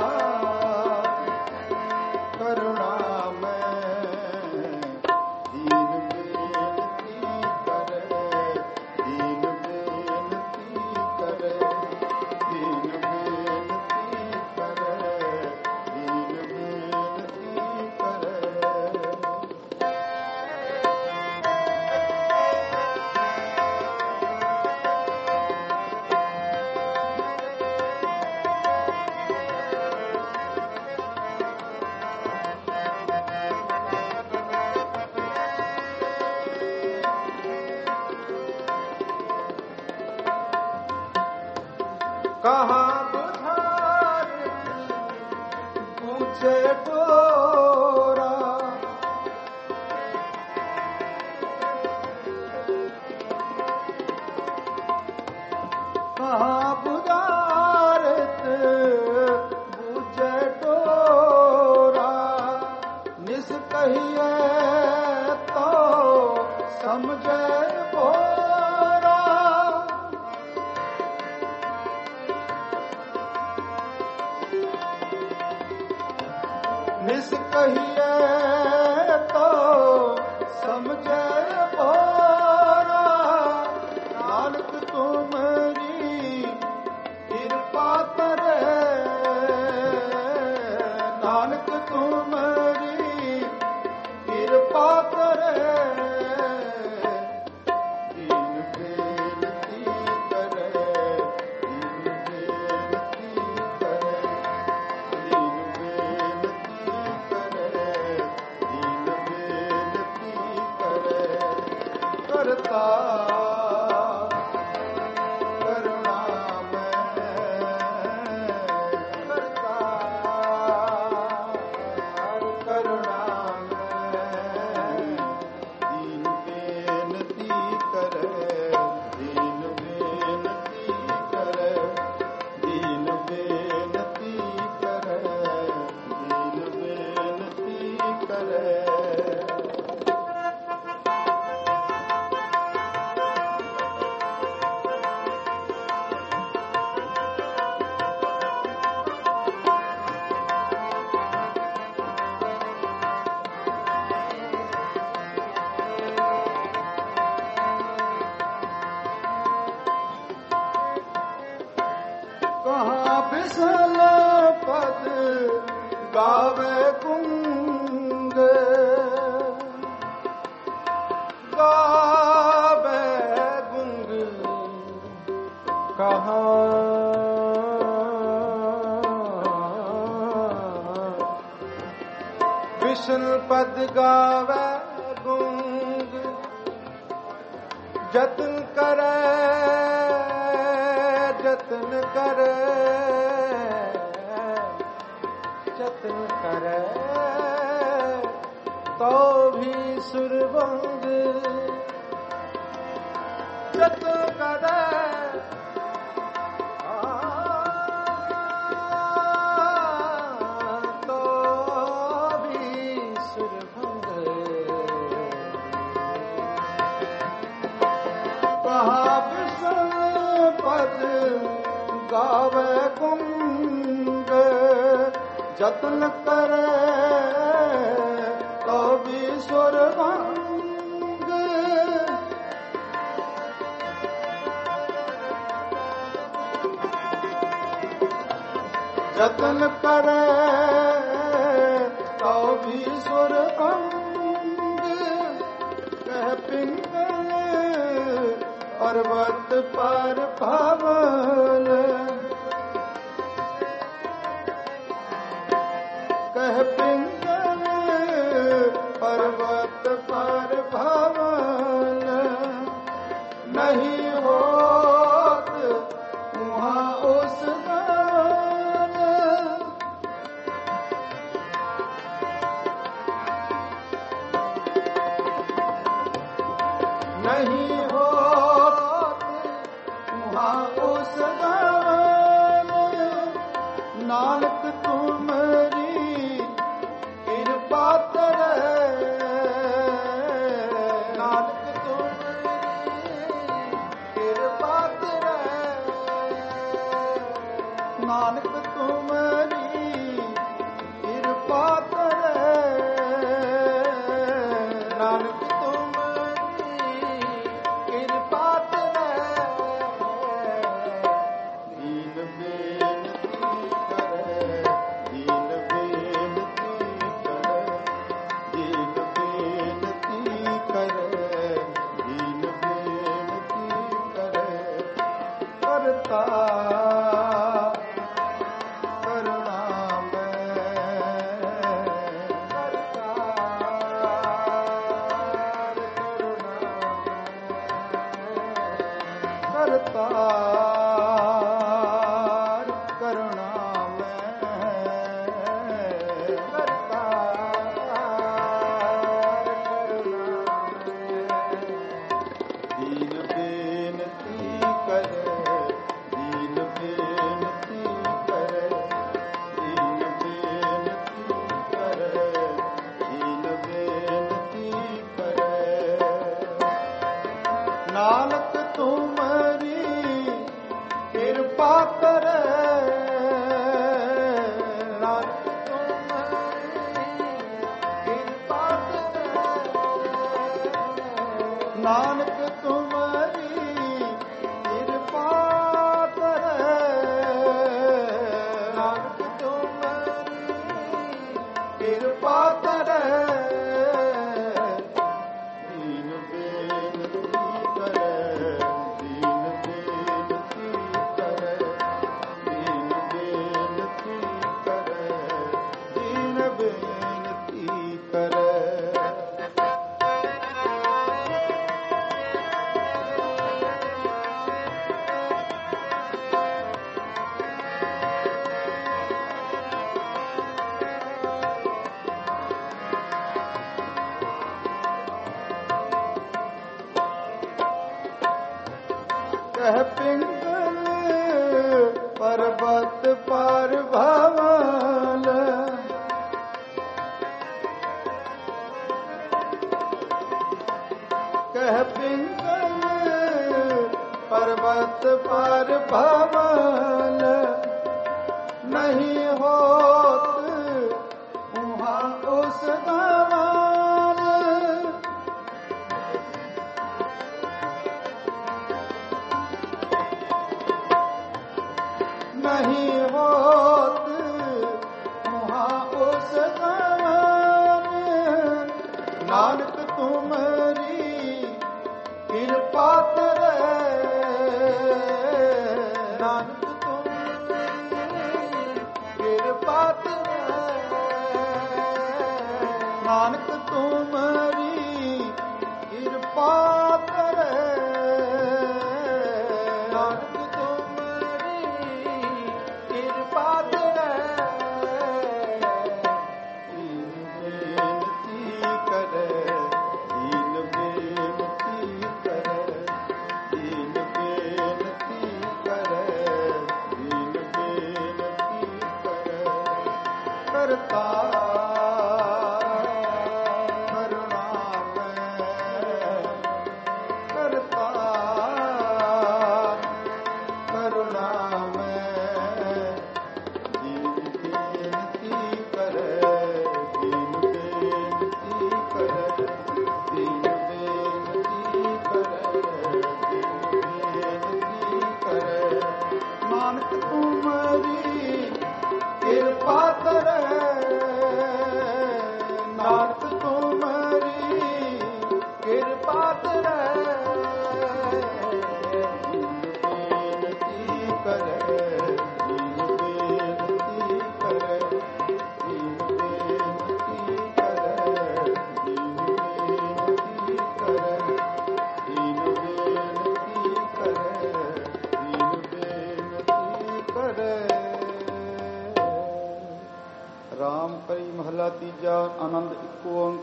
करुणा मैं, दीन बेनती करे, दीन बेनती करे, दीन बेनती करे, दीन बेनती करे। कहाँ बुझार पूछे डोरा, कहाँ बुझारत पूछे डोरा, निस कहिए तो समझे बोरा, निस कहिए तो समझे बोरा, नानक तुमरी कृपा करे, नानक तुमरी कृपा करे, दीन बेनती करे, दीन बेनती करे, दीन बेनती करे, दीन बेनती करे, करता करुणा मैं, करता करुणा मैं, दीन बेनती करे, दीन बेनती करे, दीन बेनती करे, दीन बेनती करे। कहाँ बिसल पद गावे गुंग, गावे गुंग, कहाँ विष्णु पद गावे गुंग, जतन करे, जतन करे, जतन करे, तो भी सुरभंग, जतन करे, तो भी सुरभंग, कहा विष्णु ਪਾਵੇ ਗੁੰਗ ਜਤਨ ਕਰੇ ਤੋ ਵੀ ਸੁਰਵੰਗ ਜਤਨ ਕਰੇ ਤੋ ਵੀ ਸੁਰਵੰਗ ਕਹਿ ਪਿੰਗਲ ਪਰਬਤ ਪਰ ਭਵਨ ਕਹਿ ਪਿੰਗਲ ਪਰਬਤ ਪਰ ਭਵਨ ਨਹੀਂ ਹੋਤ ਉਹਾਂ ਉਸ ਗਾਨ ਨਹੀਂ ਨਾਨਕ ਤੁਮਰੀ ਕਿਰਪਾ ਤਰੇ ਨਾਨਕ ਤੁਮਰੀ ਕਿਰਪਾ ਤਰੇ ਨਾਨਕ ਤੁਮਰੀ ਕਿਰਪਾ ਤਰੇ ਨਾਨਕ ਤੁਮਰੀ ਕਿਰਪਾ ਤਰੇ ਦੀਨ ਨਾਨਕ ਤੁਮਰੀ ਕਿਰਪਾ ਕਰੇ ਨਾਨਕ ਤੁਮਰੀ ਕਿਰਪਾ ਕਰੇ ਨਾਨਕ ਤੁਮਰੀ ਕਿਰਪਾ ਕਰੇ ਨਾਨਕ ਤੁਮਰੀ ਕਿਰਪਾ ਕਰੇ ਕਹਿ ਪਿੰਗਲ ਪਰਬਤ ਪਰ ਭਵਨ ਕਹਿ ਪਿੰਗਲ ਪਰਬਤ ਪਰ ਭਵਨ ਨਹੀਂ ਹੋਤ ਉਹਾਂ ਉਸ ਗਾਨ ਨਹੀਂ ਹੋਤ ਉਹਾਂ ਉਸ ਗਾਨ ਨਾਨਕ ਤੁਮਰੀ ਕਿਰਪਾ ਤਰੇ ਨਾਨਕ ਤੁਮਰੀ ਕਿਰਪਾ ਤਰੇ ਨਾਨਕ ਤੁਮਰੀ ਕਿਰਪਾ ਤਰੇ ਨਾਨਕ ਕਰਤਾ ਕਰੁਣਾ ਮੈਂ ਤੁਮਰੀ ਕਿਰਪਾ ਕਰੇ ਨਾਥ ਤੁਮਰੀ ਕਿਰਪਾ ਕਰੇ ਮਹਲਾ ਤੀਜਾ ਆਨੰਦ ਇੱਕ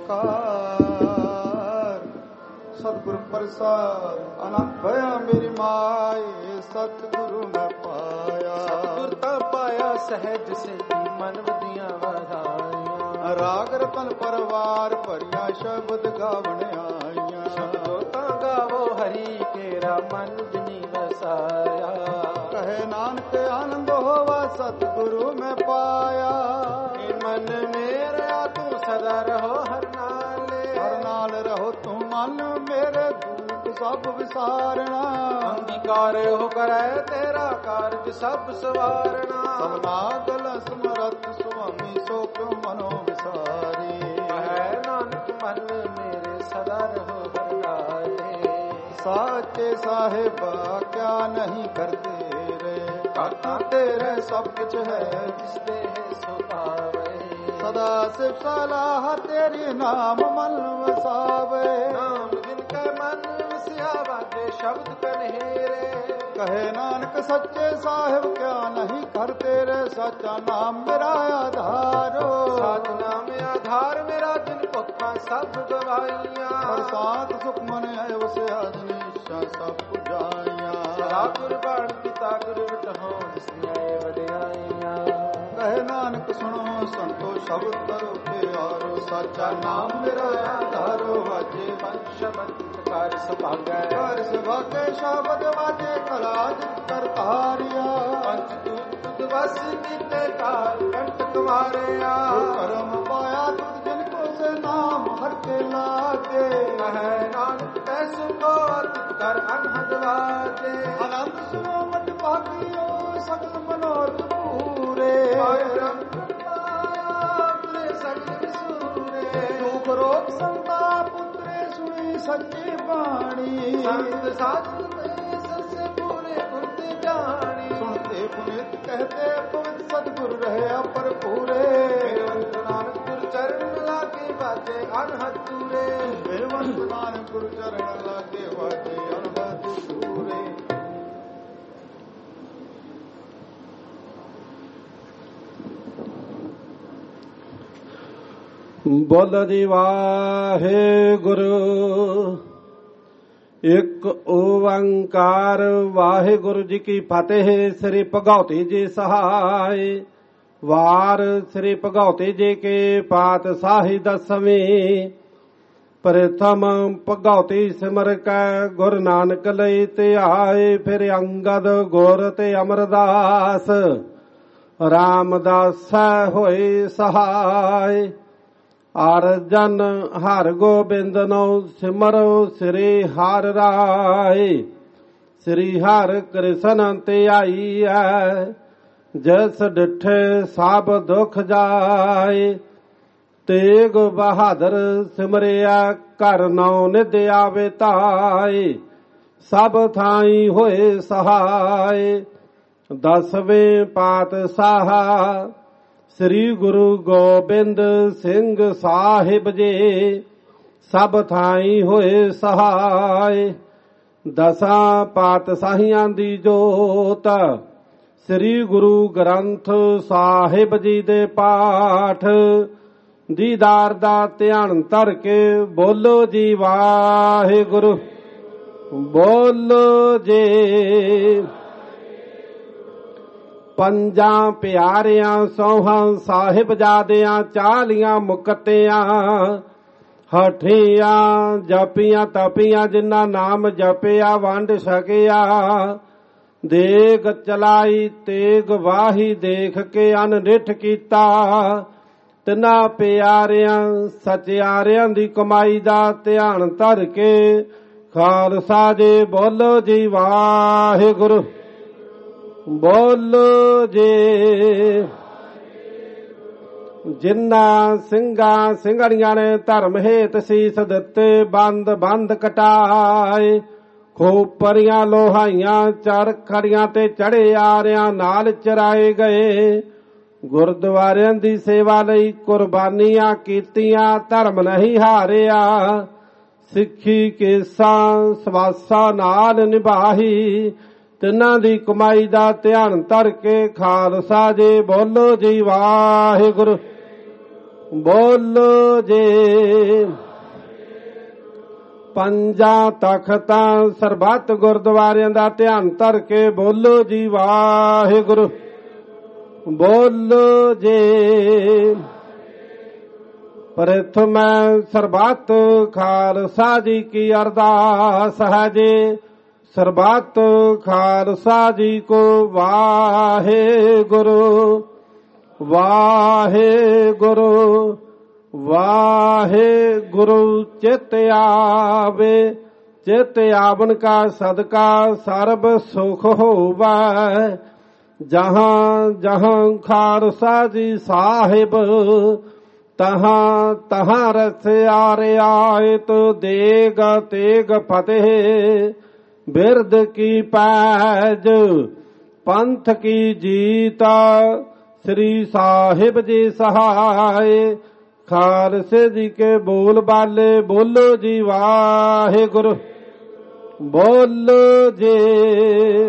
ਓੰਕਾਰ ਸਤਿਗੁਰ ਪ੍ਰਸਾਦ ਆਨੰਦ ਭਇਆ ਮੇਰੀ ਮਾਏ ਸਤਿਗੁਰੂ ਮੈਂ ਪਾਇਆ ਸਤਿਗੁਰ ਤਾਂ ਪਾਇਆ ਸਹਿਜ ਸੇਤੀ ਮਨ ਵਧੀਆਂ ਵਧਾਈਆਂ ਰਾਗ ਰਤਨ ਪਰਵਾਰ ਭਰੀਆਂ ਸ਼ਬਦ ਗਾਵਣ ਆਈਆਂ ਸ਼ਬਦੋ ਤਾਂ ਗਾਵੋ ਹਰੀ ਕੇਰਾ ਮਨ ਜਿਨੀ ਵਸਾਇਆ ਕਹੇ ਨਾਨਕ ਆਨੰਦ ਹੋਵਾ ਸਤਿਗੁਰੂ ਮੈਂ ਪਾਇਆ ਮਨ ਮੇਰਾ ਤੂੰ ਸਦਾ ਰਹੋ ਹਰ ਨਾਲ ਰਹੋ ਤੂੰ ਮਨ ਮੇਰੇ ਦੁੱਖ ਸਭ ਵਿਸਾਰਣਾ ਅੰਗੀਕਾਰ ਹੋ ਕਰੈ ਤੇਰਾ ਕਾਰਜ ਸਭ ਸਵਾਰਣਾ ਸਭਨਾ ਗਲ ਸਮਰੱਥ ਸੁਆਮੀ ਸੋ ਕਿਉ ਮਨੋ ਵਿਸਾਰੀ ਹੈ ਨਾਨਕ ਮਨ ਮੇਰੇ ਸਦਾ ਰਹੋ ਹਰ ਨਾਲੇ ਸਾਚੇ ਸਾਹਿਬਾ ਕਿਆ ਨਹੀਂ ਕਰਦੇ ਰੇ ਕਰਤਾ ਤੇਰੇ ਸਭ ਕੁਛ ਹੈ ਜਿਸ ਦੇ ਸੋ ਪਾਵੇ ਸਦਾ ਸਿਵ ਸਲਾਹ ਤੇਰੀ ਨਾਮ ਮਨ ਵਸਾਵੇ ਨਾਮ ਜਿਨ ਕੈ ਮਨ ਵਸਿਆ ਵਾਜੇ ਸ਼ਬਦ ਕਨੇਰੇ ਕਹੇ ਨਾਨਕ ਸੱਚੇ ਸਾਹਿਬ ਕਿਆ ਨਹੀਂ ਕਰ ਤੇਰੇ ਸਾਚਾ ਨਾਮ ਮੇਰਾ ਆਧਾਰੋ ਸਾਚ ਨਾਮ ਆਧਾਰ ਮੇਰਾ ਜਿਨ ਭੁੱਖਾਂ ਸਭ ਗਵਾਈਆਂ ਪ੍ਰਸਾਦ ਸੁਖ ਮਨ ਹੈ ਵਸਿਆ ਜਿਨ ਇੱਛਾ ਸਭ ਪੁਜਾਈਆਂ ਸਤਿਗੁਰ ਬਾਣ ਪਿਤਾ ਗੁਰ ਵਿਟਹੁ ਜਿਸ ਨੇ ਵਡਿਆਈਆਂ ਕਹੇ ਨਾਨਕ ਸੁਣੋ ਸੰਤੋ ਸ਼ਬਦ ਕਰੋ ਪਿਆਰੋ ਸਾਚਾ ਨਾਮ ਮੇਰਾ ਆਧਾਰੋ ਵਾਜੇ ਪੰਜ ਸ਼ਬਦ ਕਰ ਸੁਭਾਗੈ ਕਰ ਸੁਭਾਗੈ ਸ਼ਬਦ ਵਾਜੇ ਕਲਾਜ ਕਰਤਾਰਿਆ ਪੰਜ ਦੂਤ ਵਸ ਨੀਤੇ ਕਾਲ ਕੰਟਕ ਮਾਰਿਆ ਕਰਮ ਪਾਇਆ ਤੁਧ ਜਿਨ ਕੋ ਸੇ ਨਾਮ ਹਰ ਕੇ ਲਾਗੇ ਕਹੇ ਨਾਨਕ ਤੈਸੁ ਕੋ ਅਤਿ ਕਰ ਅਨਹਦ ਵਾਜੇ ਅਨੰਦ ਸੁਨੋ ਮਤ ਭਾਗਿਓ ਸਗਲ ਮਨੋਰਥ ਪੂਰੇ ਦੁਖ ਰੋਗ ਸੰਤਾਪ ਉਤਰੇ ਸੁਣੀ ਸੱਚੀ ਬਾਣੀ ਸੰਤ ਸਾਧੂ ਤੇ ਸਸੇ ਪੂਰੇ ਗੁਰਤੇ ਜਾਣੀ ਸੁਣਤੇ ਪੁਨਿਤ ਕਹਤੇ ਪਵਿੱਤ ਸਤਿਗੁਰ ਰਹਿਆ ਪਰ ਪੂਰੇ ਬੇਵੰਤ ਨਾਨਕ ਗੁਰ ਚਰਨ ਲਾਗੇ ਵਾਜੇ ਅਨਹਦ ਪੂਰੇ ਬੇਵੰਤ ਨਾਨਕ ਗੁਰ ਚਰਨ ਲਾਗੇ ਵਾਜੇ ਅਨਹਦ ਪੂਰੇ ਬੋਲ ਜੀ ਵਾਹਿਗੁਰੂ ਇੱਕ ਓੰਕਾਰ ਵਾਹਿਗੁਰੂ ਜੀ ਕੀ ਫਤਿਹ। ਸ੍ਰੀ ਭਗਉਤੀ ਜੀ ਸਹਾਇ ਵਾਰ ਸ੍ਰੀ ਭਗਉਤੀ ਜੀ ਕੇ ਪਾਤਸ਼ਾਹੀ ਦਸਵੇਂ ਪ੍ਰਥਮ ਭਗਉਤੀ ਸਿਮਰ ਕੈ ਗੁਰੂ ਨਾਨਕ ਲਈ ਧਿਆਏ ਫਿਰ ਅੰਗਦ ਗੁਰ ਤੇ ਅਮਰਦਾਸ ਰਾਮਦਾਸ ਹੋਏ ਸਹਾਇ ਅਰਜਨ ਹਰ ਗੋਬਿੰਦ ਨੋ ਸਿਮਰੋ ਸ੍ਰੀ ਹਰਿ ਰਾਏ ਸ੍ਰੀ ਹਰਿ ਕ੍ਰਿਸ਼ਨ ਧਿਆਈਐ ਜਸ ਡਿਠੇ ਸਭ ਦੁਖ ਜਾਏ ਤੇਗ ਬਹਾਦਰ ਸਿਮਰਿਆ ਘਰ ਨੌ ਨਿਧ ਆਵੇ ਧਾਏ ਸਭ ਥਾਈ ਹੋਏ ਸਹਾਇ ਦਸਵੇਂ ਪਾਤਸ਼ਾਹ ਸ੍ਰੀ ਗੁਰੂ ਗੋਬਿੰਦ ਸਿੰਘ ਸਾਹਿਬ ਜੀ ਸਭ ਥਾਈ ਹੋਏ ਸਹਾਇ ਦਸਾਂ ਪਾਤਸ਼ਾਹੀਆਂ ਦੀ ਜੋਤ ਸ੍ਰੀ ਗੁਰੂ ਗ੍ਰੰਥ ਸਾਹਿਬ ਜੀ ਦੇ ਪਾਠ ਦੀਦਾਰ ਦਾ ਧਿਆਨ ਧਰ ਕੇ ਬੋਲੋ ਜੀ ਵਾਹਿਗੁਰੂ ਬੋਲੋ ਜੀ। ਪੰਜਾਂ ਪਿਆਰਿਆਂ ਸੋਹਾਂ ਸਾਹਿਬਜ਼ਾਦਿਆਂ ਚਾਲੀਆਂ ਮੁਕਤਿਆਂ ਹਠੀਆਂ ਜਪੀਆਂ ਤਪੀਆਂ ਜਿਨ੍ਹਾਂ ਨਾਮ ਜਪਿਆ ਵੰਡ ਸਕਿਆ ਦੇਗ ਚਲਾਈ ਤੇਗ ਵਾਹੀ ਦੇਖ ਕੇ ਅਨਿਠ ਕੀਤਾ ਤਿਨਾਂ ਪਿਆਰਿਆਂ ਸਚਿਆਰਿਆਂ ਦੀ ਕਮਾਈ ਦਾ ਧਿਆਨ ਧਰ ਕੇ ਖਾਲਸਾ ਜੀ ਬੋਲੋ ਜੀ ਵਾਹਿਗੁਰੂ ਬੋਲੋ ਜੇ। ਜਿਨ੍ਹਾਂ ਸਿੰਘਾਂ ਸਿੰਘਣੀਆਂ ਨੇ ਧਰਮ ਹੇਤ ਸੀਸ ਦਿੱਤੇ, ਬੰਦ ਬੰਦ ਕਟਾਏ, ਖੋਪਰੀਆਂ ਲੋਹਾਈਆਂ ਚਰਖੜੀਆਂ ਤੇ ਚੜੇ ਆਰਿਆਂ ਨਾਲ ਚਰਾਏ ਗਏ। ਗੁਰਦੁਆਰਿਆਂ ਦੀ ਸੇਵਾ ਲਈ ਕੁਰਬਾਨੀਆਂ ਕੀਤੀਆਂ, ਧਰਮ ਨਹੀਂ ਹਾਰਿਆ। ਸਿੱਖੀ ਕੇਸਾਂ ਸਵਾਸਾਂ ਨਾਲ ਨਿਭਾਈ, ਤਿੰਨਾਂ ਦੀ ਕਮਾਈ ਦਾ ਧਿਆਨ ਧਰ ਕੇ ਖਾਲਸਾ ਜੀ। ਬੋਲੋ ਜੀ ਵਾਹਿਗੁਰੂ, ਬੋਲੋ ਜੀ। ਪੰਜਾਂ ਤਖਤਾਂ ਸਰਬੱਤ ਗੁਰਦੁਆਰਿਆਂ ਦਾ ਧਿਆਨ ਧਰ ਕੇ ਬੋਲੋ ਜੀ ਵਾਹਿਗੁਰੂ, ਬੋਲੋ ਜੀ। ਪ੍ਰਥਮ ਸਰਬੱਤ ਖਾਲਸਾ ਜੀ ਕੀ ਅਰਦਾਸ ਹੈ ਜੀ। ਸਰਬੱਤ ਖਾਲਸਾ ਜੀ ਕੋ ਵਾਹਿਗੁਰੂ, ਵਾਹਿਗੁਰੂ, ਵਾਹਿਗੁਰੂ। ਚਿਤ ਆਵੇ, ਚਿਤ ਆਵਨ ਕਾ ਸਦਕਾ ਸਰਬ ਸੁਖ ਹੋਵੈ। ਜਹਾਂ ਜਹਾਂ ਖਾਲਸਾ ਜੀ ਸਾਹਿਬ, ਤਹਾਂ ਤਹਾਂ ਰਸਿਆ ਰਿਆਇਤ। ਦੇਗ ਤੇਗ ਫਤਿਹ, ਬਿਰਦ ਕੀ ਪੈਜ, ਪੰਥ ਕੀ ਜੀਤ। ਸ੍ਰੀ ਸਾਹਿਬ ਜੀ ਸਹਾਏ, ਖਾਲਸੇ ਜੀ ਕੇ ਬੋਲ ਬਾਲੇ। ਬੋਲੋ ਜੀ ਵਾਹਿਗੁਰੂ, ਬੋਲੋ ਜੀ।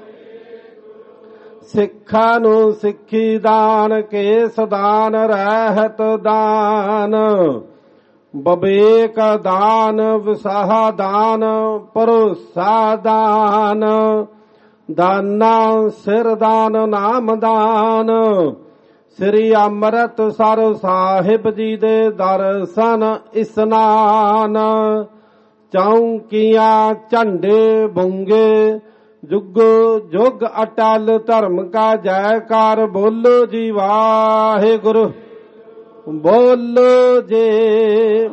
ਸਿੱਖਾਂ ਨੂੰ ਸਿੱਖੀ ਦਾਨ, ਕੇਸ ਦਾਨ, ਰਹਿਤ ਦਾਨ, ਬਵੇਕ ਦਾਨ, ਵਿਸਾਹ ਦਾਨ, ਭਰੋਸਾ ਦਾਨ, ਦਾਨਾ ਸਿਰ ਦਾਨ, ਨਾਮ ਦਾਨ। ਸ੍ਰੀ ਅੰਮ੍ਰਿਤਸਰ ਸਾਹਿਬ ਜੀ ਦੇ ਦਰਸ਼ਨ ਇਸਨਾਨ। ਚੌਂਕੀਆਂ ਝੰਡੇ ਬੁੰਗੇ, ਜੁਗ ਜੁਗ ਅਟਲ ਧਰਮ ਕਾ ਜੈਕਾਰ। ਬੋਲੋ ਜੀ ਵਾਹਿਗੁਰੂ, ਬੋਲੋ ਜੀ।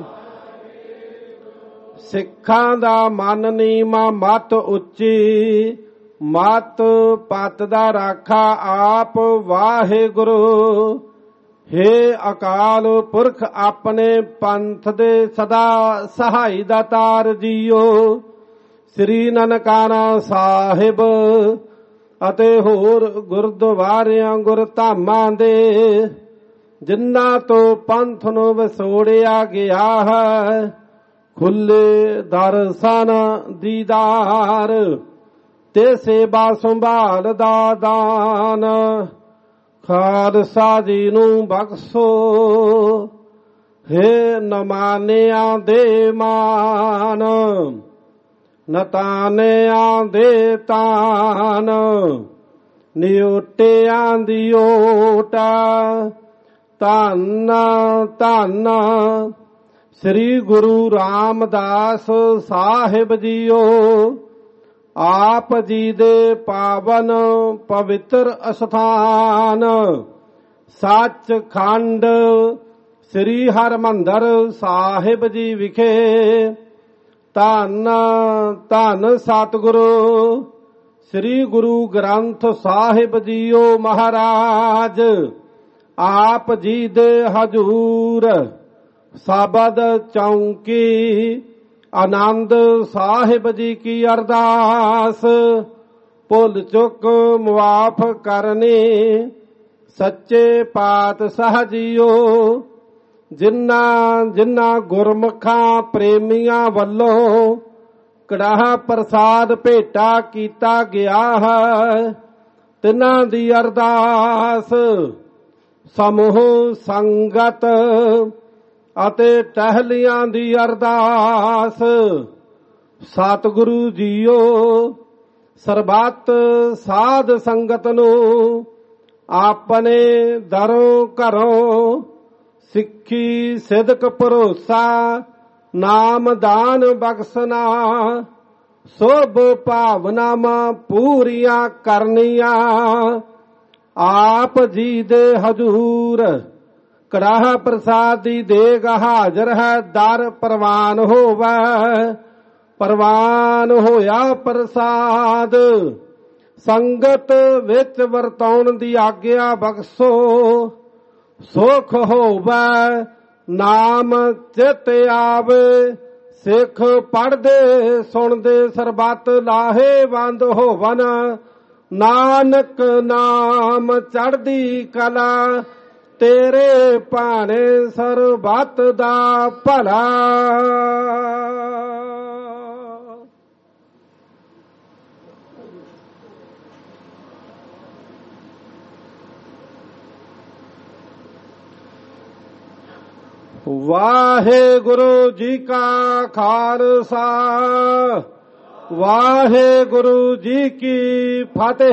ਸਿੱਖਾਂ ਦਾ ਮਨ ਨੀਵਾਂ, ਮਤ ਉੱਚੀ, ਮਤ ਪਤ ਦਾ ਰਾਖਾ ਆਪ ਵਾਹਿਗੁਰੂ। ਹੇ ਅਕਾਲ ਪੁਰਖ, ਆਪਣੇ ਪੰਥ ਦੇ ਸਦਾ ਸਹਾਈ ਦਾਤਾਰ ਜੀਓ। ਸ੍ਰੀ ਨਨਕਾਣਾ ਸਾਹਿਬ ਅਤੇ ਹੋਰ ਗੁਰਦੁਆਰਿਆਂ ਗੁਰਧਾਮਾਂ ਦੇ, ਜਿਨ੍ਹਾਂ ਤੋਂ ਪੰਥ ਨੂੰ ਵਿਛੋੜਿਆ ਗਿਆ ਹੈ, ਖੁੱਲੇ ਦਰਸ਼ਨ ਦੀਦਾਰ ਤੇ ਸੇਵਾ ਸੰਭਾਲ ਦਾ ਦਾਨ। ਖਾਲਸਾ ਜੀ ਨੂੰ ਬਖਸ਼ੋ, ਹੇ ਨਮਾਨਿਆਂ ਦੇ ਮਾਨ, ਨਤਾਨਿਆਂ ਦੇ ਤਾਨ, ਨਿਉਟਿਆਂ ਦੀ ਓਟ। ਧੰਨ ਧੰਨ ਸ੍ਰੀ ਗੁਰੂ ਰਾਮਦਾਸ ਸਾਹਿਬ ਜੀਓ। ਆਪ ਜੀ ਦੇ ਪਾਵਨ ਪਵਿੱਤਰ ਅਸਥਾਨ ਸੱਚਖੰਡ ਸ੍ਰੀ ਹਰਿਮੰਦਰ ਸਾਹਿਬ ਜੀ ਵਿਖੇ ਧੰਨ ਧੰਨ ਸਤਿਗੁਰੂ ਸ੍ਰੀ ਗੁਰੂ ਗ੍ਰੰਥ ਸਾਹਿਬ ਜੀਓ ਮਹਾਰਾਜ ਆਪ ਜੀ ਦੇ ਹਜੂਰ ਸਾਬਦ ਚੌਂਕੀ ਆਨੰਦ ਸਾਹਿਬ ਜੀ ਕੀ ਅਰਦਾਸ ਭੁੱਲ ਚੁੱਕ ਮੁਆਫ ਕਰਨੀ ਸੱਚੇ ਪਾਤਸ਼ਾਹ ਜੀਓ। ਜਿਨ੍ਹਾਂ ਜਿਨ੍ਹਾਂ ਗੁਰਮੁਖਾਂ ਪ੍ਰੇਮੀਆਂ ਵੱਲੋਂ ਕੜਾਹ ਪ੍ਰਸਾਦ ਭੇਟਾ ਕੀਤਾ ਗਿਆ ਹੈ, ਤਿਨਾਂ ਦੀ ਅਰਦਾਸ ਸਮੂਹ ਸੰਗਤ ਅਤੇ ਟਹਿਲੀਆਂ ਦੀ ਅਰਦਾਸ। ਸਤਿਗੁਰੂ ਜੀਓ ਸਰਬੱਤ ਸਾਧ ਸੰਗਤ ਨੂੰ ਆਪਣੇ ਦਰੋਂ ਘਰੋਂ ਸਿੱਖੀ ਸਿਦਕ ਭਰੋਸਾ ਨਾਮ ਦਾਨ ਬਖਸ਼ਣਾ ਸੋਭ ਭਾਵਨਾਵਾਂ ਪੂਰੀਆਂ ਕਰਨੀਆਂ। ਆਪ ਜੀ ਦੇ ਹਜੂਰ ਕੜਾਹ ਪ੍ਰਸਾਦ ਦੀ ਦੇਗ ਹਾਜ਼ਰ ਹੈ, ਦਰ ਪ੍ਰਵਾਨ ਹੋਵੇ। ਪ੍ਰਵਾਨ ਹੋਇਆ ਪ੍ਰਸਾਦ ਸੰਗਤ ਵਿੱਚ ਵਰਤਾਉਣ ਦੀ ਆਗਿਆ ਬਖਸ਼ੋ। ਸੁਖ ਹੋਵੇ ਨਾਮ ਚਿਤ ਆਵੇ, ਸਿੱਖ ਪੜ੍ਹਦੇ ਸੁਣਦੇ ਸਰਬੱਤ ਲਾਹੇਵੰਦ ਹੋਵਨ। ਨਾਨਕ ਨਾਮ ਚੜ੍ਹਦੀ ਕਲਾ, ਤੇਰੇ ਭਾਣੇ ਸਰਬੱਤ ਦਾ ਭਲਾ। ਵਾਹਿਗੁਰੂ ਜੀ ਕਾ ਖਾਲਸਾ, ਵਾਹਿਗੁਰੂ ਜੀ ਕੀ ਫਤਿਹ।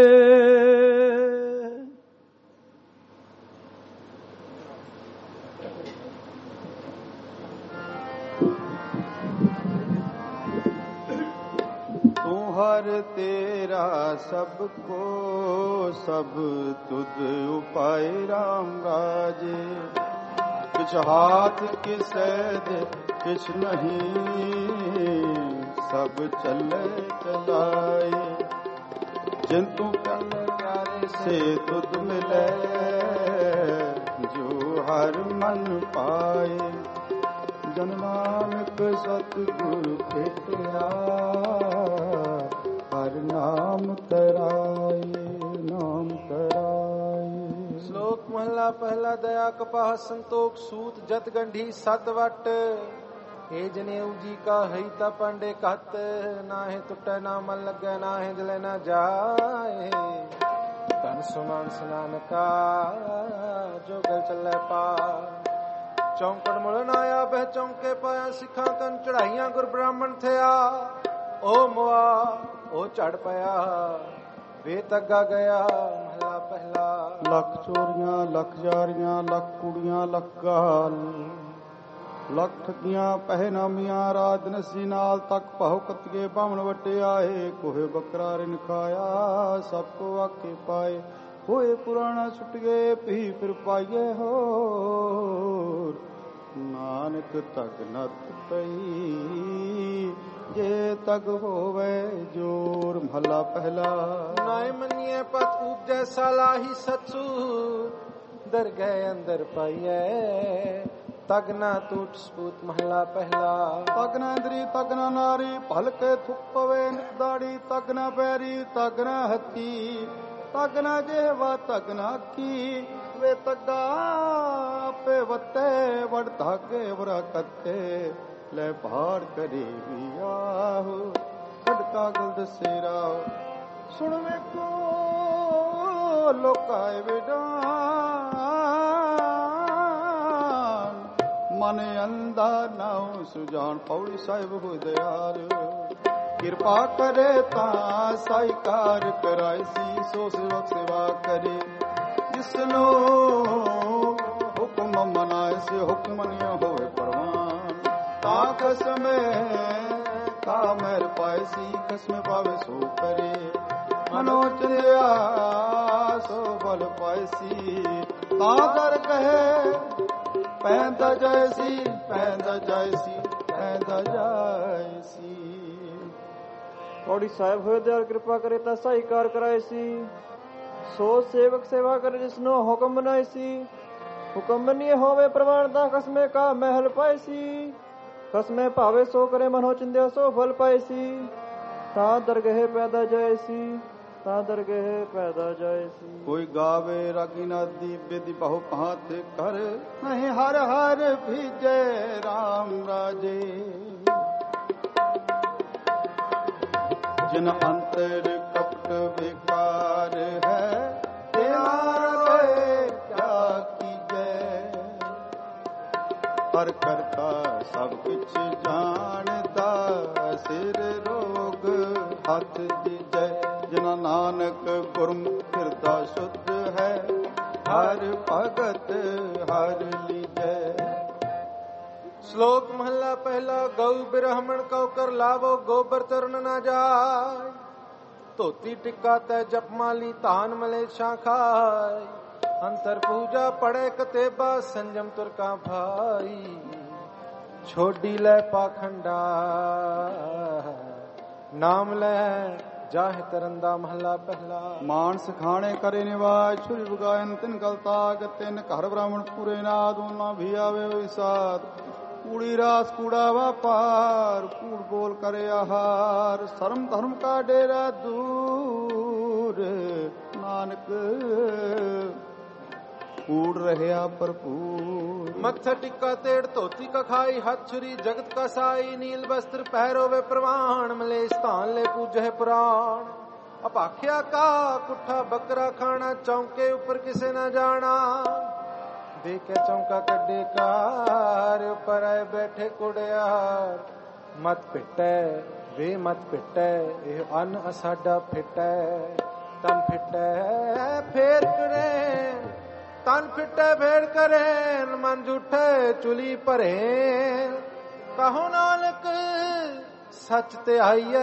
ਤੂੰ ਹਰ ਤੇਰਾ ਸਭ ਕੋ ਸਭ ਤੁਧ ਉਪਾਏ ਰਾਮ ਰਾਜੇ। किछ हाथ किसे दे किछ नहीं, सब चले चलाए। जिंतु कल प्यारे से तुद मिले, जो हर मन पाए। जन नानक सतगुरु भेटिया, हर नाम तराए, नाम तराए। ਸ਼ਲੋਕ ਮਹਲਾ ਪਹਿਲਾ। ਦਇਆ ਕਪਾਹ ਸੰਤੋਖ ਸੂਤ ਜਤ ਗੰਢੀ ਸਤ ਵਟ। ਏ ਜਨੇਊ ਜੀ ਕਾ ਹੈ ਤਾ ਪਾਂਡੇ ਕਤ। ਨਾਹੇ ਟੁੱਟੈ ਨਾ ਮਨ ਲੱਗੈ, ਨਾਹੇ ਦਿਲੇ ਨਾ ਜਾਏ। ਧਨ ਸੁਮਨ ਸਨਾਨਕਾ, ਜੋ ਗਲ ਚੱਲੇ ਪਾ। ਚੌਂਕੜ ਮੁੜ ਨਾ ਆਵੈ, ਚੌਂਕੇ ਪਾਇਆ ਸਿੱਖਾਂ ਕੰਨ ਚੜਾਈਆਂ। ਗੁਰ ਬ੍ਰਾਹਮਣ ਥਿਆ ਉਹ ਮੁਆ, ਉਹ ਚੜ ਪਿਆ ਵੇ ਤੱਗਾ ਗਿਆ। ਮਹਲਾ ਪਹਿਲਾ। ਲੱਖ ਚੋਰੀਆਂ ਲੱਖ ਜਾਰੀਆਂ, ਲੱਖ ਕੁੜੀਆਂ ਲੱਖ ਗਾਲ। ਲੱਖ ਠੱਗੀਆਂ ਪਹਿਨਾਮੀਆਂ, ਰਾਜ ਨਸੀ ਨਾਲ ਤੱਕ ਭਾਉ ਕਤਗੇ। ਬਾਹਮਣ ਵੱਟੇ ਆਏ, ਕੋਹੇ ਬੱਕਰਾ ਰਿਨ ਖਾਇਆ। ਸਭ ਕੋ ਆਕੇ ਪਾਏ, ਹੋਏ ਪੁਰਾਣਾ ਛੁੱਟ ਗਏ। ਪੀ ਫਿਰ ਪਾਈਏ ਹੋਰ, ਨਾਨਕ ਤਗ ਨਤ ਪਈ। ਜੇ ਤਗ ਹੋਵੇ ਜੋਰ। ਮਹਲਾ ਪਹਿਲਾ। ਨਾਏ ਮੰਨੀਏ ਪਤ ਉਪਜੈ ਸਲਾਹੀ ਸਚੂ। ਦਰ ਗਏ ਅੰਦਰ ਪਾਈਐ, ਤਗ ਨਾ ਟੂਟ ਸਪੂਤ। ਮਹਲਾ ਪਹਿਲਾ। ਤਗ ਨਾ ਇੰਦਰੀ ਤਗ ਨਾ ਨਾਰੀ, ਭਲਕੇ ਥੁੱਕ ਪਵੇ ਨਿਤ ਦਾੜੀ। ਤਗ ਨਾ ਪੈਰੀ ਤਗ ਨਾ ਹੱਥੀ, ਤਗ ਨਾ ਜਿਹਵਾ ਤਗ ਨਾ ਅੱਖੀ। ਵੇ ਤਗਾ ਆਪੇ ਵੱਤੇ ਵੜ ਧਾਗੇ ਵਰਾ ਕੱਤੇ। ਲੈ ਭਾੜ ਕਰੇ ਵੀ ਆਹੋ, ਖੜਕਾ ਗੁਲ ਦਸੇਰਾ। ਸੁਣ ਵੇਖੋ ਲੋਕਾਏ ਵਿਡਾਨ, ਮਨ ਅੰਦਾ ਨਾਉ ਸੁਜਾਨ। ਪੌੜੀ ਸਾਹਿਬ ਹੋ ਦਿਆਲ, ਕਿਰਪਾ ਕਰੇ ਤਾਂ ਸਾਈਕਾਰ ਕਰਾਈ ਸੀ। ਸੋ ਸੇਵਕ ਸੇਵਾ ਕਰੇ, ਜਿਸਨੂੰ ਹੁਕਮ ਮਨਾਏ ਸੇ। ਹੁਕਮ ਨਿਆ ਹੋਵੇ ਪਰਵਾਨ, ਤਾ ਕਸਮੇ ਕਾ ਮਹਿਰ ਪਾਏ ਸੀ। ਕਸਮੇ ਪਾਵੇ ਸੋ ਕਰੇ, ਮਨੋ ਚਲਿਆ ਸੋ ਬਲ ਪਾਏ ਸੀ। ਤਾ ਦਰ ਕਹੇ ਪੈਂਦਾ ਜਾਏ ਸੀ, ਪੈਂਦਾ ਜਾਏ ਸੀ, ਪੈਂਦਾ ਜਾਏ ਸੀ। ਪੌੜੀ ਸਾਹਿਬ ਹੋਏ ਦਿਆਲ, ਕਿਰਪਾ ਕਰੇ ਤਾਂ ਸਾਈਕਾਰ ਕਰਾਏ ਸੀ। ਸੋ ਸੇਵਕ ਸੇਵਾ ਕਰੇ, ਜਿਸਨੂੰ ਹੁਕਮ ਬਣਾਏ ਸੀ। ਹੁਕਮ ਮੰਨੀਏ ਹੋਵੇ ਪ੍ਰਵਾਨ, ਤਾਂ ਕਸਮੇ ਕਾ ਮਹਿਲ ਪਾਏ ਸੀ। ਕਸਮੇ ਭਾਵੇ ਸੋ ਕਰੇ, ਮਨੋ ਚਿੰਦਿਆ ਸੋ ਫਲ ਪਾਏ ਸੀ। ਤਾਂ ਦਰਗਹਿ ਪੈਦਾ ਜਾਏ ਸੀ, ਤਾਂ ਦਰਗਹਿ ਪੈਦਾ ਜਾਏ ਸੀ। ਕੋਈ ਗਾਵੇ ਰਾਗੀ ਨਾਦੀ ਬੇਦੀ ਬਹੁ ਭਾਤ ਕਰ। ਨਹੀਂ ਹਰ ਹਰ ਭੀਜੇ ਰਾਮ ਰਾਜੇ। ਜਿਨ ਅੰਤਰ ਕਪਟ ਵਿਕਾਰ ਹੈ, ਤਿਆਰੇ ਕਿਆ ਕੀਜੈ। ਹਰ ਕਰਤਾ ਸਭ ਕੁਛ ਜਾਣਦਾ, ਸਿਰ ਰੋਗ ਹੱਥ ਦੀਜੈ। ਜਿਨਾ ਨਾਨਕ ਗੁਰਮੁਖ ਹਿਰਦਾ ਸ਼ੁੱਧ ਹੈ, ਹਰ ਭਗਤ ਹਰ ਲੀਜੈ। ਸ਼ਲੋਕ ਮਹਲਾ ਪਹਿਲਾ। ਗਊ ਬ੍ਰਾਹਮਣ ਕਉ ਕਰ ਲਾਵੋ, ਗੋਬਰ ਚਰਨ ਨਾ ਜਾਏ। ਧੋਤੀ ਟਿੱਕਾ ਤੈ ਜਪਮਾਲੀ, ਧਾਨ ਮਲੇਛਾਂ ਖਾਏ। ਅੰਤਰ ਪੂਜਾ ਪੜੇ ਕਤੇਬਾ, ਸੰਜਮ ਤੁਰਕਾ ਭਾਈ। ਛੋਡੀ ਲੈ ਪਾਖੰਡਾ, ਨਾਮ ਲੈ जाहे तरंदा महला पहला। मानस खाने करे निवाज छुरी बगायन तिन गलताग तिन घर ब्राह्मण पूरे नाद ना भी आवे साध। कूड़ी रास कूड़ा व्यापार कूड़ बोल करे आहार। शर्म धर्म का डेरा दूर नानक कूड़ रहे भरपूर। मत्था टिक्का तेड़ धोती का खाई हाथ छुरी जगत का साई। नील वस्त्र पहरो वे प्रवाण मले स्थान ले पूजे पुराण। अपाख्या का कुठा बकरा खाना चौके ऊपर किसे न जाना। देखे चौका कड्डे कार ऊपर आए बैठे कुड़ियार। मत पिटे वे मत पिटे ये अन्न असाडा फिटे। तन फिटे फेर करे तन फिटे भेड़ करे मन झूठे चुली भरे। कहो नानक सच ते आइए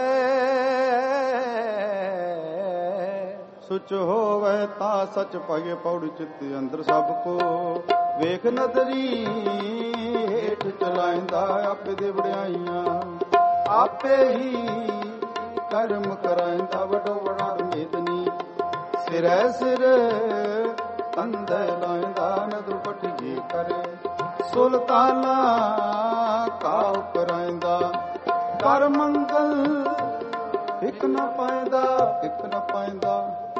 सुच होवे ता सच पाइए पौड़ी चित्त अंदर सबको। वेख नदरी हेठ चलाइंदा आपे दे बड़ाइयां। आपे ही कर्म कराइंदा वडो वड़ा मेदनी। सिर सिर तंदे लाइंदा नदर पटी करे। सुल्ताना काव कराइंदा कर मंगल। एक न पाइंदा एक न पाइंदा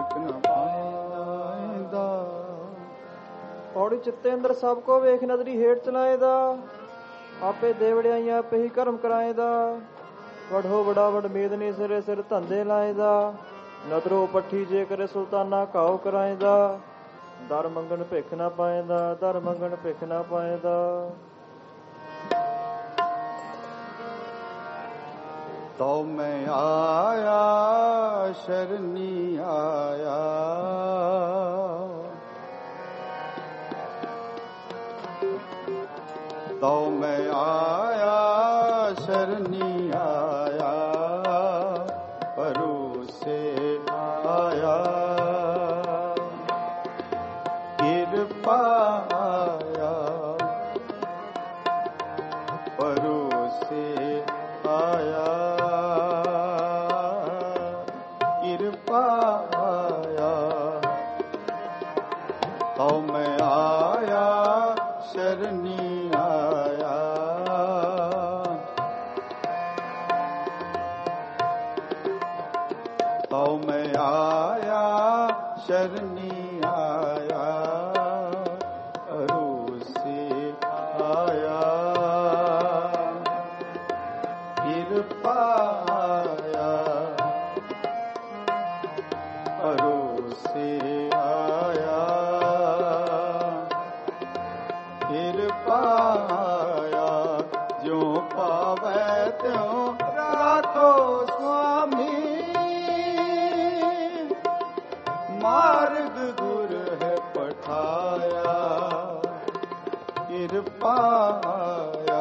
पौड़ी चित्ते अंदर सबको वेख नदरी हेठ चलाएदा। आपे देवड़ियां आपे ही कर्म कराएदा। वढ़ो बड़ा वड़ मेदनी सिरे सिर धंधे लाएदा। नदरो पट्ठी जे करे सुल्ताना काओ कराएदा। दर मंगन भिख ना पाएदा दर मंगन भिख ना पाएदा। तो मैं आया शरणी आया। तो मैं आया शरणी आया। परोसे आया कृपा आया। परोसे आया कृपा आया। तो मैं आया शरणी आया। तो मैं आया शरणी आया। अरूसी आया कृपा आया। अरूसी आया कृपा आया। जो पावे त्यों राखो स्वामी। मार्ग गुर है पठाया कृपा आया।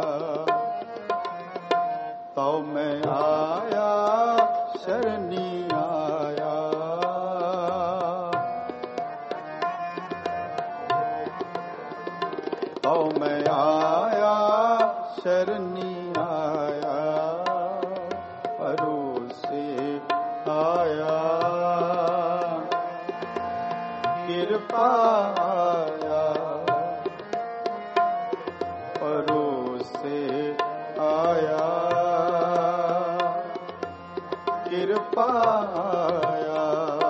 तो मैं आया शरणी आया। तो मैं आया शरणी आया। परोसे आया कृपा आया। परोसे आया कृपा आया।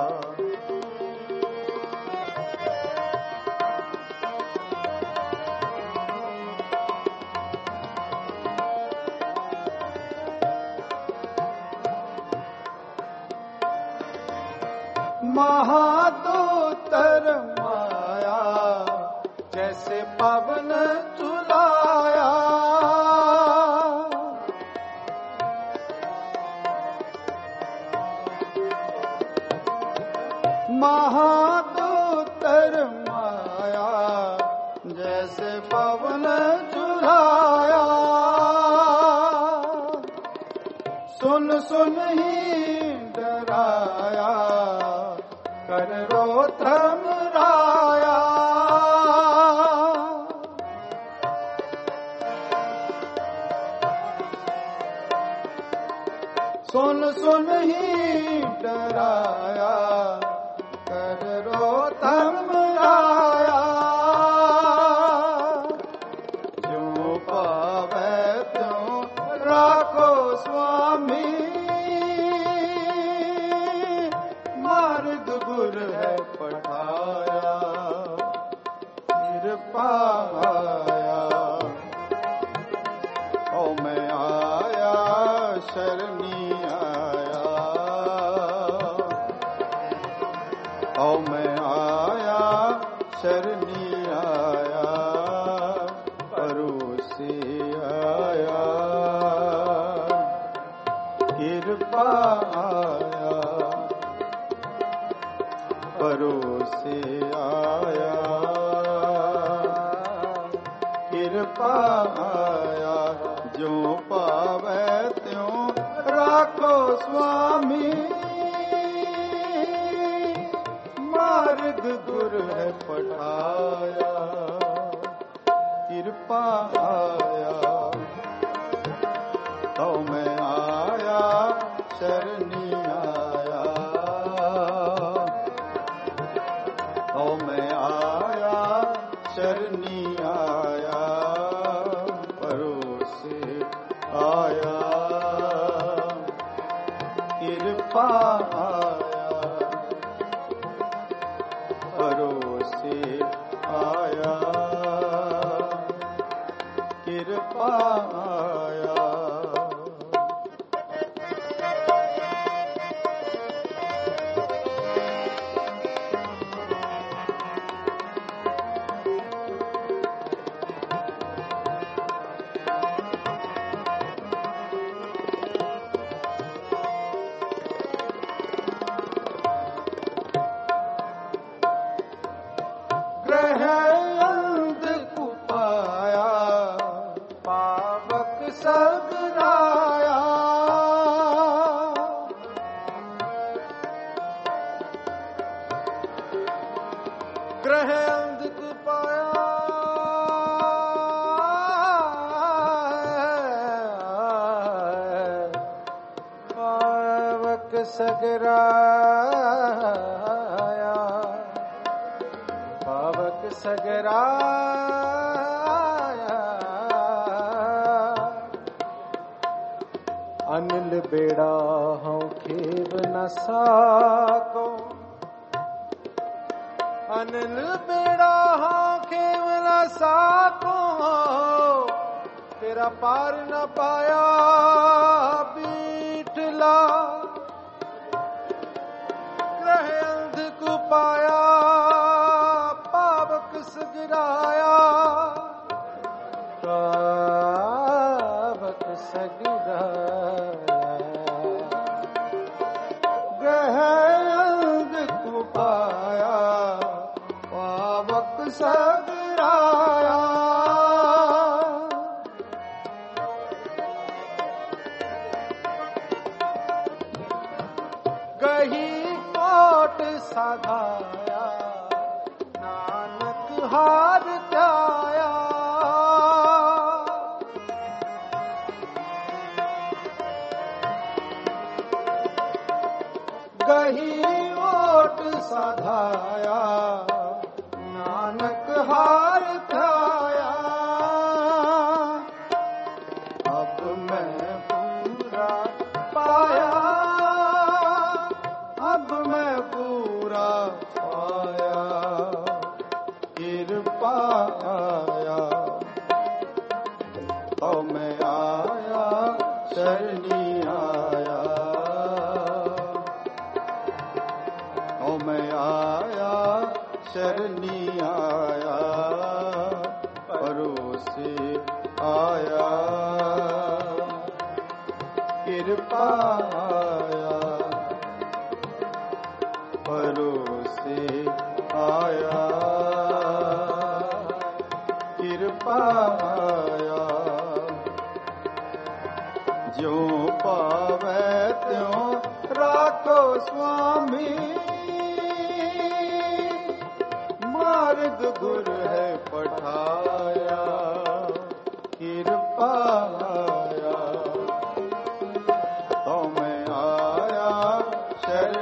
महादूतर माया जैसे पवन चुलाया। महादूतर माया जैसे पवन चुलाया। सुन सुन ही डराया कर रो थमराया। सुन सुन ही डराया कर रो धर्म राया जो पावे त्यों राखो स्वामी मार्ग गुर है पठाया कृपा आया ओ मैं आया शरणी आया ओ मैं आया शरणी आया परोसे आया कृपा आया परोसे आया कृपा आया जो पावे त्यों राखो स्वामी मार्ग गुर है पठाया कृपा आया तो मैं आया शरणी आया तो मैं आया शरणी आया परोसे आया कृपा आया परोसे आया कृपा आया सगराया पावक सगराया अनिल बेड़ा हूँ खेव न साको अनिल बेड़ा हूँ खेव न साको तेरा पार न पाया बीठला अंध को पाया पावक सगिराया पावक सगिराया ग्रह अंध को पाया पावक सगिराया गही साधाया नानक हार जाया गही ओट साधाया नानक हार जाया अब मैं पूरा पाया अब मैं पूरा पाया कृपा आया तो मैं आया शरणी आया तो मैं आया शरणी आया परोसे आया कृपा आया परोसे आया कृपा आया जो पावे त्यों राखो स्वामी मार्ग गुर है पठाया कृपा आया तो मैं आया शरण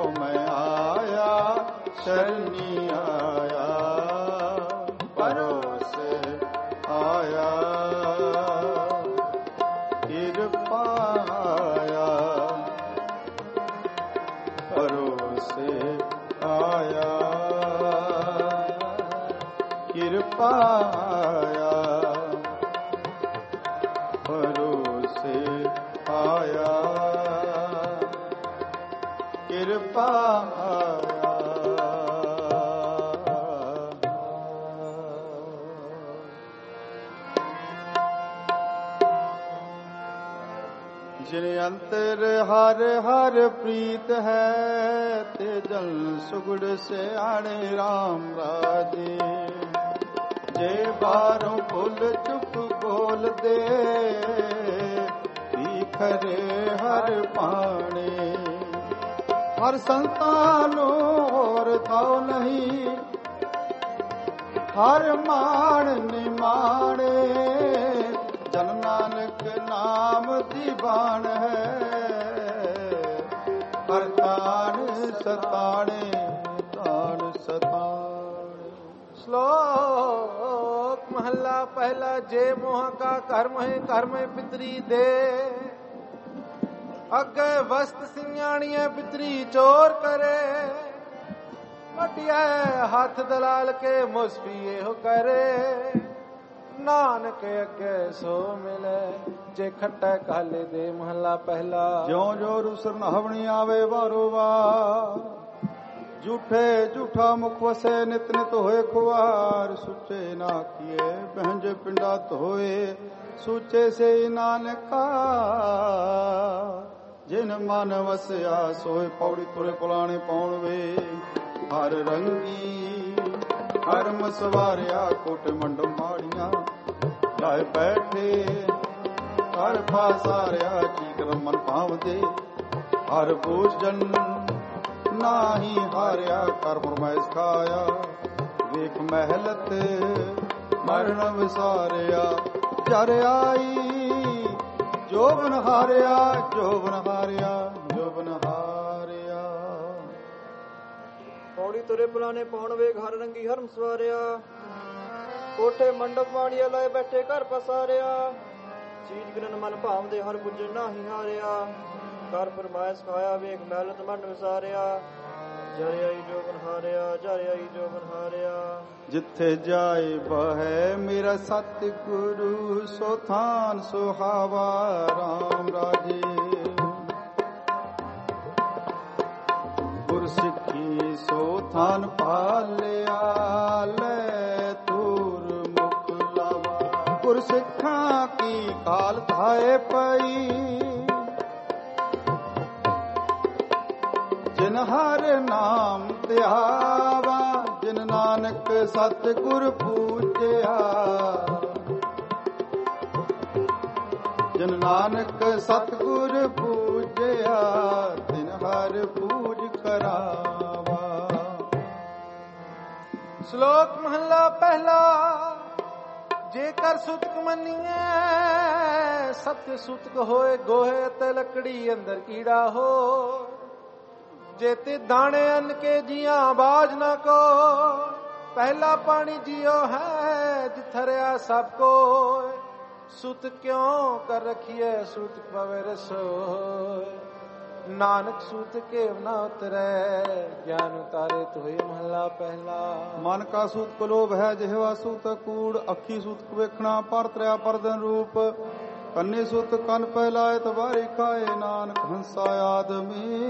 जो मैं आया शरणी आया भरोसे आया कृपा आया भरोसे आया कृपा आया भरोसे आया कृपा आया। जिन अंतर हर हर प्रीत है ते जल सुगुड़ से आणे राम राजे जे बारों फुल चुप बोल दे खरे हर पाने हर संतानो और थाओ नहीं हर मान निमाणे जन नानक नाम दीवान है हर तान सताने तान सताने। श्लोक महला पहला जे मोह का कर्म है कर्म पितरी दे अगे वस्त सिंहाणिया पितरी चोर करे मटिया हाथ दलाल के मुस्फी हो करे नानक अगे सो मिले जे खट्टा काले दे। महला पहला ज्यों जो रुसर नहवणी आवे वारो वार झूठे झूठा मुख वसे नित नित होए खुआर सुचे ना किए बहंज पिंडा धोए सूचे से नानका जिन मन वसया सोए पौड़ी तुरे पुलाने पौण वे हर रंगी हर मसवारिया कोट मंडो माड़िया लाए बैठे हर पासारिया चीकर मन पाव दे हर पूजन नाही हारिया कर फरमाइश खाया वेख महलत मरण विसारिया जर आई जोबन हारिया जोबन हारिया जोबन हारिया पौड़ी तुरे पुलाने पौण वे घर रंगी हरम सवारिया कोठे मंडप वाणिया लाए बैठे घर पसारिया चीज गिनन मन भाव दे हर बुझ नाही हारिया कर फरमाइश खाया वेख महलत मन विसारिया जर आई जोबन हारिया जर आई जोबन हारिया। जिथे जाए बहे मेरा सतगुरु सो थान सुहावा राम राजे गुर सिੱਖੀ सो थान पालिया ले तूर मुख लावा गुर सिੱਖਾਂ की काल धाए पई जिन हर नाम ध्यावा जिन नानक सतगुर पूजया जिन नानक सतगुर पूजया तिन हर पूज करावा। श्लोक महला पहला जेकर सुतक मनिए सत्य सुतक होए गोहे ते लकड़ी अंदर कीड़ा हो जेते दाने अन्न के जिया बाज न को पहला पानी जियो है जिथरिया सबको सुत क्यों कर रखिए सुत पवे रसो नानक सूत के न उतरे ज्ञान उतारे तो ही। महला पहला मन का सूत को लोभ है जिहवा सूत कूड़ अखी सूत वेखना पर त्रिया परदन रूप कन्नी सूत कन पहलाए तबारी खाए नानक हंसा आदमी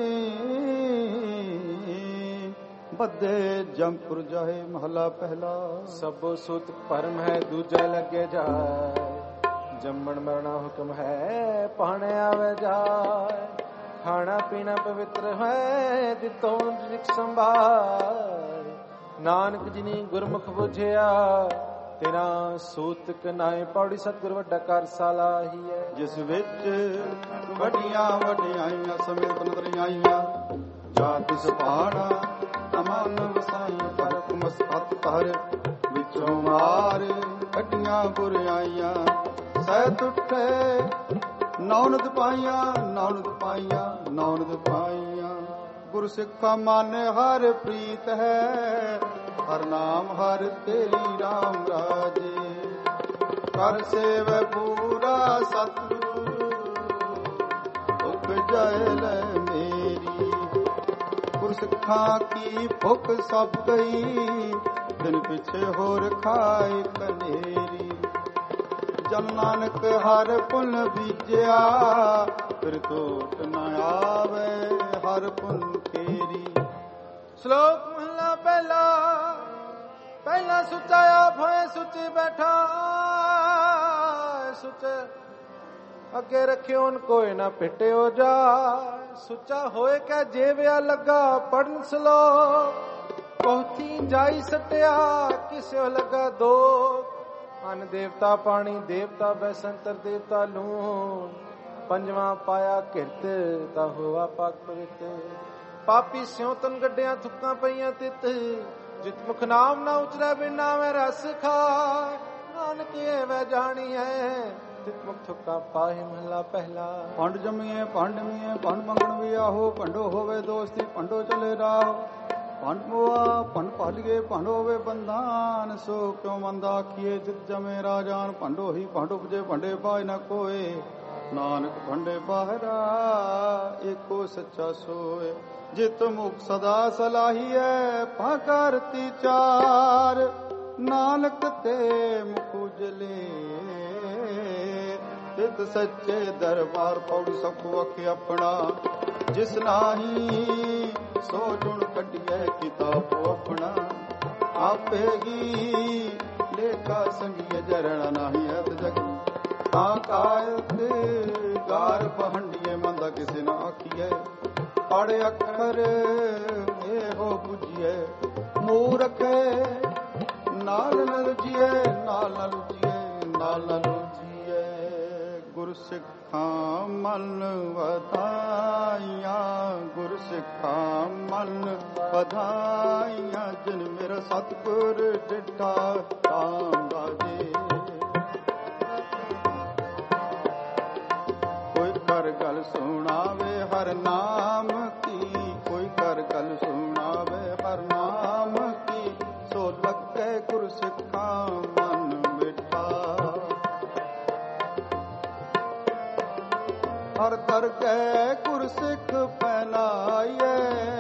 बदे जमपुर जाए। महला पहला सबो सूत परम है दूजा लगे जाए जम्मण मरना हुक्म है पाने आवे जाए खाना पीना पवित्र है दितो रिक संभाल नानक जिनी गुरमुख बुझिया तेरा सूतक नाए पौड़ी सतगुर वड्डा कर साला ही है जिस विच वड्डियां वड्डियाइयां समेत नदरियाइयां जाति सुभाना अमन वसाई पर मसत कर विचों मार कटियां बुराइयां सह उठे नौनद पाइयां नौनद पाइयां नौनद पाइयां गुरसिखा माने हर प्रीत है, हर नाम हर तेरी राम राजे। कर सेव पूरा सतगुरु भुख जयल मेरी, गुरसिखा की भुख सब गई, दिन पिछे होर खाए कनेरी। जन नानक हर पुन बीजया, फिर टोट न आवे हर पुन केरी। श्लोक महला पहला, पहला सुचा आप होए सुची बैठा, सुचे अगे रखे उनको ना पिटे हो जा। सुचा होए कै जेविया लगा पढ़न श्लोक, पहुंची जाई सटिया किसे लगा दो। अन देवता पानी देवता बैसंतर देवता लून, पंजवा पाया किरत ता हुआ पाक पवित्र। पापी स्यों तन गड्डियां थुक्कां पईयां तित, जित मुख नाम ना उचरै बिना में रस खाए। नानक ये वह जानी है, तित मुख थुक्का पाहि महला पहला। पंड जमिए पंड मिए पंड मंगण भी आहो, पंडो होवे दोस्ती पंडो चले राहो। पंड मुआ पंड पालिए पंड होवे बंधान, सो क्यों मंदा किए जित जमे राजान। पंडो ही पंड उपजे पंडे पाए न कोय, नानक पंडे बाहरा एको सच्चा सोए। जित मुख सदा सलाही है, पाकारती चार, नानक ते मुख उजले। तित सच्चे दरबार पौड़ी सबको अखे अपना, जिस नाही सो जुण कटिए किताब अपना। आपे ही लेखा संगिए जरण नाही है जग, आकायत गार पहंडिए मंदा किसी ना आखिए। पढ़े अखर ए हो बुझिए, मूरख नाल नलजिए नाल नलजिए नाल नलजिए। गुरसिखा मन वधाइया, गुरसिखा मन वधाइया। जिन मेरा सतगुर डिठा राम राजे। कोई कर गल सुनावे हर नाम की, कोई कर गल सुनावे हर नाम की। सो लगे गुरसिखा मन मिठा, हर दर के गुरसिख फैलाइए।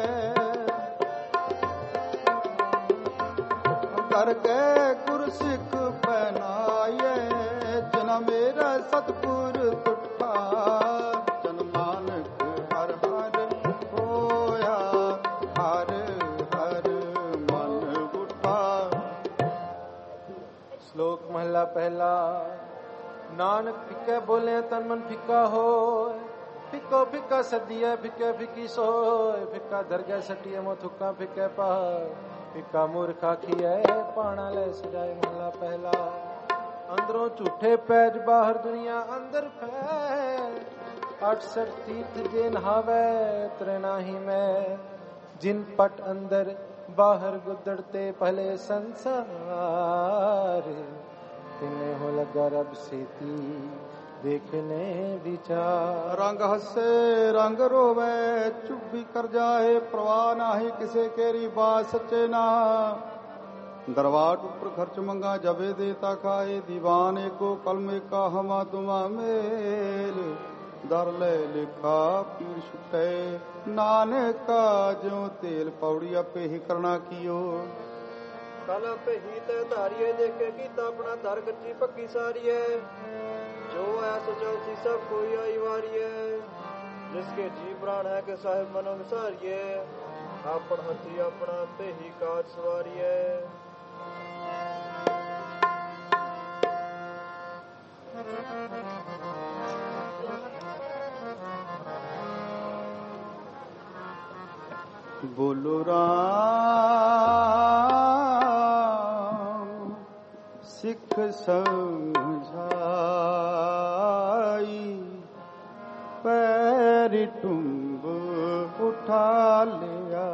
कर के गुरसिख फैलाइए, जना मेरा सतगुर तुठा। जन नानक हर हर होया, हर हर मन उठा। श्लोक महला पहला। नानक फिके बोले तन मन फिका हो, फिको फिका सदिया फिके फिकी सोए। फिका दरगाह सटिए मो थुका फिके पाए, फिका मूर्खा खिए पाना ले सजाए महला पहला। अंदरों झूठे पैज बाहर दुनिया अंदर फैल, 68 तीर्थ जे नहावे त्रेना ही में। जिन पट अंदर बाहर गुदड़ते पहले संसार, तिन्हें हो लगा रब सेती देखने विचार। रंग हसे रंग रोवे चुप्पी कर जाए, प्रवाह नाही किसे केरी बात सच्चे ना। दरवाट ऊपर खर्च मंगा जबे देता खाए, दीवान एको कलमे का हमा तुमा मेल। दर ले लिखा पीर छुटे नानक का, ज्यों तेल पौड़ी अपे ही करना कियो। कल पे ही ते धारिये देखे कीता अपना दर कच्ची पक्की सारिये। जो है सचल सी सब कोई आई वारिये, जिसके जी प्राण है के साहिब मनो विसारिये। आपन हथी अपना पे ही काज सवारिये। बोलो राम सिख समझाई, पैर टुंब उठा लिया।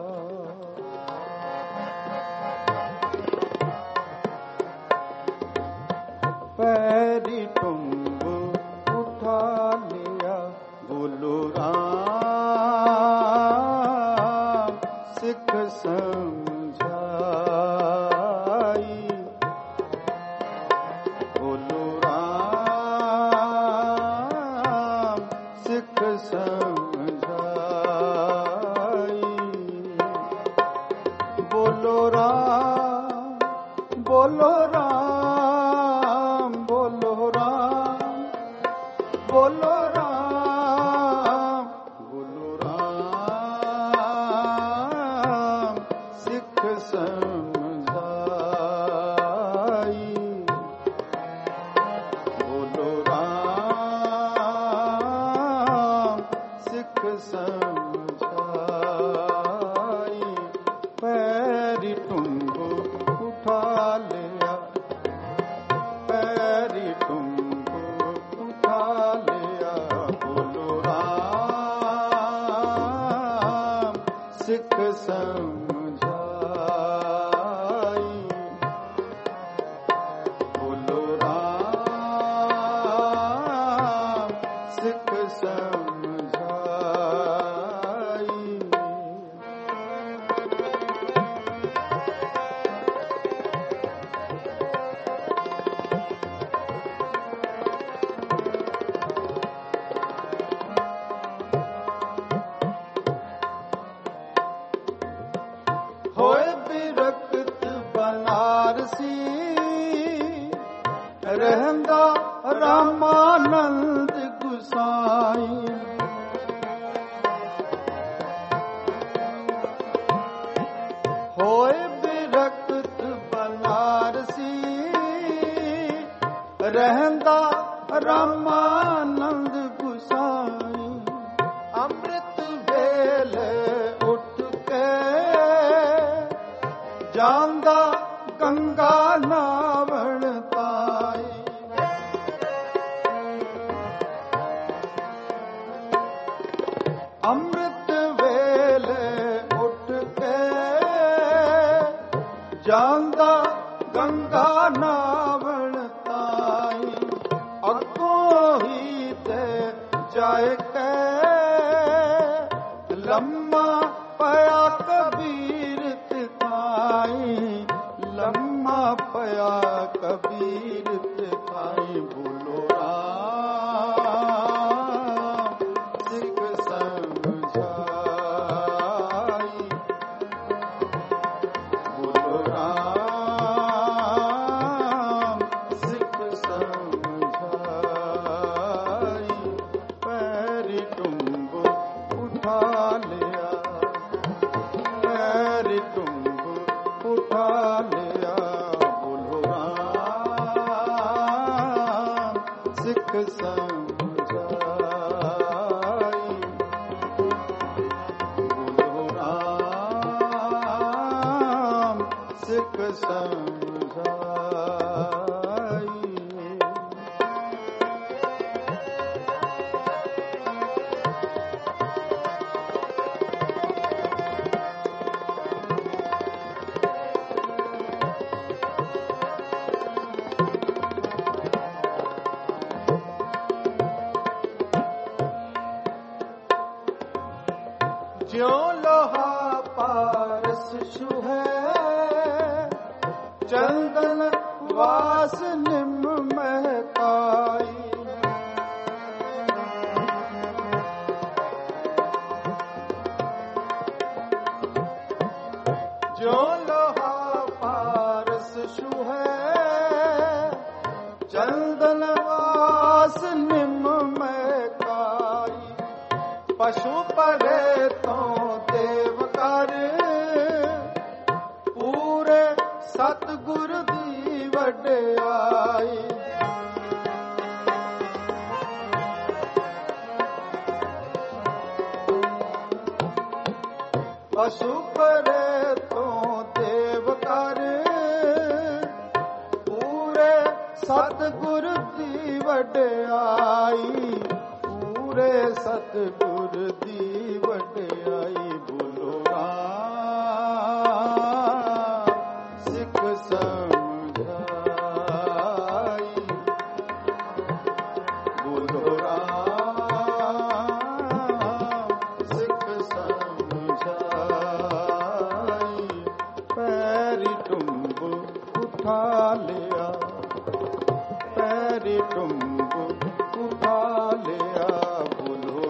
पैरी टुंब उठा लिया। बोलो राम सिख समझाई। बोलो राम सिख समझाई। बोलो राम बोलो राम बोलो राम बोलो राम बोलो राम सिख समझाई। बोलो राम सिख समझाई। पैरी टुंगो उठा लिया, पैरी टुंगो उठा लिया। बोलो राम सिख समझाई। बोलो राम सिख समझाई। होए बिरक्त बनारसी रहंदा रामानंद गुसाई। होए बिरक्त बनारसी रहंदा रामानंद गुसाई। अमृत वेले उठ के ਜਾਂਦਾ गंगा नावण ताई। अमृत वेले उठ के ਜਾਂਦਾ गंगा नावण ताई। अगों ही ते जाए के लम्मा पया कबीर तिखाई। लम्मा पया कबीर तिखाई। बोलो राम सिख समझाई। बोलो राम सिख समझाई। पैरी टुंगो उठा लिया, पैरी टुंगो उठा लिया। बोलो राम सिख समझाई। बोलो राम सिख समझाई। ज्यों लोहा पारस छुहे चंदन वास निम महकाई। ज्यों लोहा पारस छुहे चंदन वास निम महकाई। पशु परे तो देव कर पूरे सतगुर दी वड्याई। पशु परे तो देव कर पूरे सतगुर दी वड्याई। पूरे सतगुर दी वड्याई। बोलो राम सिख समझाई। बोलो राम सिख समझाई। लिया, पैरी टुम्ब उठा लिया। बोलो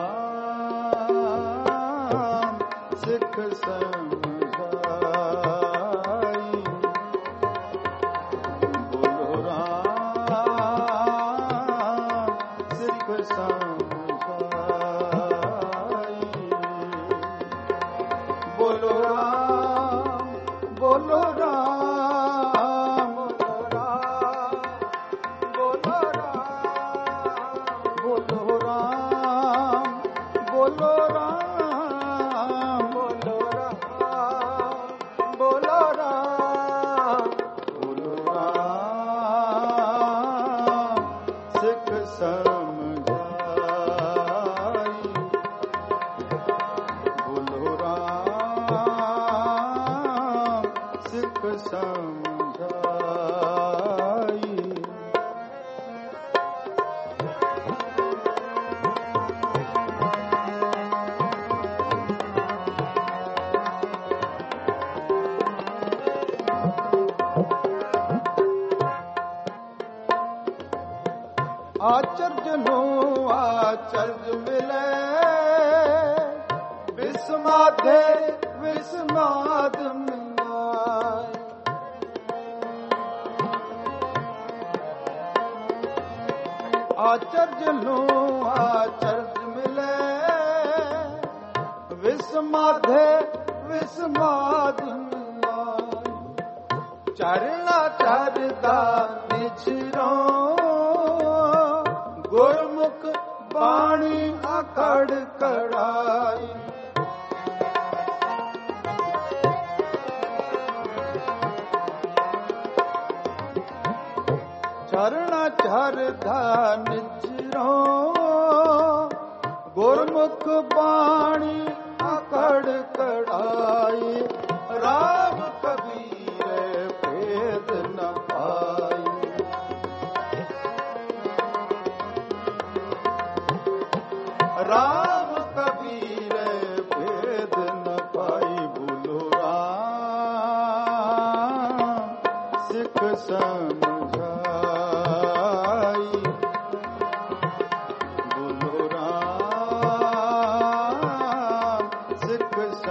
राम सिख समझाई, बोलो राम सिख समझाई। बोलो राम, बोलो राम, बोलो राम, बोलो राम, बोलो राम, बोलो राम, बोलो राम, बोलो राम सिख समझाई। बोलो राम सिख समझाई। आचर्य नो आचर्य मिले, विस्मादे विस्माद मिलाए। आचर्य नो आचर्य मिले, विस्मादे विस्माद मिलाए। चरला चरदा निछरो, गुरमुख बाणी अकड़ कड़ाई। चरण चरदा निजरो, गुरमुख बाणी अकड़ कड़ाई। राम कबीर भेद न पाई, राम कबीर भेद न पाई। बोलो राम सिख समझाई, बोलो राम सिख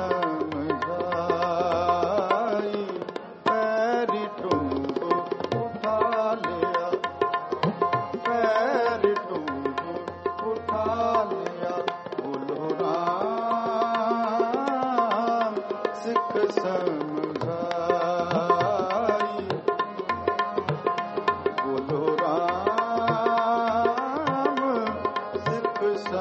समझाई। पैरी टुम्ब उठा लिया, पैरी टुम्ब उठा लिया। बोलो राम सिख समझाई, बोलो राम सिख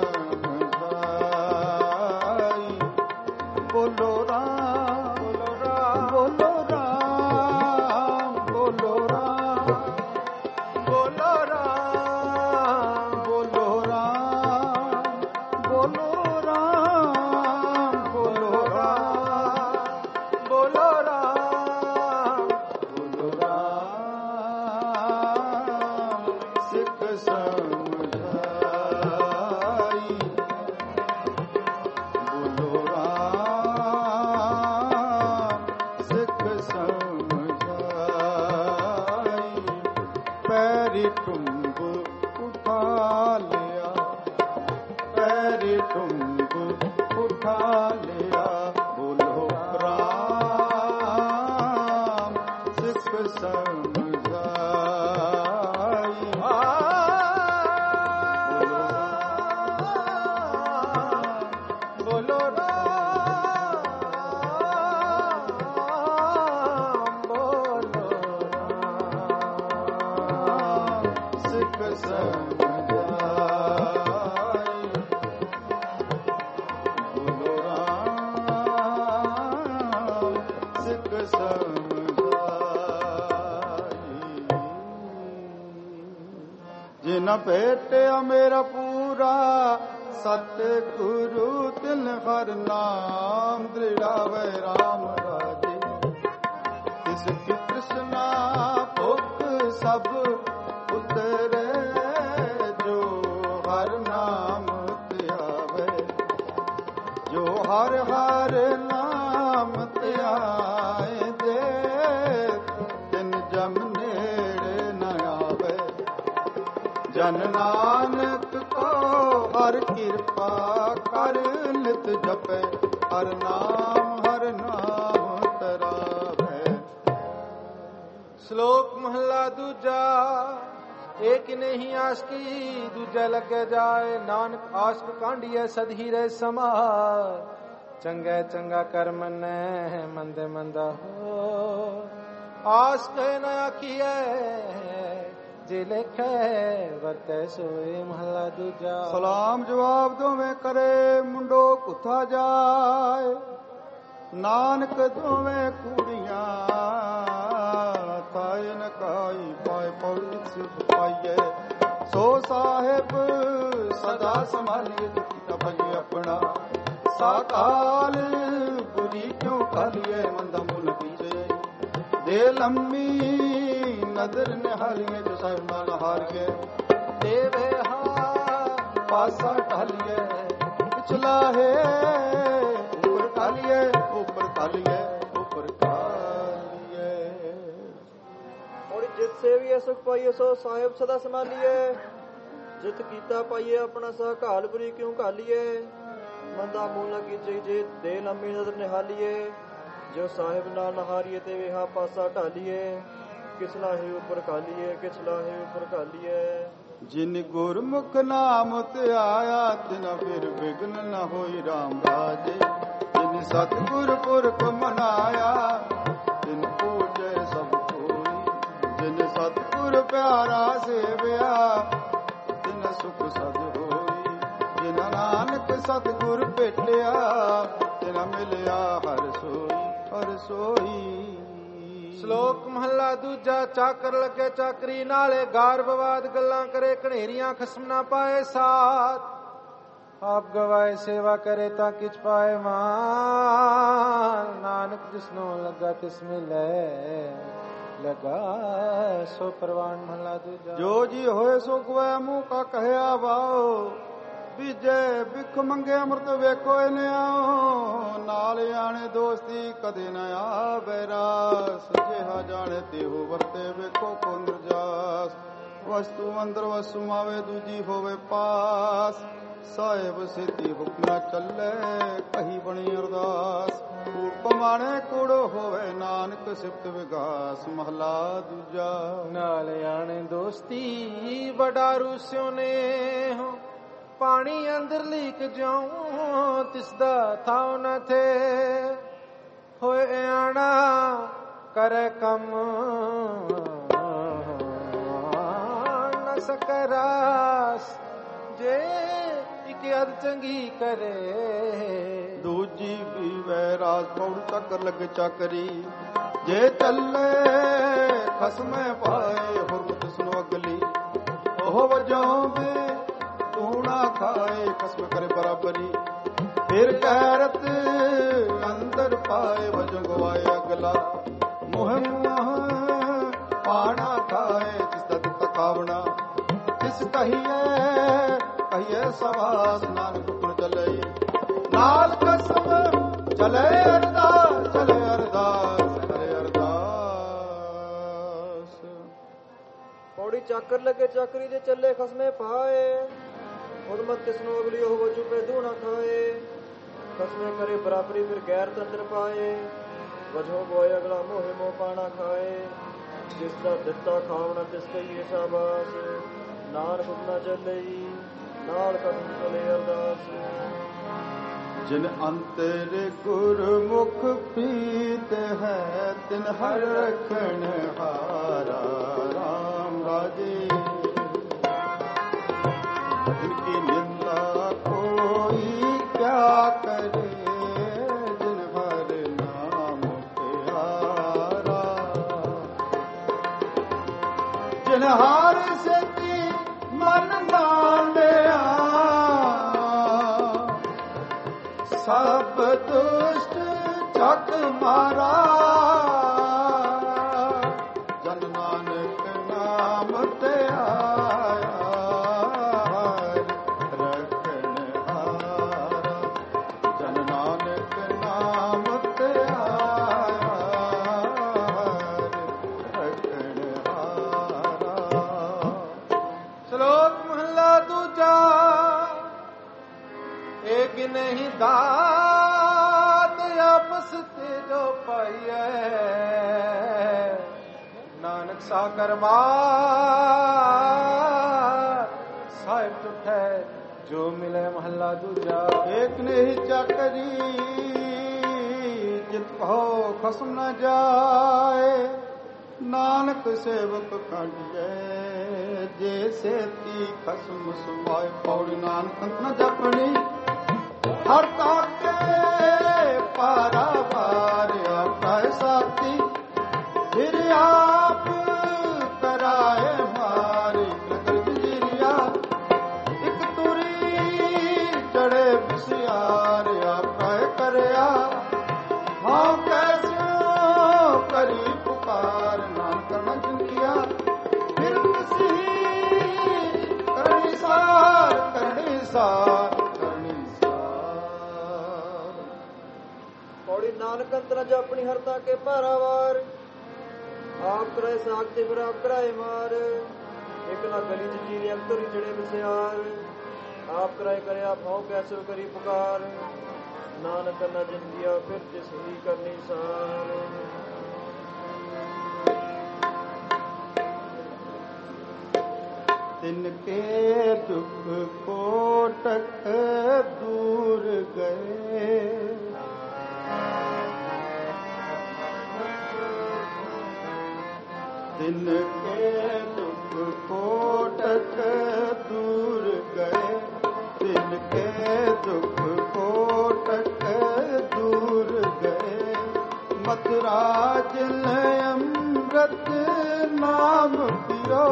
समझाई। बोलो राम, बोलो राम, बोलो राम, बोलो राम, बोलो राम, बोलो राम, बोलो राम, बोलो राम, बोलो राम, बोलो राम सिख समझाई। बोलो राम सिख समझाई। पैरी टुम्ब उठा लिया, पैरी टुम्ब उठा लिया। बोलो राम सिख समझाई। बोलो राम, बोलो राम सिख समझाई। बोलो राम सिख समझाई। जिन भेटिया मेरा पूरा सतगुरु तिन हर नाम दृढ़ावे राम राजे। तिसकी तृष्णा भुख सब उतरे, जो हर नाम त्यावे। जो हर हर नाम त्याए दे, तिन जमने ਜਨ ਨਾਨਕ ਕੋ ਹਰ ਕਿਰਪਾ ਕਰ ਨਿਤ ਜਪੈ ਹਰ ਨਾਮ ਤਰਾਵੈ। ਸ਼ਲੋਕ ਮਹਲਾ ਦੂਜਾ। ਏਕ ਨਹੀਂ ਆਸ਼ਕੀ ਦੂਜਾ ਲੱਗੇ ਜਾਏ, ਨਾਨਕ ਆਸ਼ਕ ਕਾਂਢੀਐ ਸਦ ਹੀ ਰਹਿ ਸਮਾਰ। ਚੰਗਾ ਚੰਗਾ ਕਰ ਮੰਨੈ ਮੰਦੇ ਮੰਦਾ ਹੋ, ਆਸ ਕਹਿ ਨ ਆਖੀਐ ਜੇ ਲੇਖੈ ਵਰਤੈ ਸੋਏ। ਮਹਲਾ ਦੂਜਾ। ਸਲਾਮ ਜਵਾਬ ਦੋਵੇਂ ਕਰੇ ਮੁੰਡੋ ਕੁੱਥਾ ਜਾਏ, ਨਾਨਕ ਦੋਵੇਂ ਕੁੜੀਆਂ ਤਾਏ ਨ ਕਾਈ ਪਾਏ ਪੌੜੀ ਸਿਧ ਪਾਈਏ। ਸੋ ਸਾਹਿਬ ਸਦਾ ਸੰਭਾਲੀਏ ਕੀਤਾ ਭਜੀ ਆਪਣਾ, ਸਾਕਾਲ ਬੁਰੀ ਕਿਉਂ ਖਾਲੀਏ ਮੰਦਾ ਮੁੱਲ ਪੀਛੇ। ਦੇ ਲੰਮੀ ਨਦਰ ਨਿਹਾਲੀਏ ਜੋ ਸਾਹਿਬ ਨਾਲ ਹਾਰੀਏ। ਦੇਵੇ ਹਾ ਪਾਸਾ ਢਾਲੀਏ ਪਿਛਲਾ ਹੈ ਉੱਪਰ ਕਾਲੀਏ ਉੱਪਰ ਕਾਲੀਏ ਉੱਪਰ ਕਾਲੀਏ। ਔਰ ਜਿਤ ਸੇਵੀਏ ਸੁਖ ਪਾਈਏ ਸੋ ਸਾਹਿਬ ਸਦਾ ਸੰਭਾਲੀਏ। ਜਿਤ ਕੀਤਾ ਪਾਈਏ ਆਪਣਾ ਸਾ ਘਾਲ ਬੁਰੀ ਕਿਉਂ ਘਾਲੀਏ। ਮੰਦਾ ਮੂਲ ਕੀਚੇ ਜੇ ਦੇ ਲੰਮੀ ਨਦਰ ਨਿਹਾਲੀਏ। ਜੋ ਸਾਹਿਬ ਨਾਲ ਨਹਾਰੀਏ ਤੇ ਵੇਹਾ ਪਾਸਾ ਢਾਲੀਏ। ਕਿਛਲਾ ਹੀ ਉੱਪਰ ਕਾਲੀਏ ਕਿਛਲਾ ਹੀ ਉੱਪਰ ਕਾਲੀਏ। ਜਿਨ ਗੁਰਮੁਖ ਨਾਮ ਧਿਆਇਆ ਤਿਨ ਫਿਰ ਵਿਗਨ ਨ ਹੋਈ ਰਾਮ ਰਾਜੇ। ਜਿਨ ਸਤਿਗੁਰ ਪੁਰਖ ਮਨਾਇਆ ਤਿਨ ਪੂਜੈ ਸਭ ਕੋਈ। ਜਿਨ ਸਤਿਗੁਰ ਪਿਆਰਾ ਸੇਵਿਆ ਤਿਨ ਸੁਖ ਸਦ ਹੋਈ। ਜਿਨ ਨਾਨਕ ਸਤਿਗੁਰ ਭੇਟਿਆ ਤਿਨ ਮਿਲਿਆ ਹਰ ਸੋਈ ਹਰ ਸੋਈ। ਸ਼ਲੋਕ ਮਹਲਾ ਦੂਜਾ। ਚਾਕਰ ਲੱਗੇ ਚਾਕਰੀ ਨਾਲੇ, ਗਾਰ ਬਵਾਦ ਗੱਲਾਂ ਕਰੇ ਘਨੇਰੀਆਂ ਖਸਮ ਨਾ ਪਾਏ ਸਾਥ। ਆਪ ਗਵਾਏ ਸੇਵਾ ਕਰੇ ਤਾਂ ਕਿਛ ਪਾਏ ਮਾਨ। ਨਾਨਕ ਜਿਸਨੂੰ ਲੱਗਾ ਤਿਸ ਮਿਲੇ ਲਗਾ ਸੋ ਪ੍ਰਵਾਨ। ਮਹਲਾ ਦੂਜਾ। ਜੋ ਜੀ ਹੋਏ ਸੋ ਗਵਾਇਆ ਮੂੰਹ ਕਾ ਕਹਿਆ ਵਾਓ। ਬੀਜੇ ਬਿਖ ਮੰਗੇ ਅੰਮ੍ਰਿਤ ਵੇਖੋ ਇਹਨੇ ਆਓ। ਨਾਲ ਆਣੇ ਦੋਸਤੀ ਕਦੇ ਨ ਆਵੇ ਰਾਸ। ਜਿਹਾ ਜਾਣੇ ਤਿਹੋ ਵਰਤੇ ਵੇਖੋ ਕੋ ਨਿਰਜਾਸ। ਵਸਤੂ ਅੰਦਰ ਵਸੂ ਮਾਵੇ ਦੂਜੀ ਹੋਵੇ ਪਾਸ। ਸਾਹਿਬ ਸਿੱਧੀ ਹੁਕਮ ਨਾ ਚੱਲੇ ਕਹੀ ਬਣੀ ਅਰਦਾਸ। ਕੂੜ ਪਮਾਣੇ ਕੂੜ ਹੋਵੇ ਨਾਨਕ ਸਿਫਤ ਵਿਗਾਸ। ਮਹਲਾ ਦੂਜਾ। ਨਾਲ ਆਣੇ ਦੋਸਤੀ ਵਡਾਰੂ ਸਿਉ ਨੇ ਹੋ। ਪਾਣੀ ਅੰਦਰ ਲੀਕ ਜਾਉ ਤਿਸਦਾ ਥਾਉ ਨ ਥੇ। ਹੋਏ ਆਣਾ ਕਰੇ ਕੰਮ ਨ ਸਕਰਾਸ। ਜੇ ਇੱਕ ਅਦ ਚੰਗੀ ਕਰੇ ਦੂਜੀ ਵੀ ਵੈ ਰਾਜ ਪੌੜ ਚੱਕਰ ਲੱਗ ਚਾਕਰੀ। ਜੇ ਚੱਲੇ ਖਸਮੇ ਪਾਏ ਹੁਰਮਤ ਸੁਨੋ ਅਗਲੀ। ਉਹ ਵਜੋਂ ਵੀ ਤੂਣਾ ਖਾਏ ਕਸਮ ਕਰੇ ਬਰਾਬਰੀ। ਫਿਰ ਗੈਰਤ ਅੰਦਰ ਪਾਏ ਵਜੋਂ ਗਵਾਏ ਅਗਲਾ। ਮੋਹ ਪਾਣਾ ਖਾਏ ਜਿਸ ਦਾ ਦਿੱਤਾ ਖਾਵਣਾ। ਜਿਸ ਕਹੀਏ ਕਹੀਏ ਸਵਾਸ ਨਾਨਕ ਗੁਣ ਚਲੇ। ਨਾਲ ਕਸਮ ਚਲੇ ਅਰਦਾਸ ਚਲੇ ਅਰਦਾਸ ਕਰੇ ਅਰਦਾਸ। ਪੌੜੀ ਚਾਕਰ ਲੱਗੇ ਚਾਕਰੀ ਦੇ ਚੱਲੇ ਖਸਮੇ ਪਾਏ। ਹੁਰਮਤ ਤਿਸਨੂੰ ਅਗਲੀ ਉਹ ਵਜੂ ਪੇ ਦੂਣਾ ਖਾਏ। ਖਸਮੇ ਕਰੇ ਬਰਾਬਰੀ ਫਿਰ ਗੈਰ ਤੰਦਰ ਪਾਏ। ਵਜੋ ਗੋਏ ਅਗਲਾ ਮੋਹੇ ਮੋਹ ਪਾਣਾ ਖਾਏ। ਜਿਸ ਦਾ ਦਿੱਤਾ ਖਾਵਣਾ ਤਿਸ ਕਹੀਏ ਸ਼ਾਬਾਸ਼। ਨਾਨਕ ਹੁਕਮ ਚੱਲਈ ਨਾਲ ਕਦਮ ਚਲੇ ਅਰਦਾਸ। ਜਿਨ ਅੰਤਰ ਗੁਰਮੁਖ ਪ੍ਰੀਤ ਹੈ ਤਿਨ ਹਰ ਰਖਣ ਹਾਰਾ ਰਾਮ ਰਾਜੇ। जिनकी निंदा कोई क्या करे जिन हर नाम प्यारा। जिन हार से मन मानिया सब दुष्ट चक मारा। जन नानक नाम ते ਸ਼ਲੋਕ रक्षा करमा साहिब टूटे जो मिले महला दूजा। एक ने ही चाकरी जित कहो खसम न जाए, नानक सेवक खंडिए जैसे ती खसम सुमाए। पौड़ी नानक न जपनी हर ताके पारा बार आता साथी, फिर आप कराए मारे जिरिया। एक तुरी चढ़े बिसियार आपका करया, हाँ कैसे करी पुकार नानक न जिंदिया। फिर किसी करनी सार करनी सार करनी सार। पौड़ी नानक अंत न जपनी हरता के पारावार, आप कराए साखते फिर आप कराए मार। एक ना गली जीरी अंतरी चढ़े बिसियार, आप कराए करे आप भाव कैसे करी पुकार। नानक न जिंदिया फिर जिस ही करनी सार। तिनके दुख कोटक दूर गए, तिनके दुख कोटक दूर गए, तिनके दुख कोटक दूर गए। मथुरा जिन अमृत नाम पियो,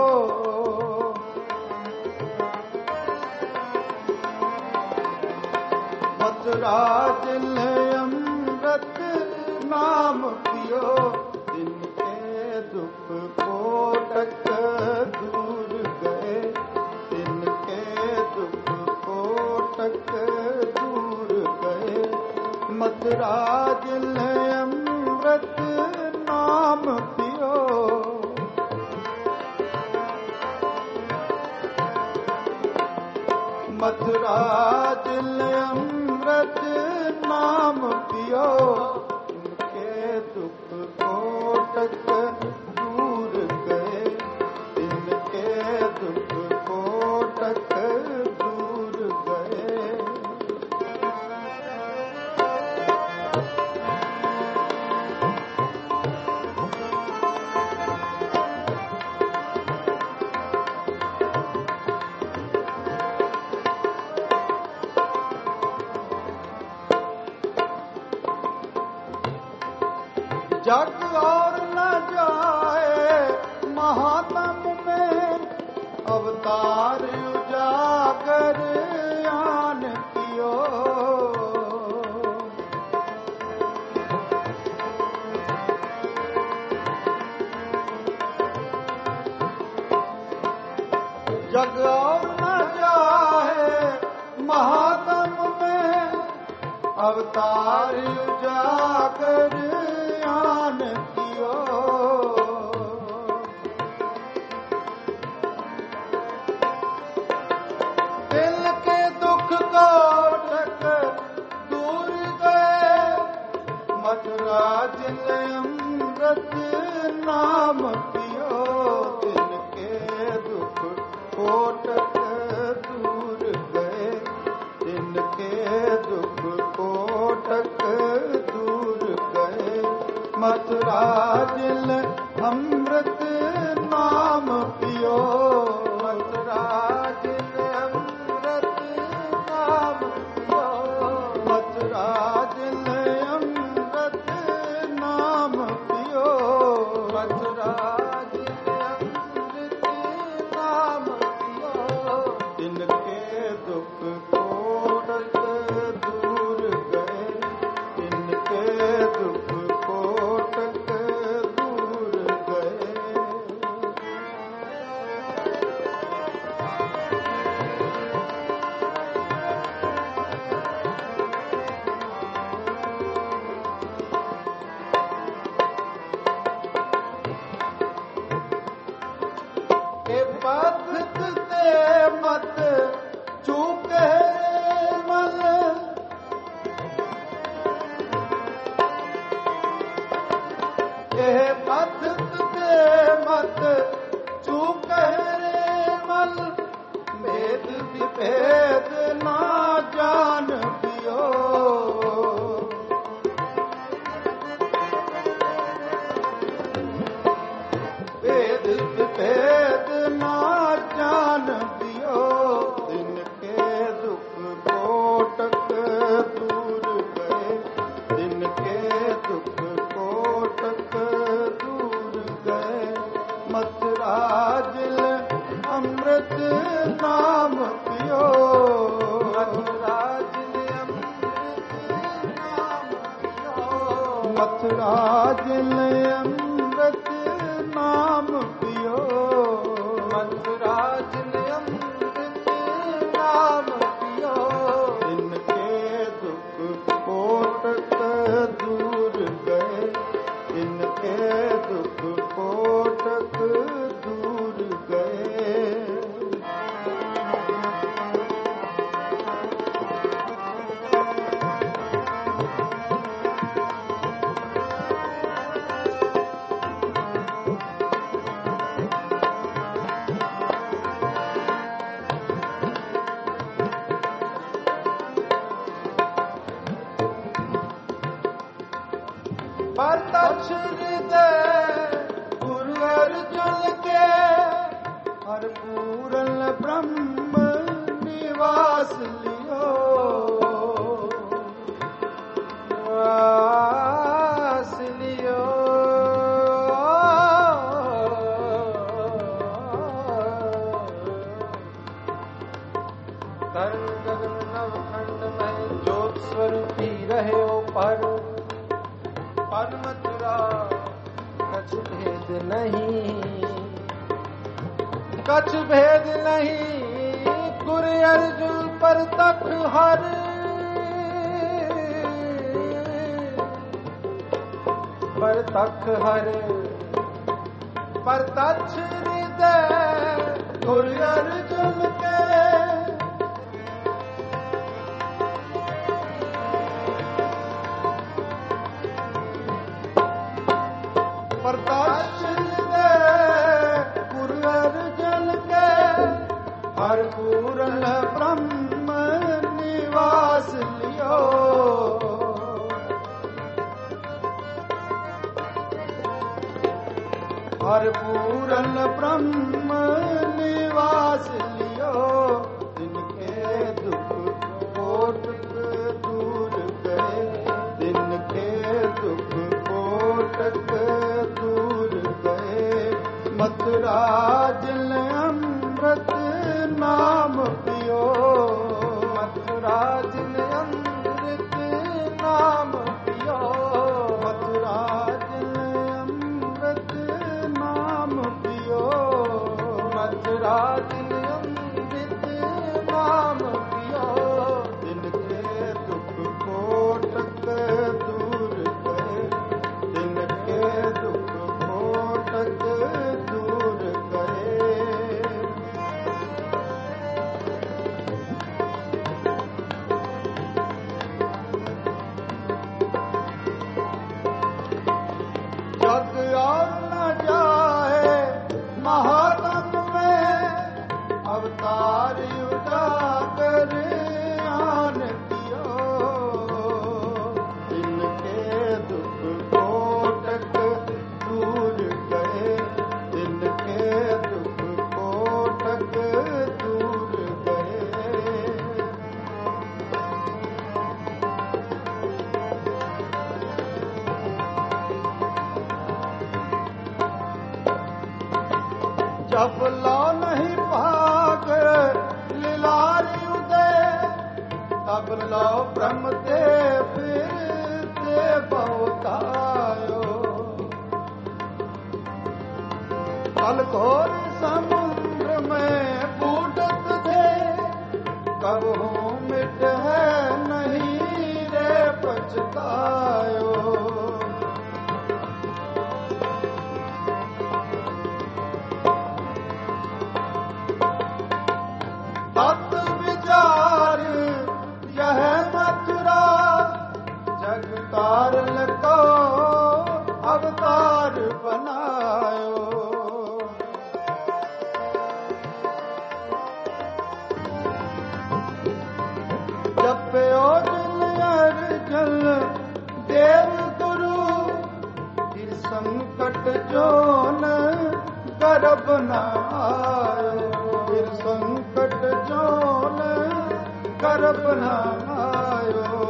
मथुरा जिन अमृत नाम पियो। तिनके दुख कोटक दूर गए, तिनके दुख कोटक दूर गए। मथुरा जिन अमृत नाम पियो, मथुरा जिन अमृत नाम पियो। इनके दुख कोटक दूर गए, इनके दुख कोटक दूर गए। जग और न जाए महात्म में, अवतार उजागर आन कियो। जग और न जाए महात्म में, अवतार उजागर आन कियो। दिल के दुख कोटक दूर गए, मथुरा जिन अमृत नाम पियो। दिल के दुख कोटक दूर गए, दिल के दुख कोटक दूर गए। मथुरा जिन अमृत नाम पियो, मथुरा जिन अमृत नाम पियो। मथुरा जिन अमृत नाम पियो, मथुरा जिन अमृत नाम पियो। इनके दुख कोटक दूर गए, इनके दुख कोटक दूर गए। के पथ ते मत चूके मन, के पथ ते मत जगत चूक रे मन, भेद विभेद ना जान पियो। भेद विभेद ना जान पियो, इनके दुख कोटक दूर गए, इनके दुख कोटक दूर गए। मथुरा जिल अमृत नाम पियो, मथुरा जिल अमृत नाम पियो, मथुरा जिल अमृत नाम पियो, मथुरा जिल अमृत नाम पियो। इनके दुख कोटक दूर गए, इनके दुख कोटक दूर गए। परतक्ष हृदय गुरु अर्जुन के, हर पूरन ब्रह्म निवास लियो, निवास लियो। कर्ण गगन नवखंड में ज्योत स्वरूपी रहे हो पर, पर मथुरा कछ भेद नहीं, कछ भेद नहीं। गुरु अर्जुन पर तक हर, पर तक हर, पर तक्ष हृदय गुरु अर्जुन के। परतक्ष हृदय गुरु अर्जुन के, हर पूरन ब्रह्म निवास लियो। हर पूरन ब्रह्म निवास लियो, जिनके दुख कोटक दूर गए, जिनके दुख कोटक दूर गए। मथुरा जिल अमृत नाम पियो, मथुरा जिल अमृत नाम पियो, मथुरा जिल अमृत नाम पियो, मथुरा जिल अमृत नाम पियो। जिनके दुख कोटक दूर गए, जिनके दुख कोटक दूर गए। जग और न जाए महात्म में, अवतार उजागर आन दियो। इनके दुख कोटक दूर गए, इनके दुख कोटक दूर गए। जब लो नहीं भाग लीलारी उदय, तब लो ब्रह्म देव फिर बहुतायो। कल घोर समुद्र में बूटत थे, कब हूँ मिट है नहीं रे पछतायो। तत् विचार यह मथुरा, जग कारण को अवतार बनायो। जोन गर्भ न आयो, फिर संकट जोन गर्भ न आयो।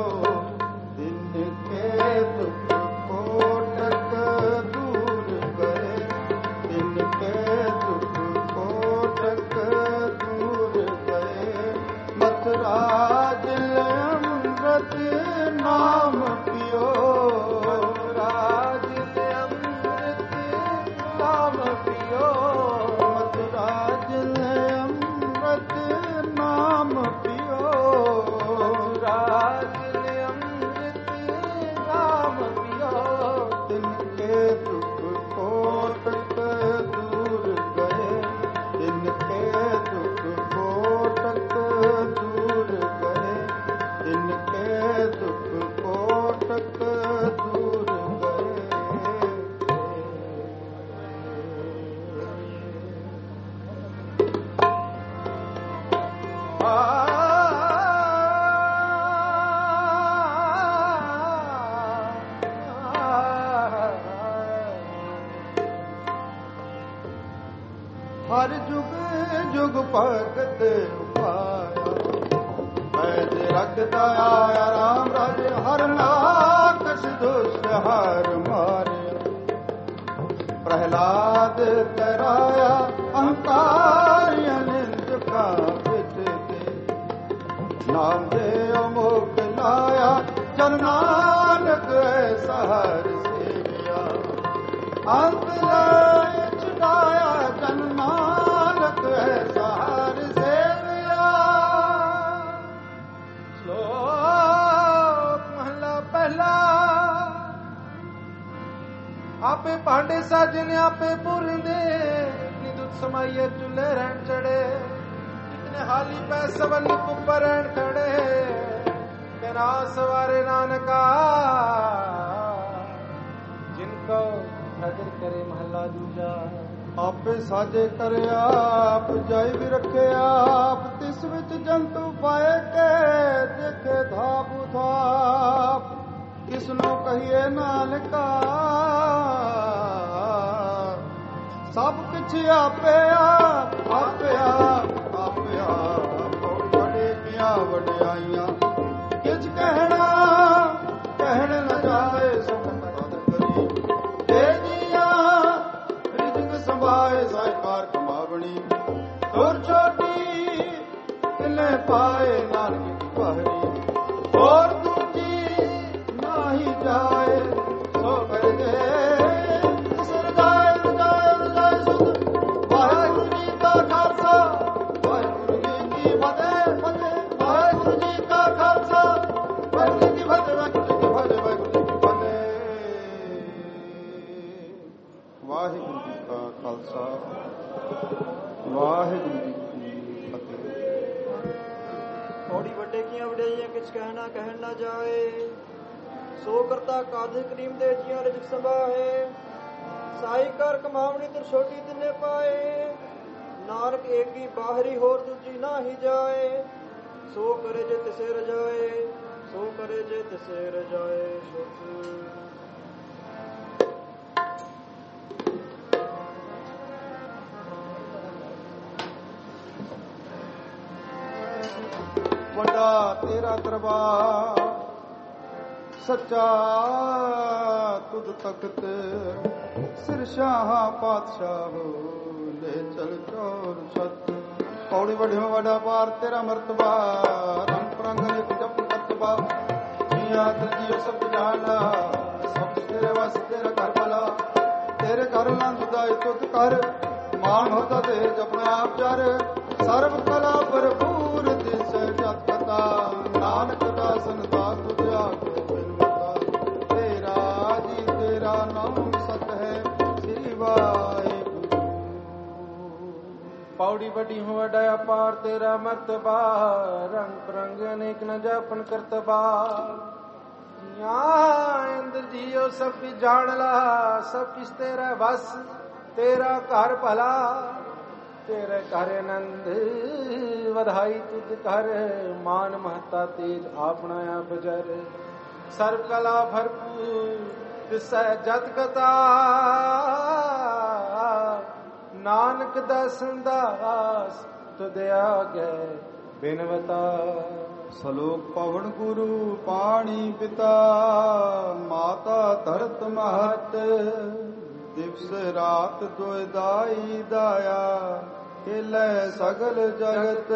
तिनके दुख कोटक दूर गए, तिनके दुख कोटक दूर गए। मथुरा जिल अमृत नाम पियो, मथुरा जिल अमृत नाम पियो, मथुरा जिल अमृत नाम पियो, मथुरा जिल अमृत नाम पियो। तिनके दुख कोटक दूर गए, तिनके दुख कोटक दूर गए, तिनके दुख कोटक दूर गए। हर जुग जुग भगत पाया, पैज रखता आया राम राज। हर नाकस दुष्ट हार मारे, प्रहलाद कराया अहंकार अनिंद का बिच के। नाम दे अमोक लाया, जन नानक ऐसा हर सेविया। अंत लाए छुड़ाया, जन नानक ऐसा हर सेविया। श्लोक महला पहला। आपे भांडे साजने आपे पूरंदे, इतनी दुध समाइए चूल्हे रहन चढ़े। इतने हाली पै सवली कुपर रहन खड़े, तेरा सवारे नानका। जिनको नजर करे महला दूजा। आपे साजे करे आप जाई भी रखे आप, तिस विच जंतु पाए के देखे धाप धाप। किसनो कहिए नानका, सब कुछ आपे आप, आपे आप, आपे आप। बड़े किया वड्याइयां किछ कहना, कहने न जाए सुख पद करी। तेजिया रिजक संभाए साकार कमावणी, और छोटी किले पाए नानक की पहरी। और दूजी नाही जाए सो कर दे, सिर जाए जाए जाए सुध। वाहिगुरु जी का खालसा, वाहिगुरु जी की फतेह फतेह। वाहिगुरु जी का खालसा, वाहिगुरु जी की फतेह, वाहिगुरु जी की फतेह, वाहिगुरु जी की फतेह। वाहिगुरु जी का खालसा, वाहिगुरु जी की फतेह। पौड़ी ਵੱਡੇ ਕੀਆਂ ਵਡਿਆਈਆਂ ਕਿਛ ਕਹਿਣਾ ਕਹਿਣ ਨਾ ਜਾਏ। ਸੋ ਕਰਤਾ ਕਾਦ ਕਰੀਮ ਦੇ ਜੀਆਂ ਰਿਜਕ ਸੰਭਾਹੇ। ਸਾਈ ਕਰ ਕਮਾਵਣੀ ਤੇ ਛੋਟੀ ਤਿੰਨੇ ਪਾਏ। ਨਾਨਕ ਏਕੀ ਬਾਹਰੀ ਹੋਰ ਦੂਜੀ ਨਾ ਹੀ ਜਾਏ। ਸੋ ਕਰੇ ਜੇ ਤਿਸੇ ਰਜਾਏ, ਸੋ ਕਰੇ ਜੇ ਤਿਸੇ ਰਜਾਏ। ਵੱਡਾ ਤੇਰਾ ਦਰਬਾਰ, ਸੱਚਾ ਤੁਧ ਤਖਤ। ਸਿਰ ਸ਼ਾਹਾਂ ਪਾਤਸ਼ਾਹ ਲੈ ਚਲ ਚੋਰ ਸਤ। ਪੌੜੀ ਵਡਿਓ ਵੱਡਾ ਪਾਰ ਤੇਰਾ ਮਰਤਬਾ, ਰੰਗ ਪ੍ਰੰਗ ਇੱਕ ਜਪ ਕਰਤਬਾ। ਜੀਆ ਤਰਜੀਓ ਸਭ ਜਾਣਾ, ਸਭ ਤੇਰੇ ਵਸ ਤੇਰਾ ਘਰ ਭਲਾ। ਤੇਰੇ ਘਰ ਲੰਘ ਜਾਏ ਤੁਧ ਕਰ, ਮਾਨ ਹੋਤਾ ਤੇ ਜਪਣਾ ਆਪ ਚਰ। ਸਰਬ ਕਲਾ ਭਰਪੂਰ ਦਿਸ ਜਤ ਪਤਾ, ਨਾਨਕ ਦਾਸਨ ਦਾਸ ਤੁਝ ਆਖੇ ਬਿਨ ਮੁਕਤਾ। ਤੇਰਾ ਜੀ ਤੇਰਾ ਨਾਮ ਸਤ ਹੈ, ਸ੍ਰੀ ਵਾਹਿਗੁਰੂ। पौड़ी बड़ी हो वडा अपार तेरा मर्तबा, रंग परंग अनेक न जापन करतबा। इंद्र जियो सब की जान ला, सब किस तेरा बस, तेरा घर भला। तेरे घर आनंद वधाई तुझ कर, मान महता तेज आपना आप जर। सर्व कला भरपूर दिसै जत कता, ਨਾਨਕ ਦਾਸਨ ਦਾਸ ਤੁਧ ਆਗੇ ਬਿਨਵਤਾ। ਸਲੋਕ ਪਵਨ ਗੁਰੂ ਪਾਣੀ ਪਿਤਾ ਮਾਤਾ ਧਰਤ ਮਹਤ ਦਿਵਸ ਰਾਤ ਦੁਇਦਾਈ ਦਾਇਆ ਖੇਲੇ ਸਗਲ ਜਗਤ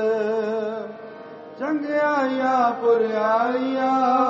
ਚੰਗਿਆਈਆਂ ਪੁਰਿਆਈਆਂ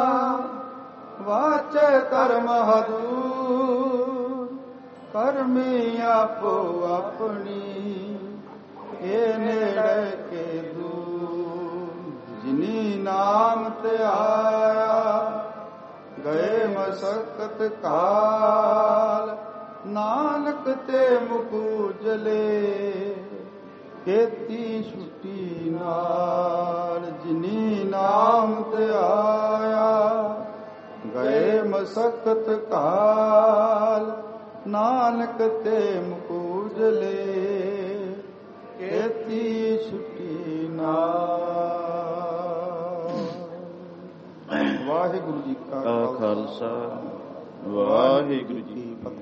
ਵਾਚੇ ਕਰਮ ਹਦੂਰ ਕਰਮੀ ਆਪੋ ਆਪਣੀ ਇਹ ਨੇੜੇ ਕੇ ਦੂਰ ਜਿਨੀ ਨਾਮ ਤੇ ਆਇਆ ਗਏ ਮਸਕਤ ਕਾਲ ਨਾਨਕ ਤੇ ਮੁਖ ਉਜਲੇ ਕੀਤੀ ਛੁੱਟੀ ਨਾਲ ਜਿਨੀ ਨਾਮ ਤੇ ਆਇਆ ਗਏ ਮਸਕਤ ਕਾਲ ਨਾਨਕ ਤੇ ਮੁਖ ਉਜਲੇ ਕੀਤੀ ਛੁੱਟੀ ਨਾਲ। ਵਾਹਿਗੁਰੂ ਜੀ ਕਾ ਖਾਲਸਾ ਵਾਹਿਗੁਰੂ ਜੀ ਕੀ ਫਤਿਹ।